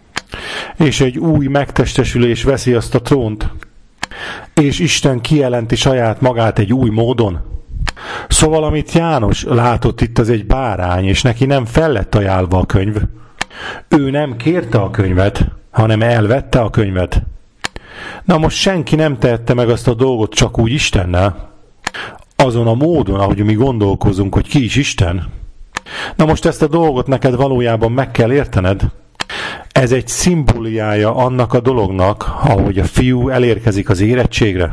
és egy új megtestesülés veszi azt a trónt, és Isten kijelenti saját magát egy új módon. Szóval, amit János látott itt, az egy bárány, és neki nem fel lett ajánlva a könyv. Ő nem kérte a könyvet, hanem elvette a könyvet. Na most senki nem tehette meg azt a dolgot csak úgy Istennel, azon a módon, ahogy mi gondolkozunk, hogy ki is Isten. Na most ezt a dolgot neked valójában meg kell értened. Ez egy szimbóliája annak a dolognak, ahogy a fiú elérkezik az érettségre.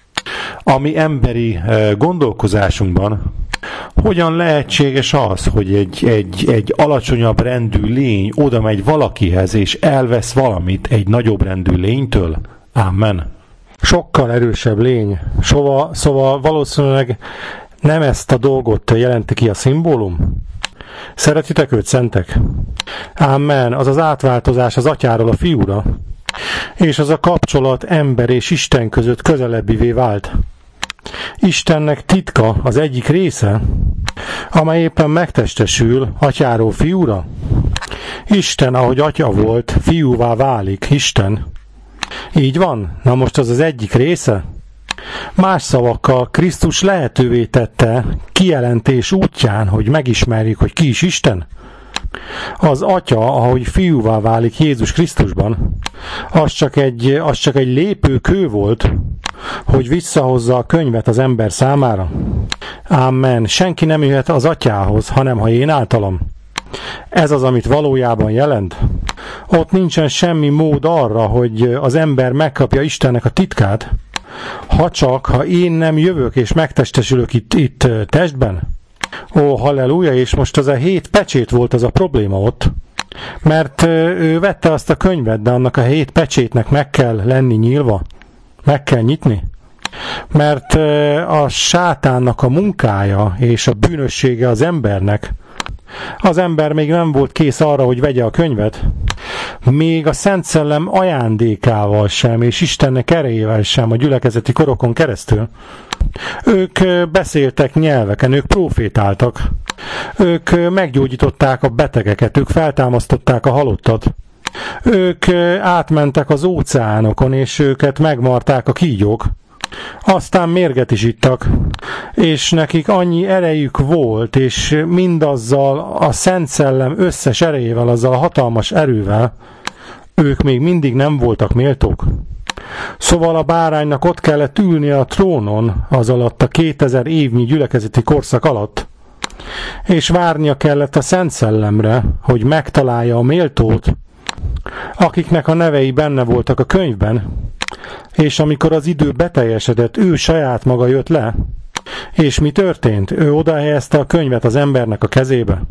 A mi emberi gondolkozásunkban hogyan lehetséges az, hogy egy, egy, egy alacsonyabb rendű lény oda megy valakihez, és elvesz valamit egy nagyobb rendű lénytől? Amen. Sokkal erősebb lény. Szóval, szóval valószínűleg nem ezt a dolgot jelenti ki a szimbólum? Szeretitek őt, szentek? Amen. Az az átváltozás az atyáról a fiúra. És az a kapcsolat ember és Isten között közelebbivé vált. Istennek titka az egyik része, amely éppen megtestesül atyáról fiúra. Isten, ahogy atya volt, fiúvá válik. Isten. Így van? Na most az az egyik része? Más szavakkal Krisztus lehetővé tette kijelentés útján, hogy megismerjük, hogy ki is Isten. Az atya, ahogy fiúvá válik Jézus Krisztusban, az csak egy, az csak egy lépőkő volt, hogy visszahozza a könyvet az ember számára. Amen. Senki nem jöhet az atyához, hanem ha én általam. Ez az, amit valójában jelent. Ott nincsen semmi mód arra, hogy az ember megkapja Istennek a titkát, ha csak, ha én nem jövök és megtestesülök itt, itt testben. Ó, halleluja, és most az a hét pecsét volt az a probléma ott, mert ő vette azt a könyvet, de annak a hét pecsétnek meg kell lenni nyílva, meg kell nyitni. Mert a sátánnak a munkája és a bűnössége az embernek, az ember még nem volt kész arra, hogy vegye a könyvet, még a Szent Szellem ajándékával sem, és Istennek erejével sem a gyülekezeti korokon keresztül. Ők beszéltek nyelveken, ők profétáltak, ők meggyógyították a betegeket, ők feltámasztották a halottat, ők átmentek az óceánokon, és őket megmarták a kígyók. Aztán mérget is ittak, és nekik annyi erejük volt, és mindazzal a Szent Szellem összes erejével, azzal a hatalmas erővel, ők még mindig nem voltak méltók. Szóval a báránynak ott kellett ülnie a trónon az alatt a kétezer évnyi gyülekezeti korszak alatt, és várnia kellett a Szent Szellemre, hogy megtalálja a méltót, akiknek a nevei benne voltak a könyvben, és amikor az idő beteljesedett, ő saját maga jött le, és mi történt? Ő odahelyezte a könyvet az embernek a kezébe.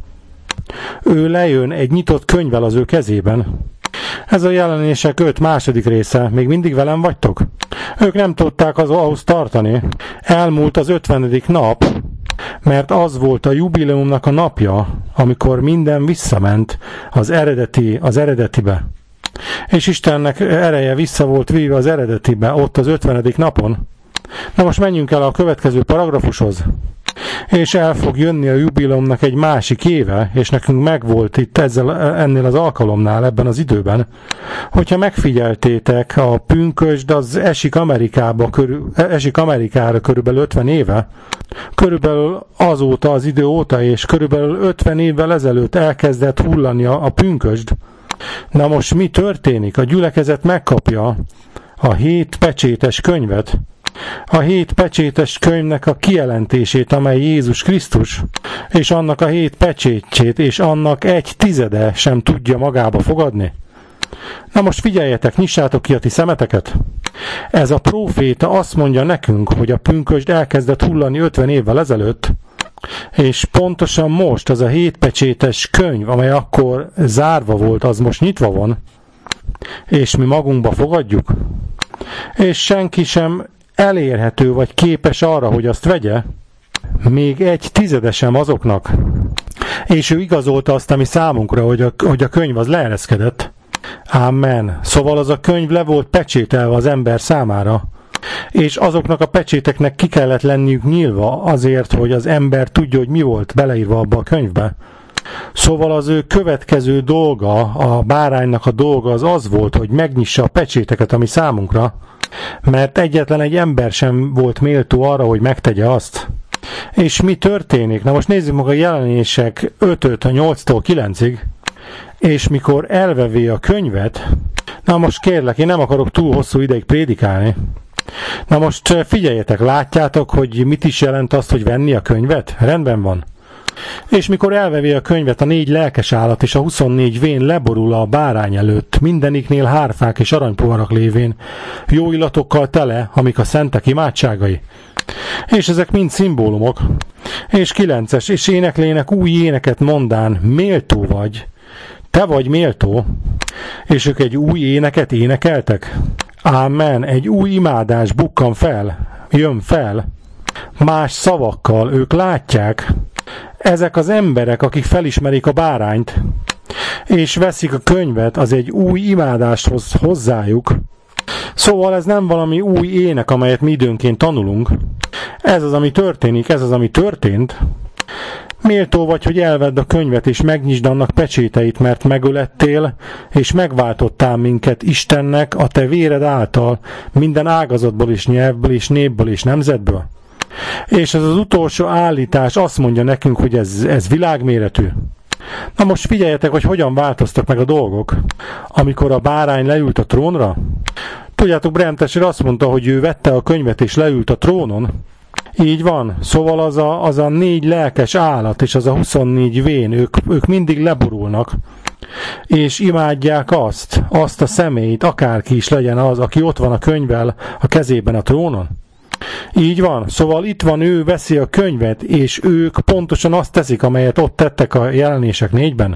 Ő lejön egy nyitott könyvvel az ő kezében. Ez a Jelenések öt második része. Még mindig velem vagytok? Ők nem tudták az ahhoz tartani. Elmúlt az ötvenedik nap, mert az volt a jubileumnak a napja, amikor minden visszament az eredeti, az eredetibe. És Istennek ereje vissza volt víve az eredetibe, ott az ötvenedik napon. Na most menjünk el a következő paragrafushoz. És el fog jönni a jubileumnak egy másik éve, és nekünk megvolt itt ezzel, ennél az alkalomnál, ebben az időben, hogyha megfigyeltétek, a pünkösd az esik Amerikába, körül, esik Amerikára körülbelül ötven éve, körülbelül azóta az idő óta, és körülbelül ötven évvel ezelőtt elkezdett hullani a, a pünkösd. Na most mi történik? A gyülekezet megkapja a hét pecsétes könyvet, a hét pecsétes könyvnek a kijelentését, amely Jézus Krisztus, és annak a hét pecsétjét, és annak egy tizede sem tudja magába fogadni. Na most figyeljetek, nyissátok ki a ti szemeteket. Ez a próféta azt mondja nekünk, hogy a pünkösd elkezdett hullani ötven évvel ezelőtt, és pontosan most az a hét pecsétes könyv, amely akkor zárva volt, az most nyitva van, és mi magunkba fogadjuk, és senki sem elérhető vagy képes arra, hogy azt vegye, még egy tizede sem azoknak. És ő igazolta azt, ami számunkra, hogy a, hogy a könyv az leereszkedett. Amen. Szóval az a könyv le volt pecsételve az ember számára, és azoknak a pecséteknek ki kellett lenniük nyílva azért, hogy az ember tudja, hogy mi volt beleírva abba a könyvbe. Szóval az ő következő dolga, a báránynak a dolga az az volt, hogy megnyissa a pecséteket, ami számunkra, mert egyetlen egy ember sem volt méltó arra, hogy megtegye azt. És mi történik? Na most nézzük meg a Jelenések ötöt, a nyolctól kilencig, és mikor elvevé a könyvet, Na most kérlek, én nem akarok túl hosszú ideig prédikálni. Na most figyeljetek, látjátok, hogy mit is jelent azt, hogy venni a könyvet? Rendben van. És mikor elvevi a könyvet a négy lelkes állat és a huszonnégy vén leborul a bárány előtt, mindeniknél hárfák és aranypoharak lévén, jó illatokkal tele, amik a szentek imádságai. És ezek mind szimbólumok. És kilences, és éneklének új éneket mondán, méltó vagy, te vagy méltó, és ők egy új éneket énekeltek. Ámen, egy új imádás bukkan fel, jön fel. Más szavakkal ők látják, ezek az emberek, akik felismerik a bárányt, és veszik a könyvet, az egy új imádást hoz hozzájuk. Szóval ez nem valami új ének, amelyet mi időnként tanulunk. Ez az, ami történik, ez az, ami történt. Méltó vagy, hogy elvedd a könyvet, és megnyisd annak pecséteit, mert megölettél, és megváltottál minket Istennek a te véred által, minden ágazatból és nyelvből és népből és nemzetből. És ez az utolsó állítás azt mondja nekünk, hogy ez, ez világméretű. Na most figyeljetek, hogy hogyan változtak meg a dolgok. Amikor a bárány leült a trónra, tudjátok, Branham Tesser azt mondta, hogy ő vette a könyvet és leült a trónon. Így van, szóval az a, az a négy lelkes állat és az a huszonnégy vén, ők, ők mindig leborulnak, és imádják azt, azt a személyt, akárki is legyen az, aki ott van a könyvvel a kezében a trónon. Így van, szóval itt van, ő veszi a könyvet, és ők pontosan azt teszik, amelyet ott tettek a jelenések négyben.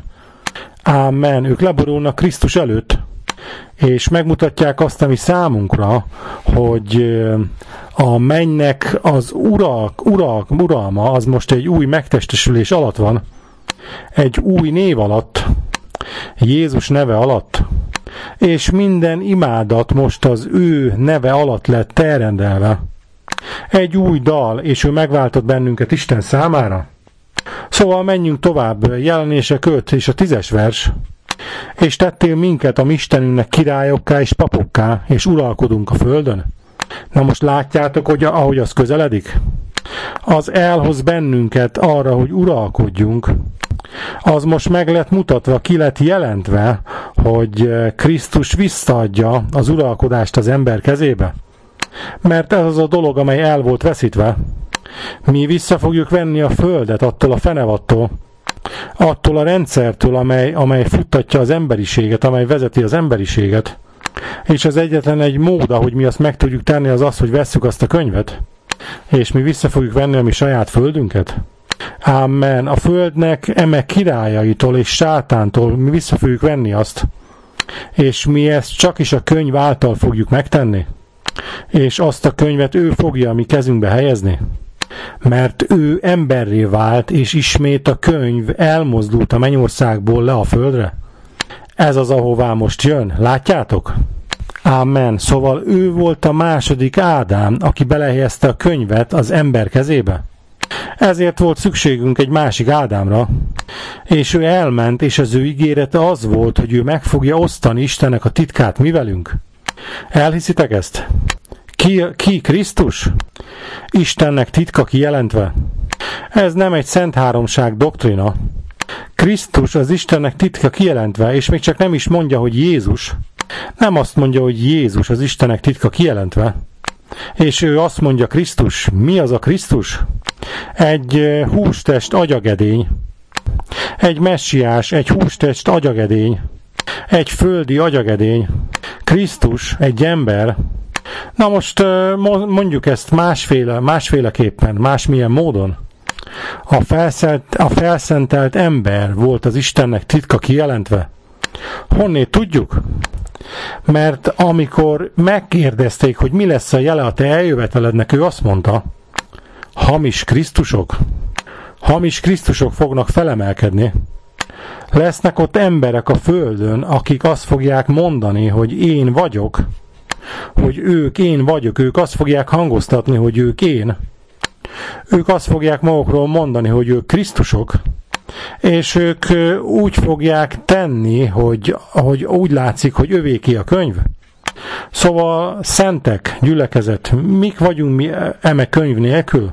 Ámen, ők leborulnak Krisztus előtt, és megmutatják azt, ami számunkra, hogy a mennynek az urak, urak, uralma, az most egy új megtestesülés alatt van, egy új név alatt, Jézus neve alatt, és minden imádat most az ő neve alatt lett elrendelve. Egy új dal, és ő megváltott bennünket Isten számára. Szóval menjünk tovább, Jelenések öt és a tízes vers. És tettél minket a mi Istenünknek királyokká és papokká, és uralkodunk a földön. Na most látjátok, hogy ahogy az közeledik? Az elhoz bennünket arra, hogy uralkodjunk. Az most meg lett mutatva, ki lett jelentve, hogy Krisztus visszaadja az uralkodást az ember kezébe. Mert ez az a dolog, amely el volt veszítve. Mi vissza fogjuk venni a földet attól a fenevattól, attól a rendszertől, amely, amely futtatja az emberiséget, amely vezeti az emberiséget. És az egyetlen egy mód, ahogy mi azt meg tudjuk tenni, az az, hogy vesszük azt a könyvet, és mi vissza fogjuk venni a mi saját földünket. Ámen. A földnek eme királyaitól és sátántól mi vissza fogjuk venni azt, és mi ezt csak is a könyv által fogjuk megtenni, és azt a könyvet ő fogja a mi kezünkbe helyezni. Mert ő emberré vált, és ismét a könyv elmozdult a mennyországból le a földre. Ez az, ahová most jön. Látjátok? Ámen. Szóval ő volt a második Ádám, aki belehelyezte a könyvet az ember kezébe. Ezért volt szükségünk egy másik Ádámra, és ő elment, és az ő ígérete az volt, hogy ő meg fogja osztani Istennek a titkát mi velünk. Elhiszitek ezt? Ki, ki Krisztus? Istennek titka kijelentve. Ez nem egy szent háromság doktrina. Krisztus az Istennek titka kijelentve, és még csak nem is mondja, hogy Jézus. Nem azt mondja, hogy Jézus az Istennek titka kijelentve. És ő azt mondja, Krisztus. Mi az a Krisztus? Egy hústest agyagedény. Egy messiás, egy hústest agyagedény. Egy földi agyagedény. Krisztus, egy ember. Na most mondjuk ezt másféle, másféleképpen, másmilyen módon. A, felszent, a felszentelt ember volt az Istennek titka kijelentve. Honnét tudjuk? Mert amikor megkérdezték, hogy mi lesz a jele a te eljövetelednek, ő azt mondta, hamis Krisztusok, hamis Krisztusok fognak felemelkedni. Lesznek ott emberek a földön, akik azt fogják mondani, hogy én vagyok, hogy ők én vagyok, ők azt fogják hangoztatni, hogy ők én. Ők azt fogják magukról mondani, hogy ők Krisztusok, és ők úgy fogják tenni, hogy, hogy úgy látszik, hogy övéké a könyv. Szóval szentek, gyülekezet, mik vagyunk mi eme könyv nélkül?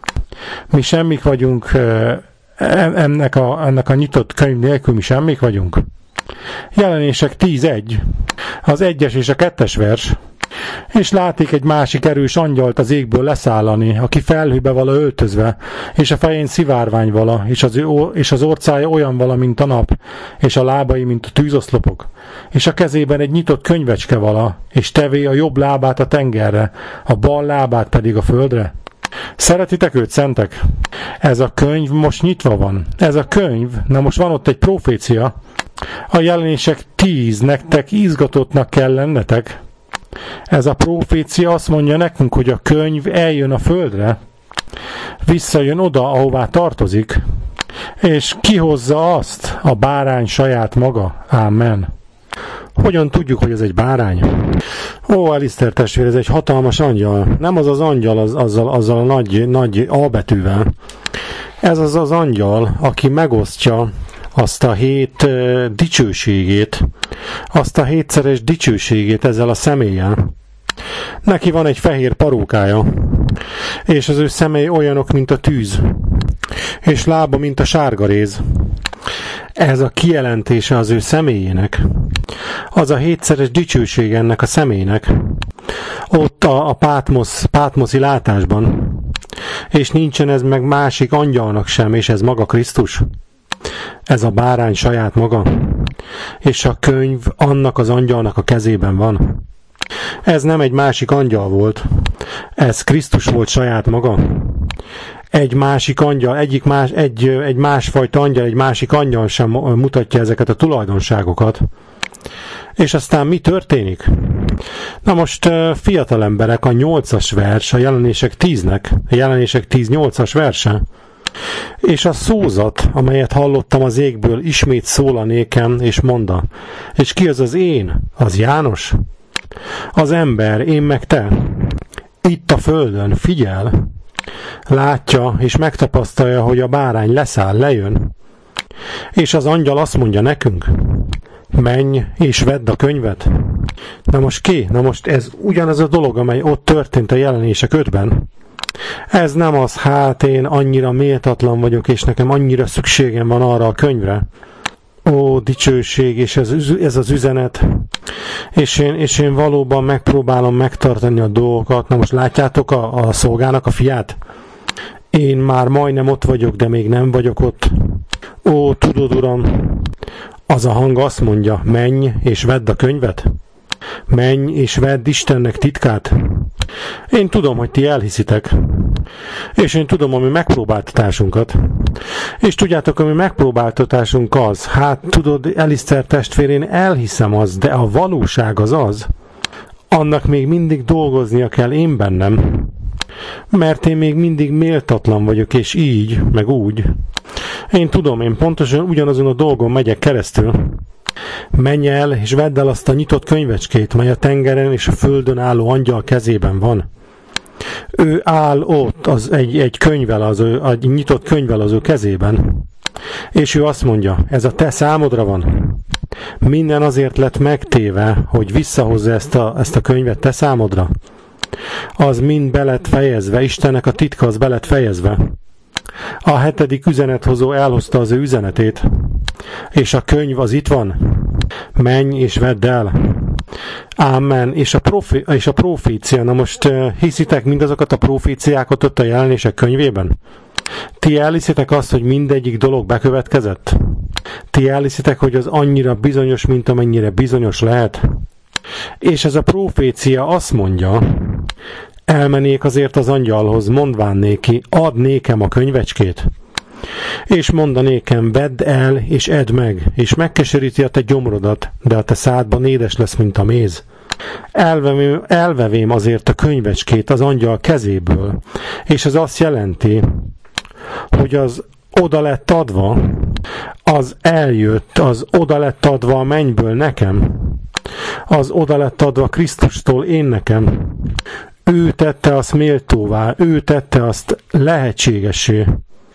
Mi semmik vagyunk ennek a, ennek a nyitott könyv nélkül, mi semmik vagyunk. Jelenések tíz egy, az egyes és a kettes vers. És látik egy másik erős angyalt az égből leszállani, aki felhőbe vala öltözve, és a fején szivárvány vala, és az, ő, és az orcája olyan vala, mint a nap, és a lábai, mint a tűzoszlopok, és a kezében egy nyitott könyvecske vala, és tevé a jobb lábát a tengerre, a bal lábát pedig a földre. Szeretitek őt, szentek? Ez a könyv most nyitva van. Ez a könyv, na most van ott egy profécia. A Jelenések tíz, nektek izgatottnak kell lennetek. Ez a profécia azt mondja nekünk, hogy a könyv eljön a földre, visszajön oda, ahová tartozik, és kihozza azt, a bárány saját maga. Amen. Hogyan tudjuk, hogy ez egy bárány? Ó, Aliszter testvér, ez egy hatalmas angyal. Nem az az angyal az, azzal, azzal a nagy, nagy A betűvel. Ez az az angyal, aki megosztja azt a hét uh, dicsőségét, azt a hétszeres dicsőségét ezzel a személlyel. Neki van egy fehér parókája, és az ő szemei olyanok, mint a tűz, és lába, mint a sárgaréz. Ez a kijelentése az ő személyének. Az a hétszeres dicsőség ennek a személynek. Ott a, a Pátmosz, Pátmoszi látásban. És nincsen ez meg másik angyalnak sem, és ez maga Krisztus. Ez a bárány saját maga. És a könyv annak az angyalnak a kezében van. Ez nem egy másik angyal volt. Ez Krisztus volt saját maga. Egy másik angyal, egyik más, egy, egy másfajta angyal, egy másik angyal sem mutatja ezeket a tulajdonságokat. És aztán mi történik? Na most fiatal emberek, a nyolcas vers, a Jelenések tíznek, a Jelenések tíz nyolcas verse, és a szózat, amelyet hallottam az égből, ismét szól a nékem, és mondta, és ki az az én? Az János? Az ember, én meg te. Itt a földön, figyel, látja és megtapasztalja, hogy a bárány leszáll, lejön. És az angyal azt mondja nekünk, menj és vedd a könyvet. Na most ki? Na most ez ugyanaz a dolog, amely ott történt a Jelenések ötben. Ez nem az, hát én annyira méltatlan vagyok, és nekem annyira szükségem van arra a könyvre. Ó, dicsőség, és ez, ez az üzenet. És én, és én valóban megpróbálom megtartani a dolgokat. Na most látjátok a, a szolgának a fiát? Én már majdnem ott vagyok, de még nem vagyok ott. Ó, tudod, Uram, az a hang azt mondja, menj és vedd a könyvet. Menj és vedd Istennek titkát. Én tudom, hogy ti elhiszitek. És én tudom a mi megpróbáltatásunkat. És tudjátok, a mi megpróbáltatásunk az, hát tudod, Aliszter testvér, én elhiszem az, de a valóság az az, annak még mindig dolgoznia kell én bennem. Mert én még mindig méltatlan vagyok, és így, meg úgy. Én tudom, én pontosan ugyanazon a dolgon megyek keresztül. Menj el, és vedd el azt a nyitott könyvecskét, mely a tengeren és a földön álló angyal kezében van. Ő áll ott, az egy, egy könyvvel, az ő, egy nyitott könyvvel az ő kezében. És ő azt mondja, ez a te számodra van. Minden azért lett megtéve, hogy visszahozza ezt a, ezt a könyvet te számodra. Az mind be lett fejezve, Istennek a titka az be lett fejezve. A hetedik üzenethozó elhozta az ő üzenetét, és a könyv az itt van. Menj és vedd el. Amen. És a, profi, és a profécia, na most uh, hiszitek mindazokat a proféciákat ott a Jelenések könyvében? Ti elhiszitek azt, hogy mindegyik dolog bekövetkezett? Ti elhiszitek, hogy az annyira bizonyos, mint amennyire bizonyos lehet? És ez a profécia azt mondja, elmennék azért az angyalhoz, mondván néki, add nékem a könyvecskét. És mondanékem, vedd el, és edd meg, és megkeseríti a te gyomrodat, de a te szádban édes lesz, mint a méz. Elvevém, elvevém azért a könyvecskét az angyal kezéből, és ez azt jelenti, hogy az oda lett adva, az eljött, az oda lett adva a mennyből nekem, az oda lett adva Krisztustól én nekem. Ő tette azt méltóvá, ő tette azt lehetségessé.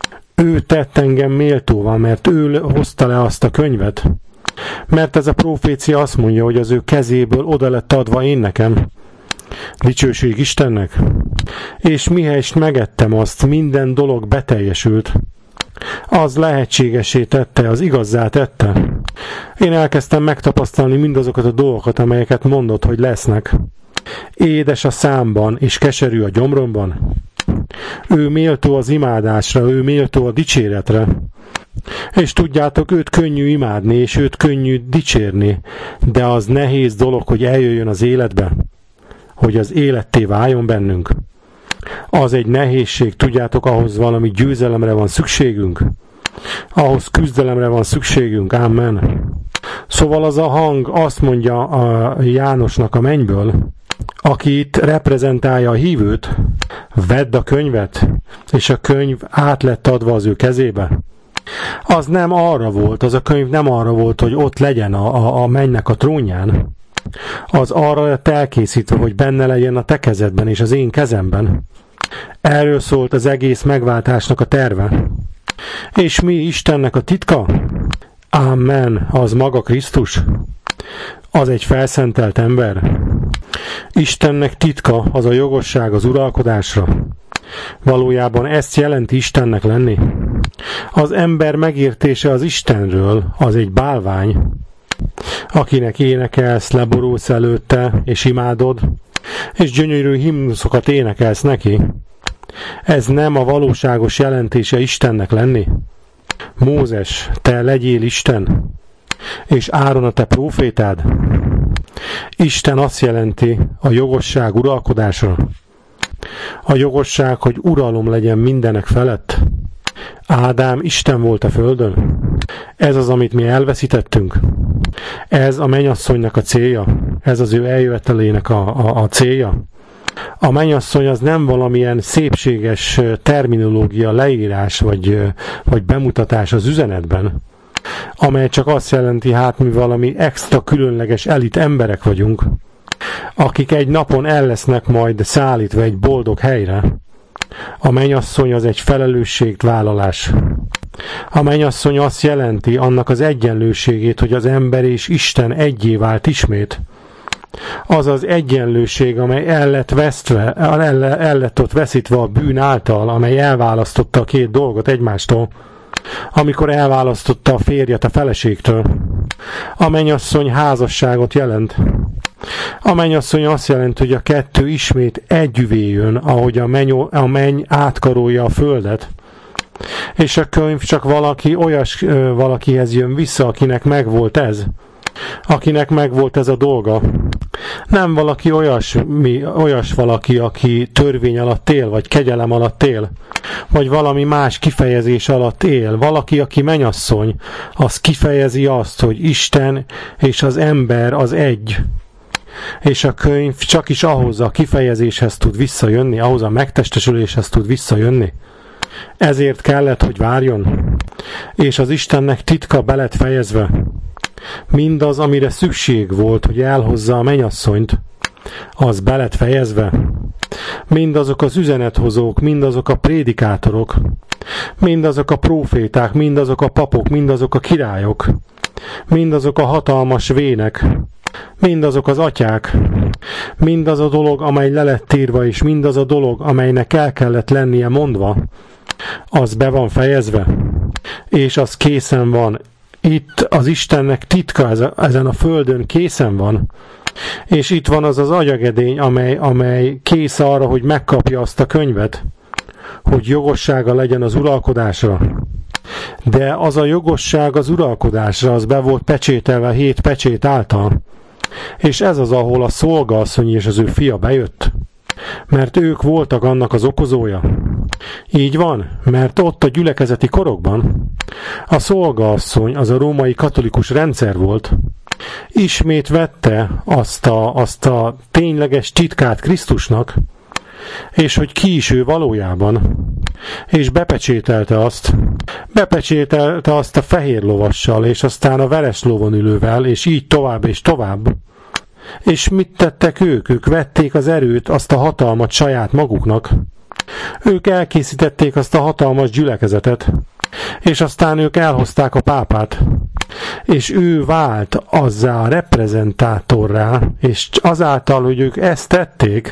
Ő tett engem méltóvá, mert ő hozta le azt a könyvet. Mert ez a profécia azt mondja, hogy az ő kezéből oda lett adva én nekem. Dicsőség Istennek. És mihelyest megettem azt, minden dolog beteljesült. Az lehetségesé tette, az igazzá tette. Én elkezdtem megtapasztalni mindazokat a dolgokat, amelyeket mondott, hogy lesznek. Édes a számban és keserű a gyomromban. Ő méltó az imádásra, ő méltó a dicséretre. És tudjátok, őt könnyű imádni, és őt könnyű dicsérni, de az nehéz dolog, hogy eljöjjön az életbe, hogy az életté váljon bennünk. Az egy nehézség, tudjátok, ahhoz valami győzelemre van szükségünk. Ahhoz küzdelemre van szükségünk, amen. Szóval az a hang azt mondja a Jánosnak a mennyből, aki itt reprezentálja a hívőt, vedd a könyvet, és a könyv át lett adva az ő kezébe. Az nem arra volt, az a könyv nem arra volt, hogy ott legyen a, a, a mennynek a trónján. Az arra lett elkészítve, hogy benne legyen a te kezedben és az én kezemben. Erről szólt az egész megváltásnak a terve. És mi Istennek a titka? Amen, az maga Krisztus. Az egy felszentelt ember. Istennek titka az a jogosság az uralkodásra. Valójában ezt jelenti Istennek lenni. Az ember megértése az Istenről az egy bálvány. Akinek énekelsz, leborulsz előtte, és imádod, és gyönyörű himnuszokat énekelsz neki. Ez nem a valóságos jelentése Istennek lenni. Mózes, te legyél Isten, és Áron a te prófétád. Isten azt jelenti a jogosság uralkodásra. A jogosság, hogy uralom legyen mindenek felett. Ádám Isten volt a földön. Ez az, amit mi elveszítettünk. Ez a mennyasszonynak a célja. Ez az ő eljövetelének a, a, a célja. A mennyasszony az nem valamilyen szépséges terminológia, leírás vagy, vagy bemutatás az üzenetben, amely csak azt jelenti, hát mi valami extra különleges elit emberek vagyunk, akik egy napon el lesznek majd szállítva egy boldog helyre. A mennyasszony az egy felelősségvállalás. A mennyasszony azt jelenti annak az egyenlőségét, hogy az ember és Isten egyé vált ismét. Az az egyenlőség, amely el lett, vesztve, el, el lett ott veszítve a bűn által, amely elválasztotta a két dolgot egymástól, amikor elválasztotta a férjet a feleségtől. A mennyasszony házasságot jelent. A mennyasszony azt jelenti, hogy a kettő ismét együvé jön, ahogy a menny, a menny átkarolja a földet. És a könyv csak valaki olyas valakihez jön vissza, akinek megvolt ez. Akinek megvolt ez a dolga. Nem valaki olyas, mi, olyas valaki, aki törvény alatt él, vagy kegyelem alatt él, vagy valami más kifejezés alatt él. Valaki, aki mennyasszony, az kifejezi azt, hogy Isten és az ember az egy. És a könyv csak is ahhoz a kifejezéshez tud visszajönni, ahhoz a megtestesüléshez tud visszajönni. Ezért kellett, hogy várjon. És az Istennek titka be lett fejezve. Mindaz, amire szükség volt, hogy elhozza a mennyasszonyt, az be lett fejezve. Mindazok az üzenethozók, mindazok a prédikátorok, mindazok a próféták, mindazok a papok, mindazok a királyok, mindazok a hatalmas vének, mindazok az atyák, mindaz a dolog, amely le lett írva, és mindaz a dolog, amelynek el kellett lennie mondva, az be van fejezve, és az készen van. Itt az Istennek titka ezen a földön készen van, és itt van az az agyagedény, amely, amely kész arra, hogy megkapja azt a könyvet, hogy jogossága legyen az uralkodásra. De az a jogosság az uralkodásra, az be volt pecsételve hét pecsét által. És ez az, ahol a szolgaasszony és az ő fia bejött. Mert ők voltak annak az okozója. Így van, mert ott a gyülekezeti korokban a szolgaasszony az a római katolikus rendszer volt. Ismét vette azt a, azt a tényleges titkát Krisztusnak, és hogy ki is ő valójában. És bepecsételte azt. Bepecsételte azt a fehér lovassal, és aztán a veres lovon ülővel, és így tovább és tovább. És mit tettek ők? Ők vették az erőt, azt a hatalmat saját maguknak. Ők elkészítették azt a hatalmas gyülekezetet, és aztán ők elhozták a pápát. És ő vált azzá a reprezentátorrá, és azáltal, hogy ők ezt tették,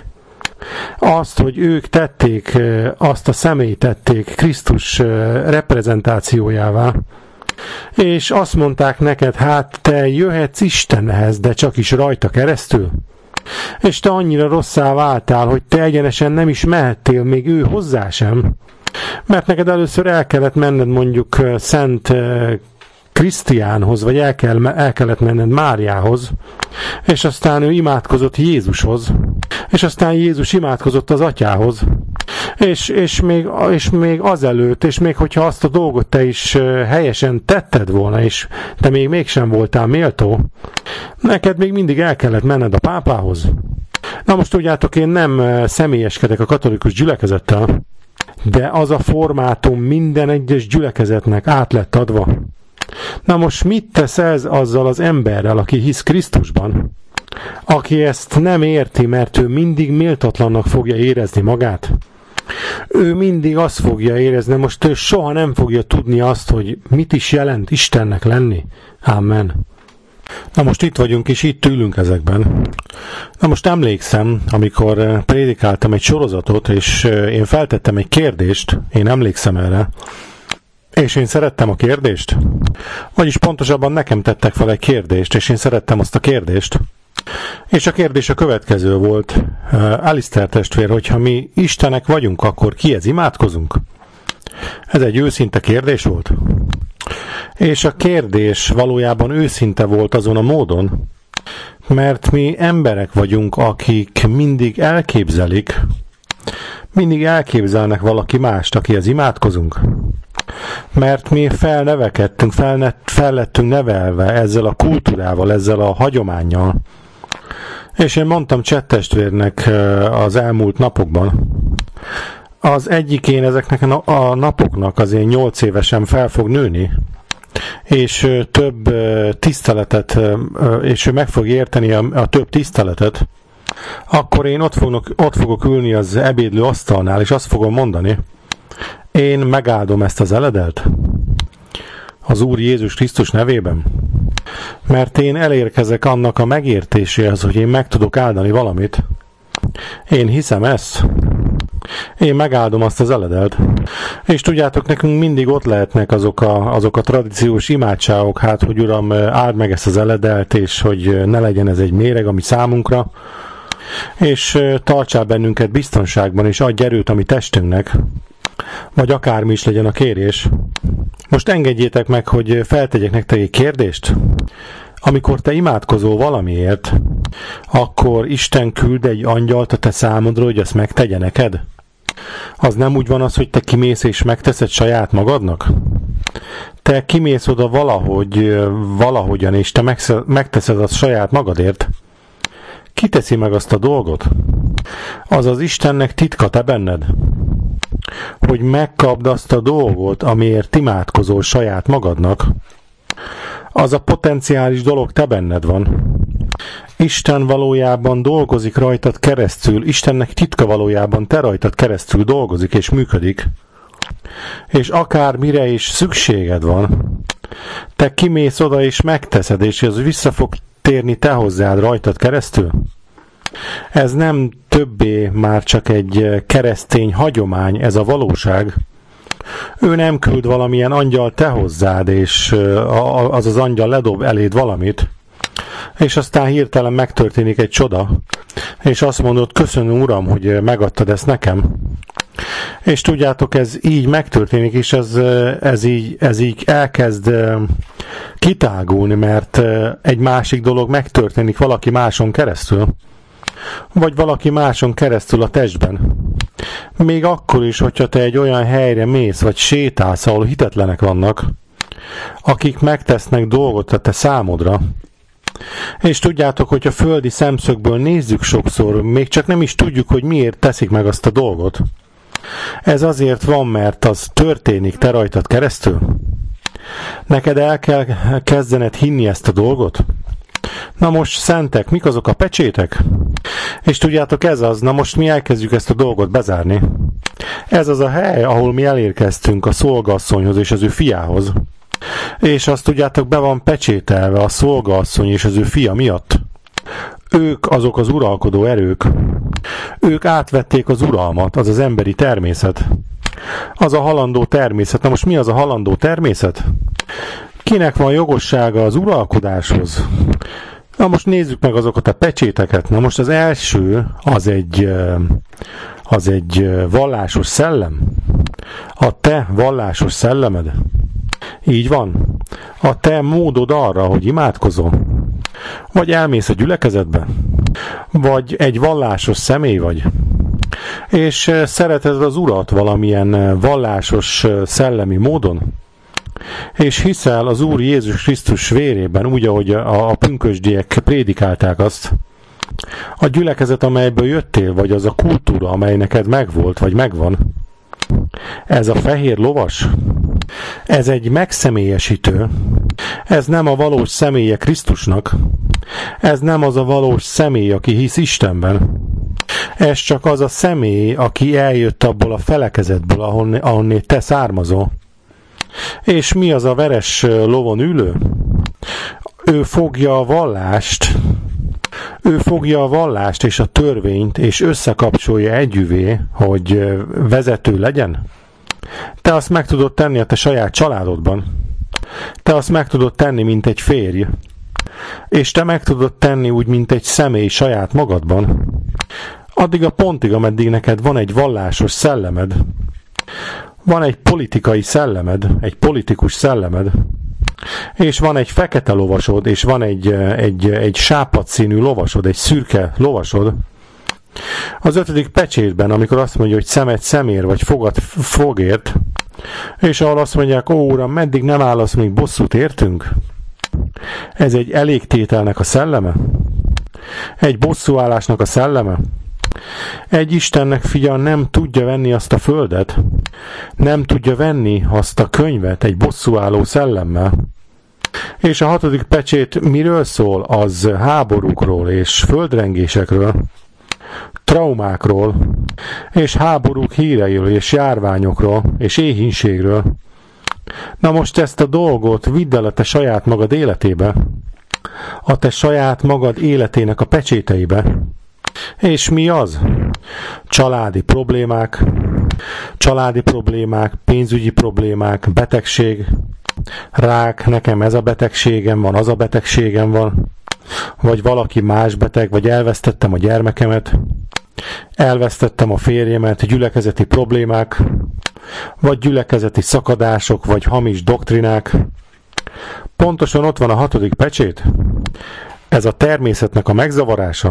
azt, hogy ők tették, azt a személyt tették Krisztus reprezentációjává, és azt mondták neked, hát te jöhetsz Istenhez, de csak is rajta keresztül. És te annyira rosszá váltál, hogy te egyenesen nem is mehettél még ő hozzá sem. Mert neked először el kellett menned mondjuk Szent Krisztiánhoz, vagy el, kell, el kellett menned Máriához, és aztán ő imádkozott Jézushoz, és aztán Jézus imádkozott az atyához, és, és, még, és még azelőtt, és még hogyha azt a dolgot te is helyesen tetted volna, és te még mégsem voltál méltó, neked még mindig el kellett menned a pápához. Na most tudjátok, én nem személyeskedek a katolikus gyülekezettel, de az a formátum minden egyes gyülekezetnek át lett adva. Na most mit tesz ez azzal az emberrel, aki hisz Krisztusban? Aki ezt nem érti, mert ő mindig méltatlannak fogja érezni magát. Ő mindig azt fogja érezni, most ő soha nem fogja tudni azt, hogy mit is jelent Istennek lenni. Amen. Na most itt vagyunk, és itt ülünk ezekben. Na most emlékszem, amikor prédikáltam egy sorozatot, és én feltettem egy kérdést, én emlékszem erre, és én szerettem a kérdést. Vagyis pontosabban nekem tettek fel egy kérdést, és én szerettem azt a kérdést. És a kérdés a következő volt, Alistair testvér, hogyha mi Istenek vagyunk, akkor kihez imádkozunk? Ez egy őszinte kérdés volt. És a kérdés valójában őszinte volt azon a módon, mert mi emberek vagyunk, akik mindig elképzelik, mindig elképzelnek valaki mást, akihez imádkozunk. Mert mi felnevekedtünk, fel, fel lettünk nevelve ezzel a kultúrával, ezzel a hagyománnyal. És én mondtam Csett testvérnek az elmúlt napokban, az egyikén ezeknek a napoknak az én nyolc évesen fel fog nőni, és több tiszteletet, és ő meg fog érteni a, a több tiszteletet, akkor én ott fogok, ott fogok ülni az ebédlő asztalnál, és azt fogom mondani, én megáldom ezt az eledelt az Úr Jézus Krisztus nevében, mert én elérkezek annak a megértéséhez, hogy én meg tudok áldani valamit. Én hiszem ezt. Én megáldom azt az eledelt. És tudjátok, nekünk mindig ott lehetnek azok a, azok a tradíciós imádságok, hát, hogy Uram, áld meg ezt az eledelt, és hogy ne legyen ez egy méreg, ami számunkra, és tartsál bennünket biztonságban, és adj erőt a mi testünknek, vagy akármi is legyen a kérés. Most engedjétek meg, hogy feltegyek nektek egy kérdést. Amikor te imádkozol valamiért, akkor Isten küld egy angyalt a te számodra, hogy azt megtegye neked? Az nem úgy van az, hogy te kimész és megteszed saját magadnak? Te kimész oda valahogy, valahogyan, és te megteszed azt saját magadért. Ki teszi meg azt a dolgot? Az az Istennek titka te benned, hogy megkapd azt a dolgot, amiért imádkozol saját magadnak. Az a potenciális dolog te benned van. Isten valójában dolgozik rajtad keresztül, Istennek titka valójában te rajtad keresztül dolgozik és működik. És akármire is szükséged van, te kimész oda és megteszed, és ez vissza fog térni te hozzád rajtad keresztül. Ez nem többé már csak egy keresztény hagyomány, ez a valóság. Ő nem küld valamilyen angyal te hozzád, és az az angyal ledob eléd valamit, és aztán hirtelen megtörténik egy csoda, és azt mondod, köszönöm Uram, hogy megadtad ezt nekem. És tudjátok, ez így megtörténik, és ez, ez, így, ez így elkezd kitágulni, mert egy másik dolog megtörténik valaki máson keresztül, vagy valaki máson keresztül a testben. Még akkor is, hogyha te egy olyan helyre mész, vagy sétálsz, ahol hitetlenek vannak, akik megtesznek dolgot a te számodra. És tudjátok, hogy a földi szemszögből nézzük sokszor, még csak nem is tudjuk, hogy miért teszik meg azt a dolgot. Ez azért van, mert az történik te rajtad keresztül. Neked el kell kezdened hinni ezt a dolgot. Na most, szentek, mik azok a pecsétek? És tudjátok, ez az, na most mi elkezdjük ezt a dolgot bezárni. Ez az a hely, ahol mi elérkeztünk a szolgaasszonyhoz és az ő fiához. És azt tudjátok, be van pecsételve a szolgaasszony és az ő fia miatt. Ők azok az uralkodó erők. Ők átvették az uralmat, az az emberi természet. Az a halandó természet. Na most mi az a halandó természet? Kinek van jogossága az uralkodáshoz? Na most nézzük meg azokat a pecséteket. Na most az első az egy, az egy vallásos szellem. A te vallásos szellemed. Így van. A te módod arra, hogy imádkozol. Vagy elmész a gyülekezetbe. Vagy egy vallásos személy vagy. És szereted az Urat valamilyen vallásos szellemi módon. És hiszel az Úr Jézus Krisztus vérében, úgy, ahogy a, a pünkösdiek prédikálták azt. A gyülekezet, amelyből jöttél, vagy az a kultúra, amely neked megvolt, vagy megvan. Ez a fehér lovas, ez egy megszemélyesítő. Ez nem a valós személye Krisztusnak. Ez nem az a valós személy, aki hisz Istenben. Ez csak az a személy, aki eljött abból a felekezetből, ahonnét te származol. És mi az a veres lovon ülő? Ő fogja a vallást, ő fogja a vallást és a törvényt, és összekapcsolja együvé, hogy vezető legyen. Te azt meg tudod tenni a te saját családodban. Te azt meg tudod tenni, mint egy férj. És te meg tudod tenni úgy, mint egy személy saját magadban. Addig a pontig, ameddig neked van egy vallásos szellemed, van egy politikai szellemed, egy politikus szellemed, és van egy fekete lovasod, és van egy, egy, egy sápadszínű lovasod, egy szürke lovasod. Az ötödik pecsétben, amikor azt mondja, hogy szemed szemér, vagy fogad fogért, és ahol azt mondják, ó, Uram, meddig nem állasz, még bosszút értünk? Ez egy elégtételnek a szelleme? Egy bosszúállásnak a szelleme? Egy Istennek figyel nem tudja venni azt a földet, nem tudja venni azt a könyvet egy bosszúálló szellemmel. És a hatodik pecsét miről szól? Az háborúkról és földrengésekről, traumákról, és háborúk híreiről, és járványokról, és éhínségről. Na most ezt a dolgot vidd el a te saját magad életébe, a te saját magad életének a pecséteibe. És mi az? Családi problémák, családi problémák, pénzügyi problémák, betegség, rák, nekem ez a betegségem van, az a betegségem van, vagy valaki más beteg, vagy elvesztettem a gyermekemet, elvesztettem a férjemet, gyülekezeti problémák, vagy gyülekezeti szakadások, vagy hamis doktrinák. Pontosan ott van a hatodik pecsét. Ez a természetnek a megzavarása.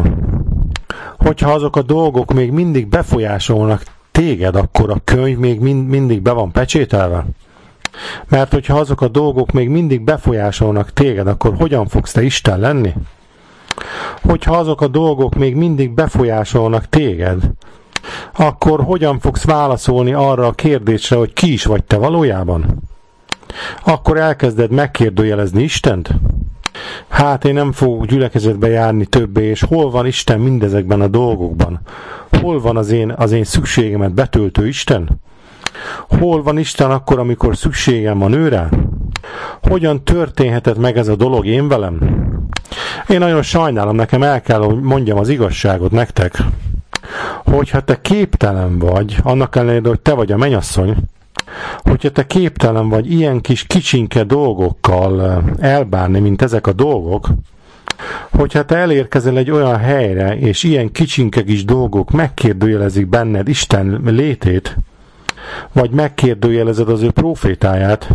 Hogyha azok a dolgok még mindig befolyásolnak téged, akkor a könyv még mind, mindig be van pecsételve. Mert hogyha azok a dolgok még mindig befolyásolnak téged, akkor hogyan fogsz te Isten lenni? Hogyha azok a dolgok még mindig befolyásolnak téged, akkor hogyan fogsz válaszolni arra a kérdésre, hogy ki is vagy te valójában? Akkor elkezded megkérdőjelezni Istent? Hát én nem fogok gyülekezetbe járni többé, és hol van Isten mindezekben a dolgokban? Hol van az én, az én szükségemet betöltő Isten? Hol van Isten akkor, amikor szükségem van őre? Hogyan történhetett meg ez a dolog én velem? Én nagyon sajnálom, nekem el kell, hogy mondjam az igazságot nektek, hogyha te képtelen vagy, annak ellenére, hogy te vagy a mennyasszony, hogyha te képtelen vagy ilyen kis kicsinke dolgokkal elbánni, mint ezek a dolgok, hogyha te elérkezel egy olyan helyre, és ilyen kicsinke kis dolgok megkérdőjelezik benned Isten létét, vagy megkérdőjelezed az ő profétáját,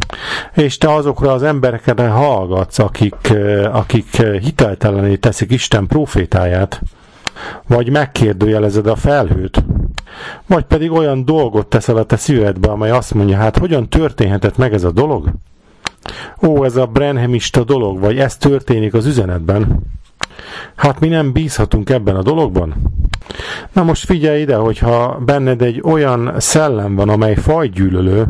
és te azokra az emberekre hallgatsz, akik, akik hiteltelené teszik Isten profétáját, vagy megkérdőjelezed a felhőt, vagy pedig olyan dolgot teszel a te szívedbe, amely azt mondja, hát hogyan történhetett meg ez a dolog? Ó, ez a Branhamista dolog, vagy ez történik az üzenetben. Hát mi nem bízhatunk ebben a dologban? Na most figyelj ide, hogyha benned egy olyan szellem van, amely fajgyűlölő,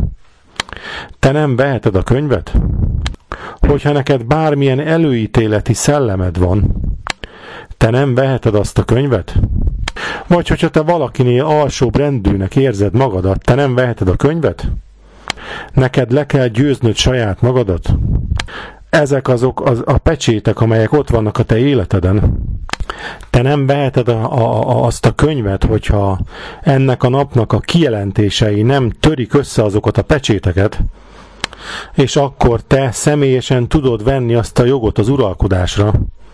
te nem veheted a könyvet? Hogyha neked bármilyen előítéleti szellemed van, te nem veheted azt a könyvet? Vagy hogyha te valakinél alsóbb rendűnek érzed magadat, te nem veheted a könyvet? Neked le kell győznöd saját magadat? Ezek azok az, a pecsétek, amelyek ott vannak a te életeden. Te nem veheted a, a, a, azt a könyvet, hogyha ennek a napnak a kijelentései nem törik össze azokat a pecséteket, és akkor te személyesen tudod venni azt a jogot az uralkodásra.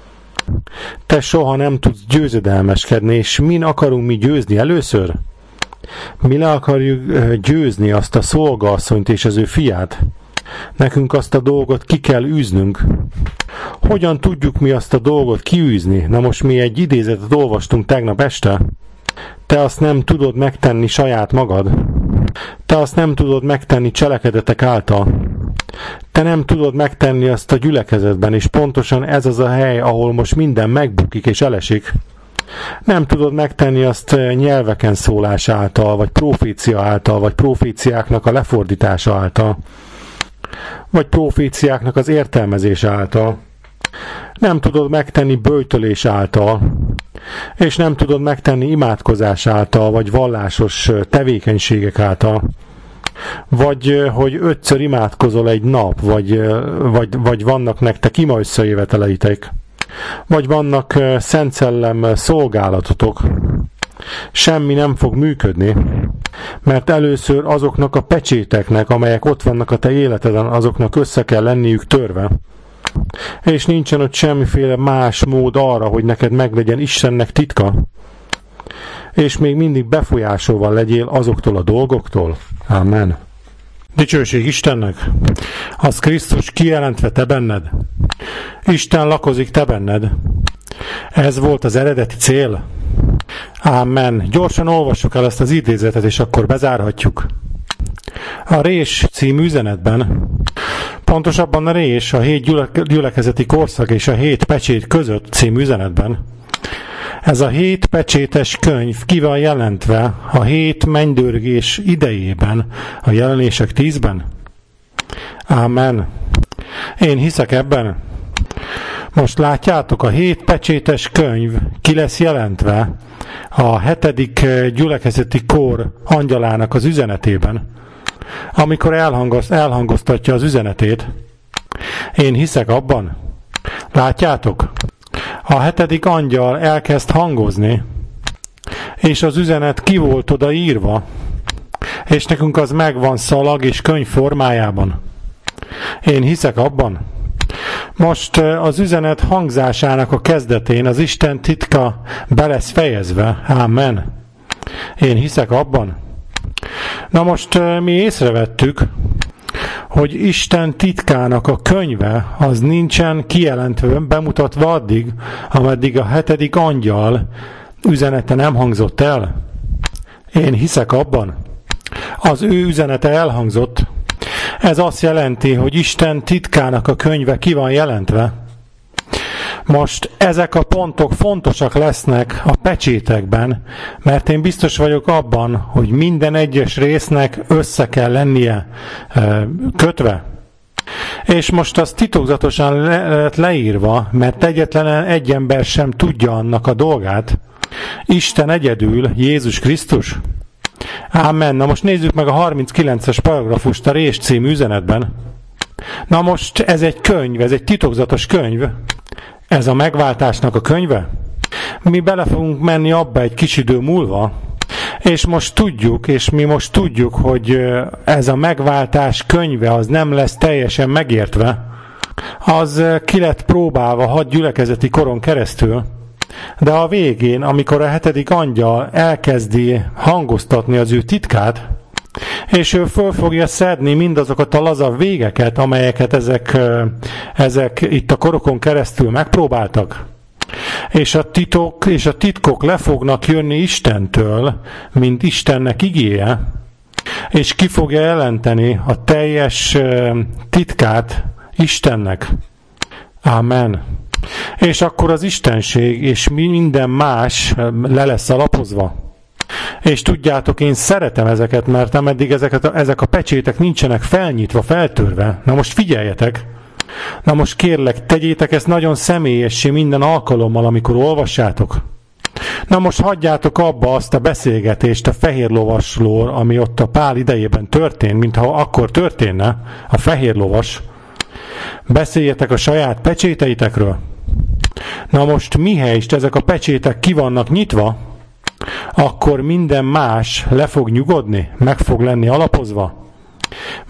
Te soha nem tudsz győzedelmeskedni, és min akarunk mi győzni először? Mi le akarjuk győzni azt a szolgaasszonyt és az ő fiát. Nekünk azt a dolgot ki kell űznünk. Hogyan tudjuk mi azt a dolgot kiűzni? Na most mi egy idézetet olvastunk tegnap este. Te azt nem tudod megtenni saját magad. Te azt nem tudod megtenni cselekedetek által. Te nem tudod megtenni azt a gyülekezetben, és pontosan ez az a hely, ahol most minden megbukik és elesik. Nem tudod megtenni azt nyelveken szólás által, vagy profécia által, vagy proféciáknak a lefordítása által, vagy proféciáknak az értelmezése által. Nem tudod megtenni böjtölés által, és nem tudod megtenni imádkozás által, vagy vallásos tevékenységek által. Vagy hogy ötször imádkozol egy nap, vagy, vagy, vagy vannak nektek ima összejöveteleitek, vagy vannak Szent Szellem szolgálatotok. Semmi nem fog működni, mert először azoknak a pecséteknek, amelyek ott vannak a te életeden, azoknak össze kell lenniük törve. És nincsen ott semmiféle más mód arra, hogy neked meglegyen Istennek titka, és még mindig befolyásolva legyél azoktól a dolgoktól. Amen. Dicsőség Istennek! Az Krisztus kijelentve te benned. Isten lakozik te benned. Ez volt az eredeti cél. Amen. Gyorsan olvassuk el ezt az idézetet, és akkor bezárhatjuk. A Rés című üzenetben, pontosabban a Rés, a hét gyülek- gyülekezeti korszak és a hét pecsét között című üzenetben, ez a hét pecsétes könyv ki van jelentve a hét mennydörgés idejében, a Jelenések tízben. Amen. Én hiszek ebben. Most látjátok, a hét pecsétes könyv ki lesz jelentve a hetedik gyülekezeti kor angyalának az üzenetében, amikor elhangoz, elhangoztatja az üzenetét. Én hiszek abban. Látjátok? A hetedik angyal elkezd hangozni, és az üzenet ki volt oda írva, és nekünk az megvan szalag és könyv formájában. Én hiszek abban. Most az üzenet hangzásának a kezdetén az Isten titka be lesz fejezve. Amen. Én hiszek abban. Na most mi észrevettük, hogy Isten titkának a könyve az nincsen kijelentve, bemutatva addig, ameddig a hetedik angyal üzenete nem hangzott el. Én hiszek abban. Az ő üzenete elhangzott. Ez azt jelenti, hogy Isten titkának a könyve ki van jelentve. Most ezek a pontok fontosak lesznek a pecsétekben, mert én biztos vagyok abban, hogy minden egyes résznek össze kell lennie e, kötve. És most az titokzatosan le, lett leírva, mert egyetlen egy ember sem tudja annak a dolgát. Isten egyedül, Jézus Krisztus. Amen. Na most nézzük meg a harminckilences paragrafust a Rés című üzenetben. Na most ez egy könyv, ez egy titokzatos könyv. Ez a megváltásnak a könyve. Mi bele fogunk menni abba egy kis idő múlva, és most tudjuk, és mi most tudjuk, hogy ez a megváltás könyve az nem lesz teljesen megértve. Az ki lett próbálva hat gyülekezeti koron keresztül, de a végén, amikor a hetedik angyal elkezdi hangoztatni az ő titkát, és ő föl fogja szedni mindazokat a laza végeket, amelyeket ezek, ezek itt a korokon keresztül megpróbáltak. És a titok és a titkok le fognak jönni Istentől, mint Istennek igéje, és ki fogja jelenteni a teljes titkát Istennek. Amen. És akkor az istenség és minden más le lesz alapozva. És tudjátok, én szeretem ezeket, mert ameddig ezeket a, ezek a pecsétek nincsenek felnyitva, feltörve. Na most figyeljetek! Na most kérlek, tegyétek ezt nagyon személyessé minden alkalommal, amikor olvassátok. Na most hagyjátok abba azt a beszélgetést a fehér lovasról, ami ott a Pál idejében történt, mintha akkor történne, a fehér lovas. Beszéljetek a saját pecséteitekről. Na most mihelyest ezek a pecsétek ki vannak nyitva, akkor minden más le fog nyugodni, meg fog lenni alapozva.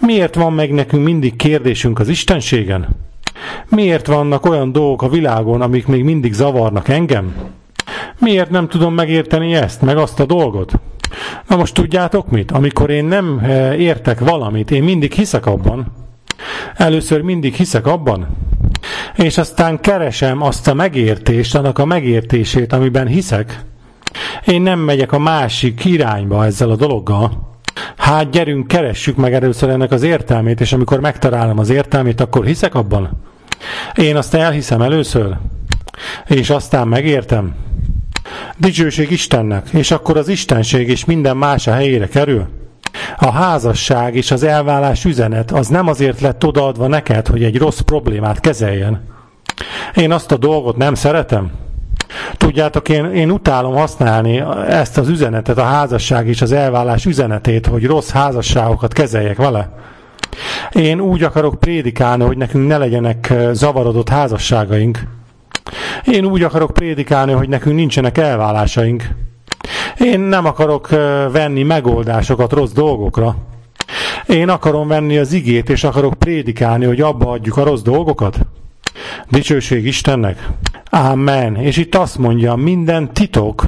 Miért van meg nekünk mindig kérdésünk az istenségen? Miért vannak olyan dolgok a világon, amik még mindig zavarnak engem? Miért nem tudom megérteni ezt, meg azt a dolgot? Na most tudjátok mit? Amikor én nem értek valamit, én mindig hiszek abban. Először mindig hiszek abban, és aztán keresem azt a megértést, annak a megértését, amiben hiszek. Én nem megyek a másik irányba ezzel a dologgal. Hát gyerünk, keressük meg először ennek az értelmét, és amikor megtalálom az értelmét, akkor hiszek abban. Én azt elhiszem először, és aztán megértem. Dicsőség Istennek, és akkor az istenség és minden más a helyére kerül. A házasság és az elválás üzenet az nem azért lett odaadva neked, hogy egy rossz problémát kezeljen. Én azt a dolgot nem szeretem. Tudjátok, én, én utálom használni ezt az üzenetet, a házasság és az elválás üzenetét, hogy rossz házasságokat kezeljek vele. Én úgy akarok prédikálni, hogy nekünk ne legyenek zavarodott házasságaink. Én úgy akarok prédikálni, hogy nekünk nincsenek elválásaink. Én nem akarok venni megoldásokat rossz dolgokra. Én akarom venni az igét, és akarok prédikálni, hogy abba adjuk a rossz dolgokat. Dicsőség Istennek. Amen. És itt azt mondja, minden titok,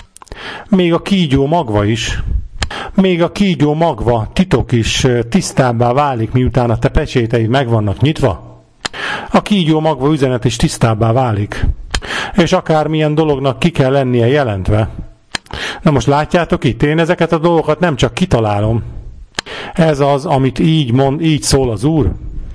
még a kígyó magva is, még a kígyó magva titok is tisztábbá válik, miután a te pecséteid meg vannak nyitva. A kígyó magva üzenet is tisztábbá válik. És akármilyen dolognak ki kell lennie jelentve. Na most látjátok itt, én ezeket a dolgokat nem csak kitalálom. Ez az, amit így mond, így szól az Úr.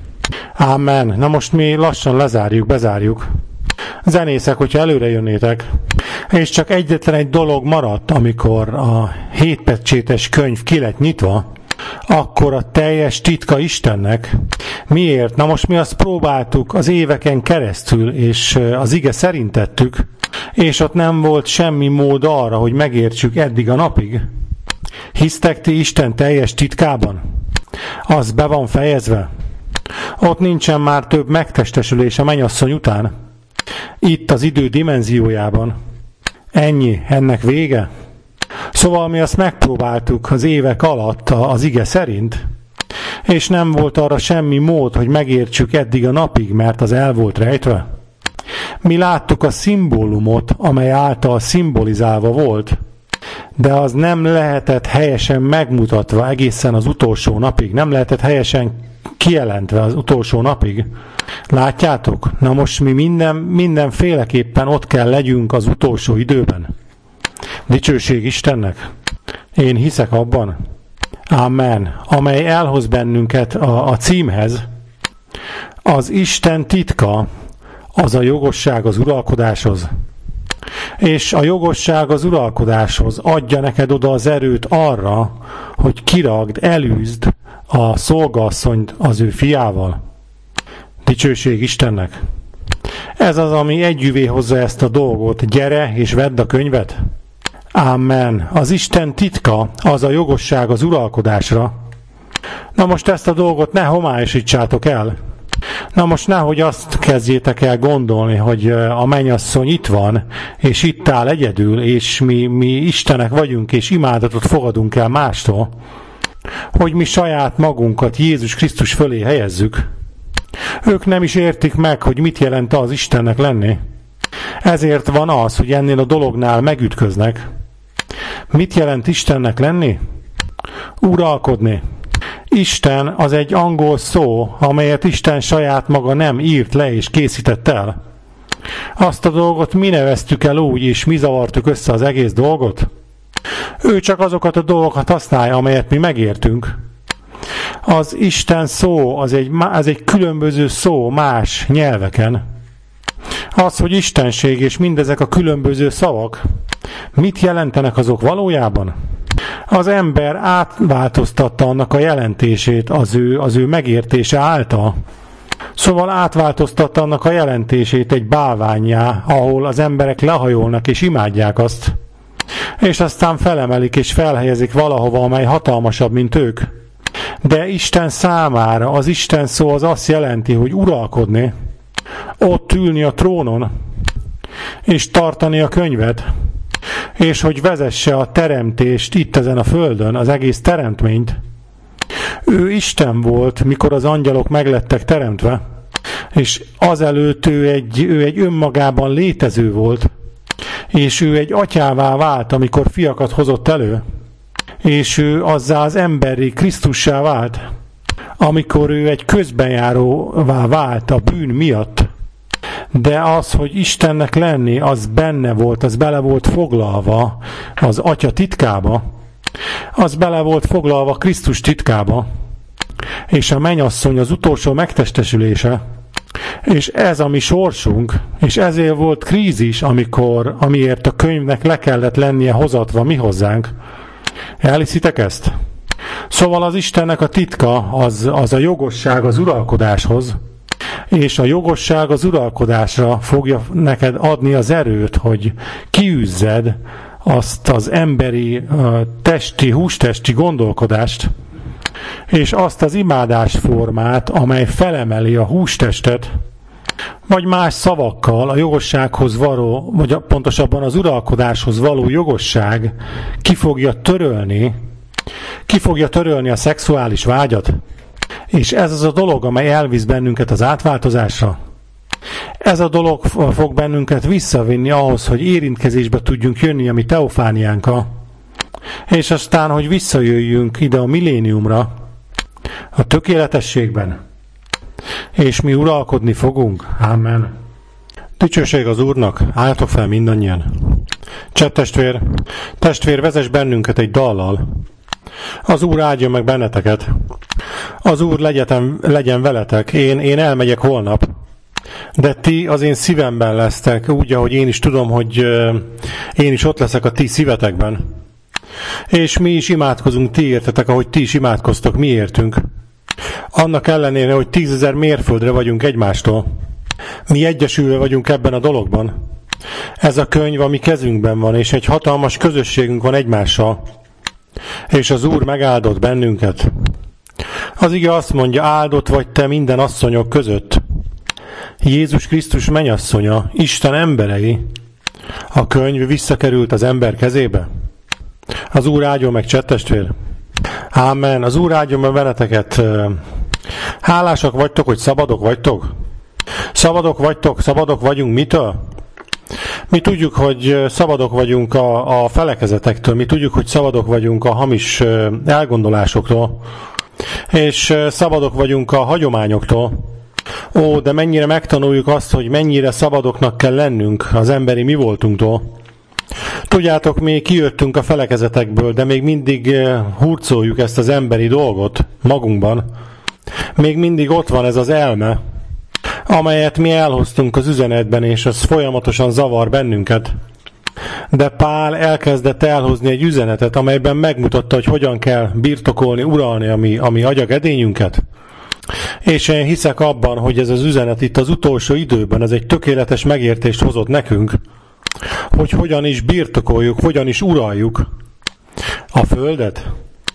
Amen. Na most mi lassan lezárjuk, bezárjuk. Zenészek, hogyha előre jönnétek. És csak egyetlen egy dolog maradt, amikor a hétpecsétes könyv ki lett nyitva, akkor a teljes titka Istennek. Miért? Na most mi azt próbáltuk az éveken keresztül, és az ige szerint tettük, és ott nem volt semmi mód arra, hogy megértsük eddig a napig. Hisztek ti Isten teljes titkában? Az be van fejezve. Ott nincsen már több megtestesülés a mennyasszony után. Itt az idő dimenziójában. Ennyi, ennek vége. Szóval mi azt megpróbáltuk az évek alatt az ige szerint, és nem volt arra semmi mód, hogy megértsük eddig a napig, mert az el volt rejtve. Mi láttuk a szimbólumot, amely által szimbolizálva volt, de az nem lehetett helyesen megmutatva egészen az utolsó napig, nem lehetett helyesen kijelentve az utolsó napig. Látjátok? Na most mi minden, mindenféleképpen ott kell legyünk az utolsó időben. Dicsőség Istennek. Én hiszek abban. Amen. Amely elhoz bennünket a, a címhez. Az Isten titka az a jogosság az uralkodáshoz. És a jogosság az uralkodáshoz adja neked oda az erőt arra, hogy kiragd, elűzd a szolgaasszonyt az ő fiával. Dicsőség Istennek. Ez az, ami együvé hozza ezt a dolgot. Gyere és vedd a könyvet. Amen. Az Isten titka az a jogosság az uralkodásra. Na most ezt a dolgot ne homályosítsátok el. Na most nehogy azt kezdjétek el gondolni, hogy a mennyasszony itt van, és itt áll egyedül, és mi, mi Istenek vagyunk, és imádatot fogadunk el mástól, hogy mi saját magunkat Jézus Krisztus fölé helyezzük. Ők nem is értik meg, hogy mit jelent az Istennek lenni. Ezért van az, hogy ennél a dolognál megütköznek. Mit jelent Istennek lenni? Uralkodni. Isten az egy angol szó, amelyet Isten saját maga nem írt le és készített el. Azt a dolgot mi neveztük el úgy, és mi zavartuk össze az egész dolgot? Ő csak azokat a dolgokat használja, amelyet mi megértünk. Az Isten szó, az egy, az egy különböző szó más nyelveken. Az, hogy istenség és mindezek a különböző szavak, mit jelentenek azok valójában? Az ember átváltoztatta annak a jelentését az ő, az ő megértése által. Szóval átváltoztatta annak a jelentését egy bálvánnyá, ahol az emberek lehajolnak és imádják azt. És aztán felemelik és felhelyezik valahova, amely hatalmasabb, mint ők. De Isten számára az Isten szó az azt jelenti, hogy uralkodni, ott ülni a trónon, és tartani a könyvet, és hogy vezesse a teremtést itt ezen a földön, az egész teremtményt, Ő Isten volt, mikor az angyalok meglettek teremtve, és azelőtt ő egy, ő egy önmagában létező volt, és ő egy atyává vált, amikor fiakat hozott elő, és ő azzá az emberi Krisztussá vált, amikor ő egy közbenjáróvá vált a bűn miatt. De az, hogy Istennek lenni, az benne volt, az bele volt foglalva az Atya titkába, az bele volt foglalva Krisztus titkába, és a mennyasszony az utolsó megtestesülése, és ez a mi sorsunk, és ezért volt krízis, amikor, amiért a könyvnek le kellett lennie hozatva mi hozzánk. Elhiszitek ezt? Szóval az Istennek a titka az, az a jogosság az uralkodáshoz, és a jogosság az uralkodásra fogja neked adni az erőt, hogy kiűzzed azt az emberi, testi, hústesti gondolkodást, és azt az imádásformát, amely felemeli a hústestet, vagy más szavakkal a jogossághoz való, vagy pontosabban az uralkodáshoz való jogosság ki fogja törölni, ki fogja törölni a szexuális vágyat. És ez az a dolog, amely elvisz bennünket az átváltozásra. Ez a dolog fog bennünket visszavinni ahhoz, hogy érintkezésbe tudjunk jönni a mi teofániánkkal, és aztán, hogy visszajöjjünk ide a milléniumra, a tökéletességben, és mi uralkodni fogunk. Amen. Dicsőség az Úrnak, álljatok fel mindannyian. Cseh testvér, testvér, vezess bennünket egy dallal. Az Úr áldja meg benneteket. Az Úr legyen, legyen veletek. Én, én elmegyek holnap. De ti az én szívemben lesztek, úgy, ahogy én is tudom, hogy én is ott leszek a ti szívetekben. És mi is imádkozunk ti értetek, ahogy ti is imádkoztok mi értünk. Annak ellenére, hogy tízezer mérföldre vagyunk egymástól. Mi egyesülve vagyunk ebben a dologban. Ez a könyv a mi kezünkben van, és egy hatalmas közösségünk van egymással. És az Úr megáldott bennünket. Az ige azt mondja, áldott vagy te minden asszonyok között. Jézus Krisztus mennyasszonya, Isten emberei. A könyv visszakerült az ember kezébe. Az Úr áldjon meg, Cseh testvér. Ámen. Az Úr áldjon meg veleteket. Hálásak vagytok, hogy szabadok vagytok? Szabadok vagytok, szabadok vagyunk mitől? Mi tudjuk, hogy szabadok vagyunk a, a felekezetektől, mi tudjuk, hogy szabadok vagyunk a hamis elgondolásoktól, és szabadok vagyunk a hagyományoktól. Ó, de mennyire megtanuljuk azt, hogy mennyire szabadoknak kell lennünk az emberi mi voltunktól. Tudjátok, mi kijöttünk a felekezetekből, de még mindig hurcoljuk ezt az emberi dolgot magunkban. Még mindig ott van ez az elme, amelyet mi elhoztunk az üzenetben, és az folyamatosan zavar bennünket. De Pál elkezdett elhozni egy üzenetet, amelyben megmutatta, hogy hogyan kell birtokolni, uralni a mi, a mi agyagedényünket. És én hiszek abban, hogy ez az üzenet itt az utolsó időben, ez egy tökéletes megértést hozott nekünk, hogy hogyan is birtokoljuk, hogyan is uraljuk a földet.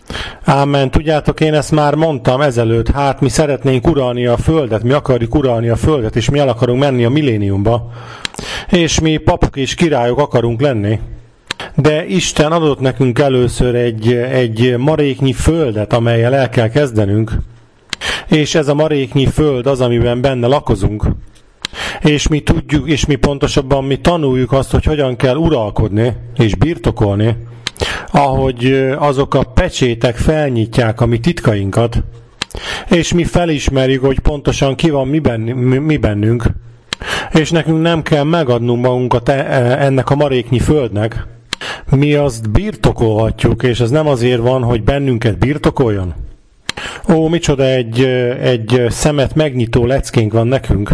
Ámen. Tudjátok, én ezt már mondtam ezelőtt, hát mi szeretnénk uralni a földet, mi akarjuk uralni a földet, és mi el akarunk menni a milléniumba, és mi papok és királyok akarunk lenni. De Isten adott nekünk először egy, egy maréknyi földet, amellyel el kell kezdenünk, és ez a maréknyi föld az, amiben benne lakozunk. És mi tudjuk, és mi pontosabban mi tanuljuk azt, hogy hogyan kell uralkodni és birtokolni, ahogy azok a pecsétek felnyitják a mi titkainkat, és mi felismerjük, hogy pontosan ki van mi, benn, mi, mi bennünk, és nekünk nem kell megadnunk magunkat ennek a maréknyi földnek. Mi azt birtokolhatjuk, és ez nem azért van, hogy bennünket birtokoljon. Ó, micsoda egy, egy szemet megnyitó leckénk van nekünk.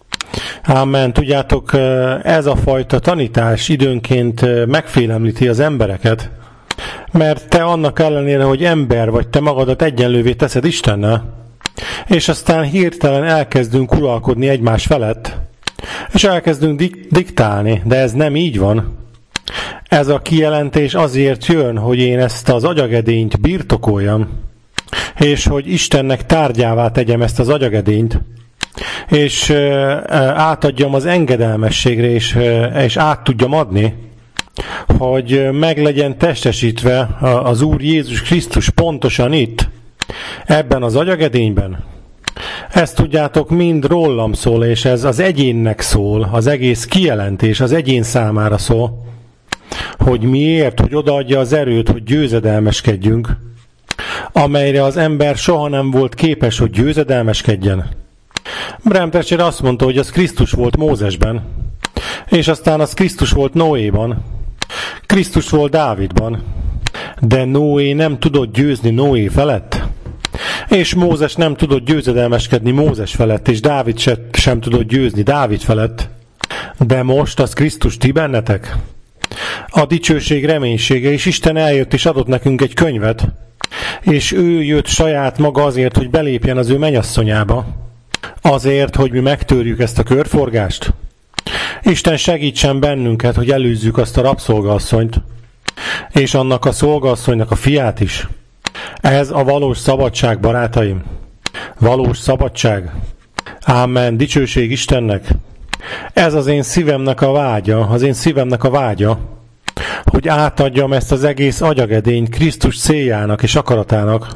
Ámen. Tudjátok, ez a fajta tanítás időnként megfélemlíti az embereket, mert te annak ellenére, hogy ember vagy, te magadat egyenlővé teszed Istennel, és aztán hirtelen elkezdünk uralkodni egymás felett, és elkezdünk dik- diktálni, de ez nem így van. Ez a kijelentés azért jön, hogy én ezt az agyagedényt birtokoljam, és hogy Istennek tárgyává tegyem ezt az agyagedényt, és átadjam az engedelmességre, és, és át tudjam adni, hogy meg legyen testesítve az Úr Jézus Krisztus pontosan itt, ebben az agyagedényben. Ezt tudjátok, mind rólam szól, és ez az egyénnek szól, az egész kijelentés az egyén számára szól, hogy miért, hogy odaadja az erőt, hogy győzedelmeskedjünk, amelyre az ember soha nem volt képes, hogy győzedelmeskedjen. Bram Thatcher azt mondta, hogy az Krisztus volt Mózesben, és aztán az Krisztus volt Noéban, Krisztus volt Dávidban, de Noé nem tudott győzni Noé felett, és Mózes nem tudott győzedelmeskedni Mózes felett, és Dávid se, sem tudott győzni Dávid felett, de most az Krisztus ti bennetek. A dicsőség reménysége, és Isten eljött és adott nekünk egy könyvet, és ő jött saját maga azért, hogy belépjen az ő mennyasszonyába, azért, hogy mi megtörjük ezt a körforgást. Isten segítsen bennünket, hogy előzzük azt a rabszolgaasszonyt, és annak a szolgaasszonynak a fiát is. Ez a valós szabadság, barátaim. Valós szabadság. Ámen. Dicsőség Istennek. Ez az én szívemnek a vágya, az én szívemnek a vágya, hogy átadjam ezt az egész agyagedényt Krisztus céljának és akaratának.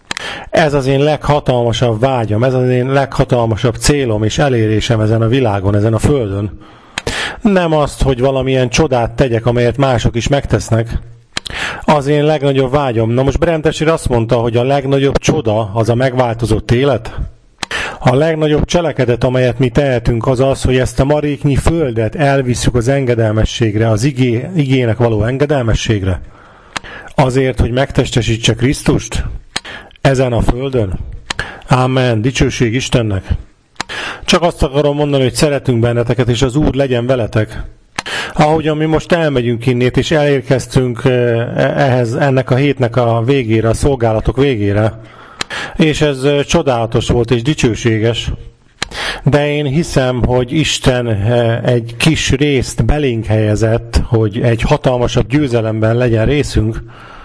Ez az én leghatalmasabb vágyam, ez az én leghatalmasabb célom és elérésem ezen a világon, ezen a földön. Nem azt, hogy valamilyen csodát tegyek, amelyet mások is megtesznek. Az én legnagyobb vágyam. Na most Bram Thatcher azt mondta, hogy a legnagyobb csoda az a megváltozott élet. A legnagyobb cselekedet, amelyet mi tehetünk, az az, hogy ezt a maréknyi földet elvisszük az engedelmességre, az igé, igének való engedelmességre. Azért, hogy megtestesítse Krisztust ezen a földön. Ámen. Dicsőség Istennek. Csak azt akarom mondani, hogy szeretünk benneteket, és az Úr legyen veletek. Ahogyan mi most elmegyünk innét, és elérkeztünk ehhez, ennek a hétnek a végére, a szolgálatok végére, és ez csodálatos volt és dicsőséges, de én hiszem, hogy Isten egy kis részt belénk helyezett, hogy egy hatalmasabb győzelemben legyen részünk,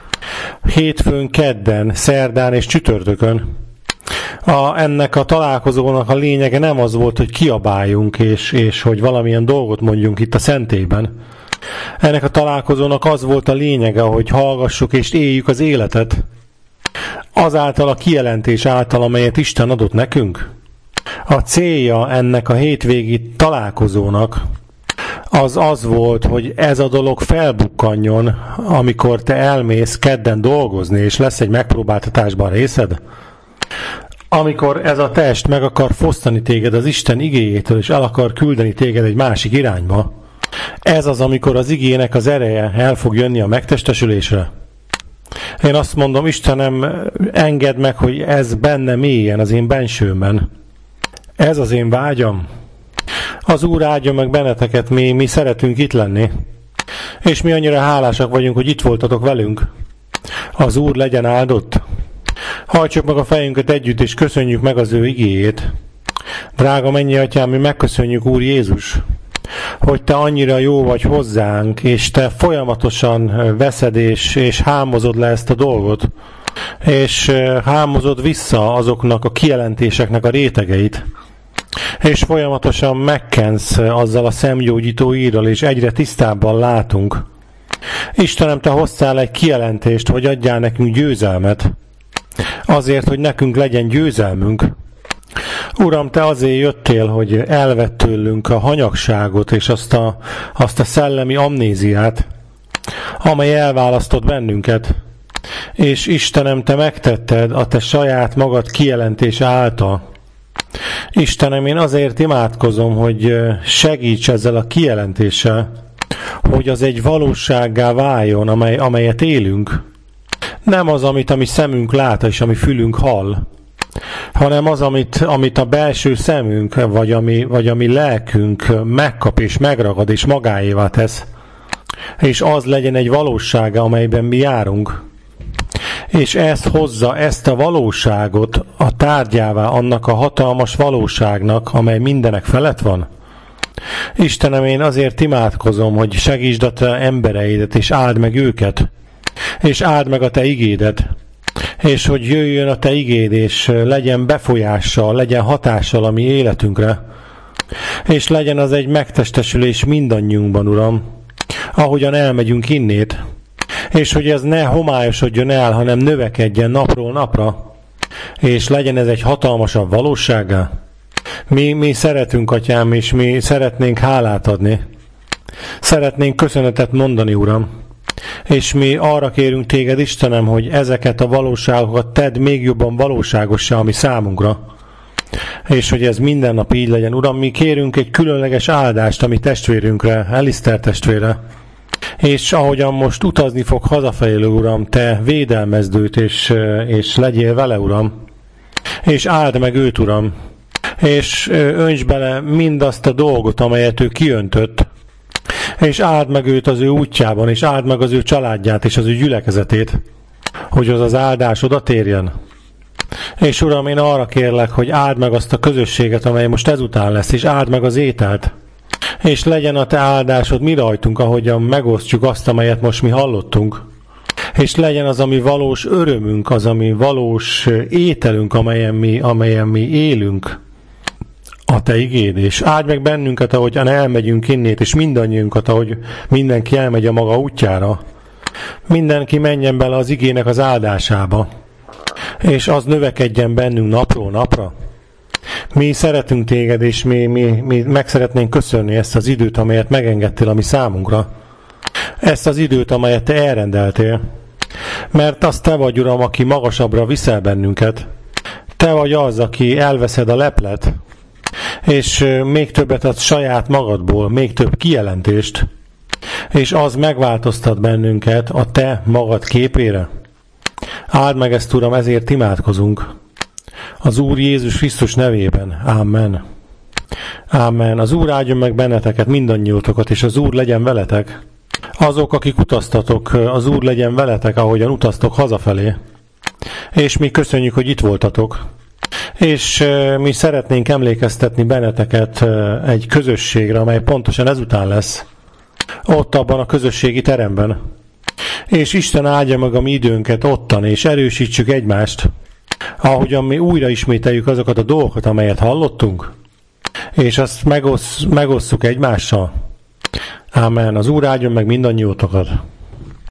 hétfőn, kedden, szerdán és csütörtökön. A, ennek a találkozónak a lényege nem az volt, hogy kiabáljunk, és, és hogy valamilyen dolgot mondjunk itt a szentélyben. Ennek a találkozónak az volt a lényege, hogy hallgassuk és éljük az életet, azáltal a kijelentés által, amelyet Isten adott nekünk. A célja ennek a hétvégi találkozónak az az volt, hogy ez a dolog felbukkanjon, amikor te elmész kedden dolgozni, és lesz egy megpróbáltatásban részed. Amikor ez a test meg akar fosztani téged az Isten igéjétől, és el akar küldeni téged egy másik irányba, ez az, amikor az igének az ereje el fog jönni a megtestesülésre. Én azt mondom, Istenem, engedd meg, hogy ez benne mélyen, az én bensőmben. Ez az én vágyam. Az Úr áldja meg benneteket, mi, mi szeretünk itt lenni. És mi annyira hálásak vagyunk, hogy itt voltatok velünk. Az Úr legyen áldott. Hajtsuk meg a fejünket együtt, és köszönjük meg az ő igéjét. Drága mennyi atyám, mi megköszönjük, Úr Jézus, hogy te annyira jó vagy hozzánk, és te folyamatosan veszed és, és hámozod le ezt a dolgot, és hámozod vissza azoknak a kijelentéseknek a rétegeit, és folyamatosan megkensz azzal a szemgyógyító írral, és egyre tisztábban látunk. Istenem, te hoztál egy kijelentést, hogy adjál nekünk győzelmet, azért, hogy nekünk legyen győzelmünk. Uram, te azért jöttél, hogy elvett tőlünk a hanyagságot és azt a, azt a szellemi amnéziát, amely elválasztott bennünket. És Istenem, te megtetted a te saját magad kijelentése által. Istenem, én azért imádkozom, hogy segíts ezzel a kijelentéssel, hogy az egy valósággá váljon, amely, amelyet élünk. Nem az, amit a mi szemünk lát, és ami fülünk hall, hanem az, amit, amit a belső szemünk, vagy ami, vagy ami lelkünk megkap és megragad és magáévá tesz. És az legyen egy valósága, amelyben mi járunk. És ezt hozza, ezt a valóságot a tárgyává annak a hatalmas valóságnak, amely mindenek felett van. Istenem, én azért imádkozom, hogy segítsd a te embereidet, és áld meg őket, és áld meg a te igédet, és hogy jöjjön a te igéd, és legyen befolyással, legyen hatással a mi életünkre, és legyen az egy megtestesülés mindannyiunkban, Uram, ahogyan elmegyünk innét, és hogy ez ne homályosodjon el, hanem növekedjen napról napra, és legyen ez egy hatalmasabb valósággá. Mi, mi szeretünk, Atyám, és mi szeretnénk hálát adni. Szeretnénk köszönetet mondani, Uram. És mi arra kérünk téged, Istenem, hogy ezeket a valóságokat tedd még jobban valóságossá, ami számunkra. És hogy ez minden nap így legyen. Uram, mi kérünk egy különleges áldást a mi testvérünkre, Eliszter testvére. És ahogyan most utazni fog hazafelé, Uram, te védelmezd őt, és, és legyél vele, Uram. És áld meg őt, Uram. És önts bele mindazt a dolgot, amelyet ő kiöntött. És áld meg őt az ő útjában, és áld meg az ő családját, és az ő gyülekezetét, hogy az az áldás oda térjen. És Uram, én arra kérlek, hogy áld meg azt a közösséget, amely most ezután lesz, és áld meg az ételt. És legyen a te áldásod mi rajtunk, ahogyan megosztjuk azt, amelyet most mi hallottunk. És legyen az, ami valós örömünk, az, ami valós ételünk, amelyen mi, amelyen mi élünk. A te igéd, és áld meg bennünket, ahogyan elmegyünk innét, és mindannyiunkat, ahogy mindenki elmegy a maga útjára. Mindenki menjen bele az igének az áldásába, és az növekedjen bennünk napról napra. Mi szeretünk téged, és mi, mi, mi meg szeretnénk köszönni ezt az időt, amelyet megengedtél a mi számunkra. Ezt az időt, amelyet te elrendeltél. Mert az te vagy, Uram, aki magasabbra viszel bennünket. Te vagy az, aki elveszed a leplet, és még többet adsz saját magadból, még több kijelentést, és az megváltoztat bennünket a te magad képére. Áld meg ezt, Uram, ezért imádkozunk. Az Úr Jézus Krisztus nevében. Amen. Amen. Az Úr áldjon meg benneteket, mindannyiótokat, és az Úr legyen veletek. Azok, akik utaztatok, az Úr legyen veletek, ahogyan utaztok hazafelé. És mi köszönjük, hogy itt voltatok. És mi szeretnénk emlékeztetni benneteket egy közösségre, amely pontosan ezután lesz. Ott abban a közösségi teremben. És Isten áldja meg a mi időnket ottan, és erősítsük egymást, ahogyan mi újra ismételjük azokat a dolgokat, amelyet hallottunk, és azt megosz, megosszuk egymással. Amen. Az Úr áldjon meg mindannyiótokat.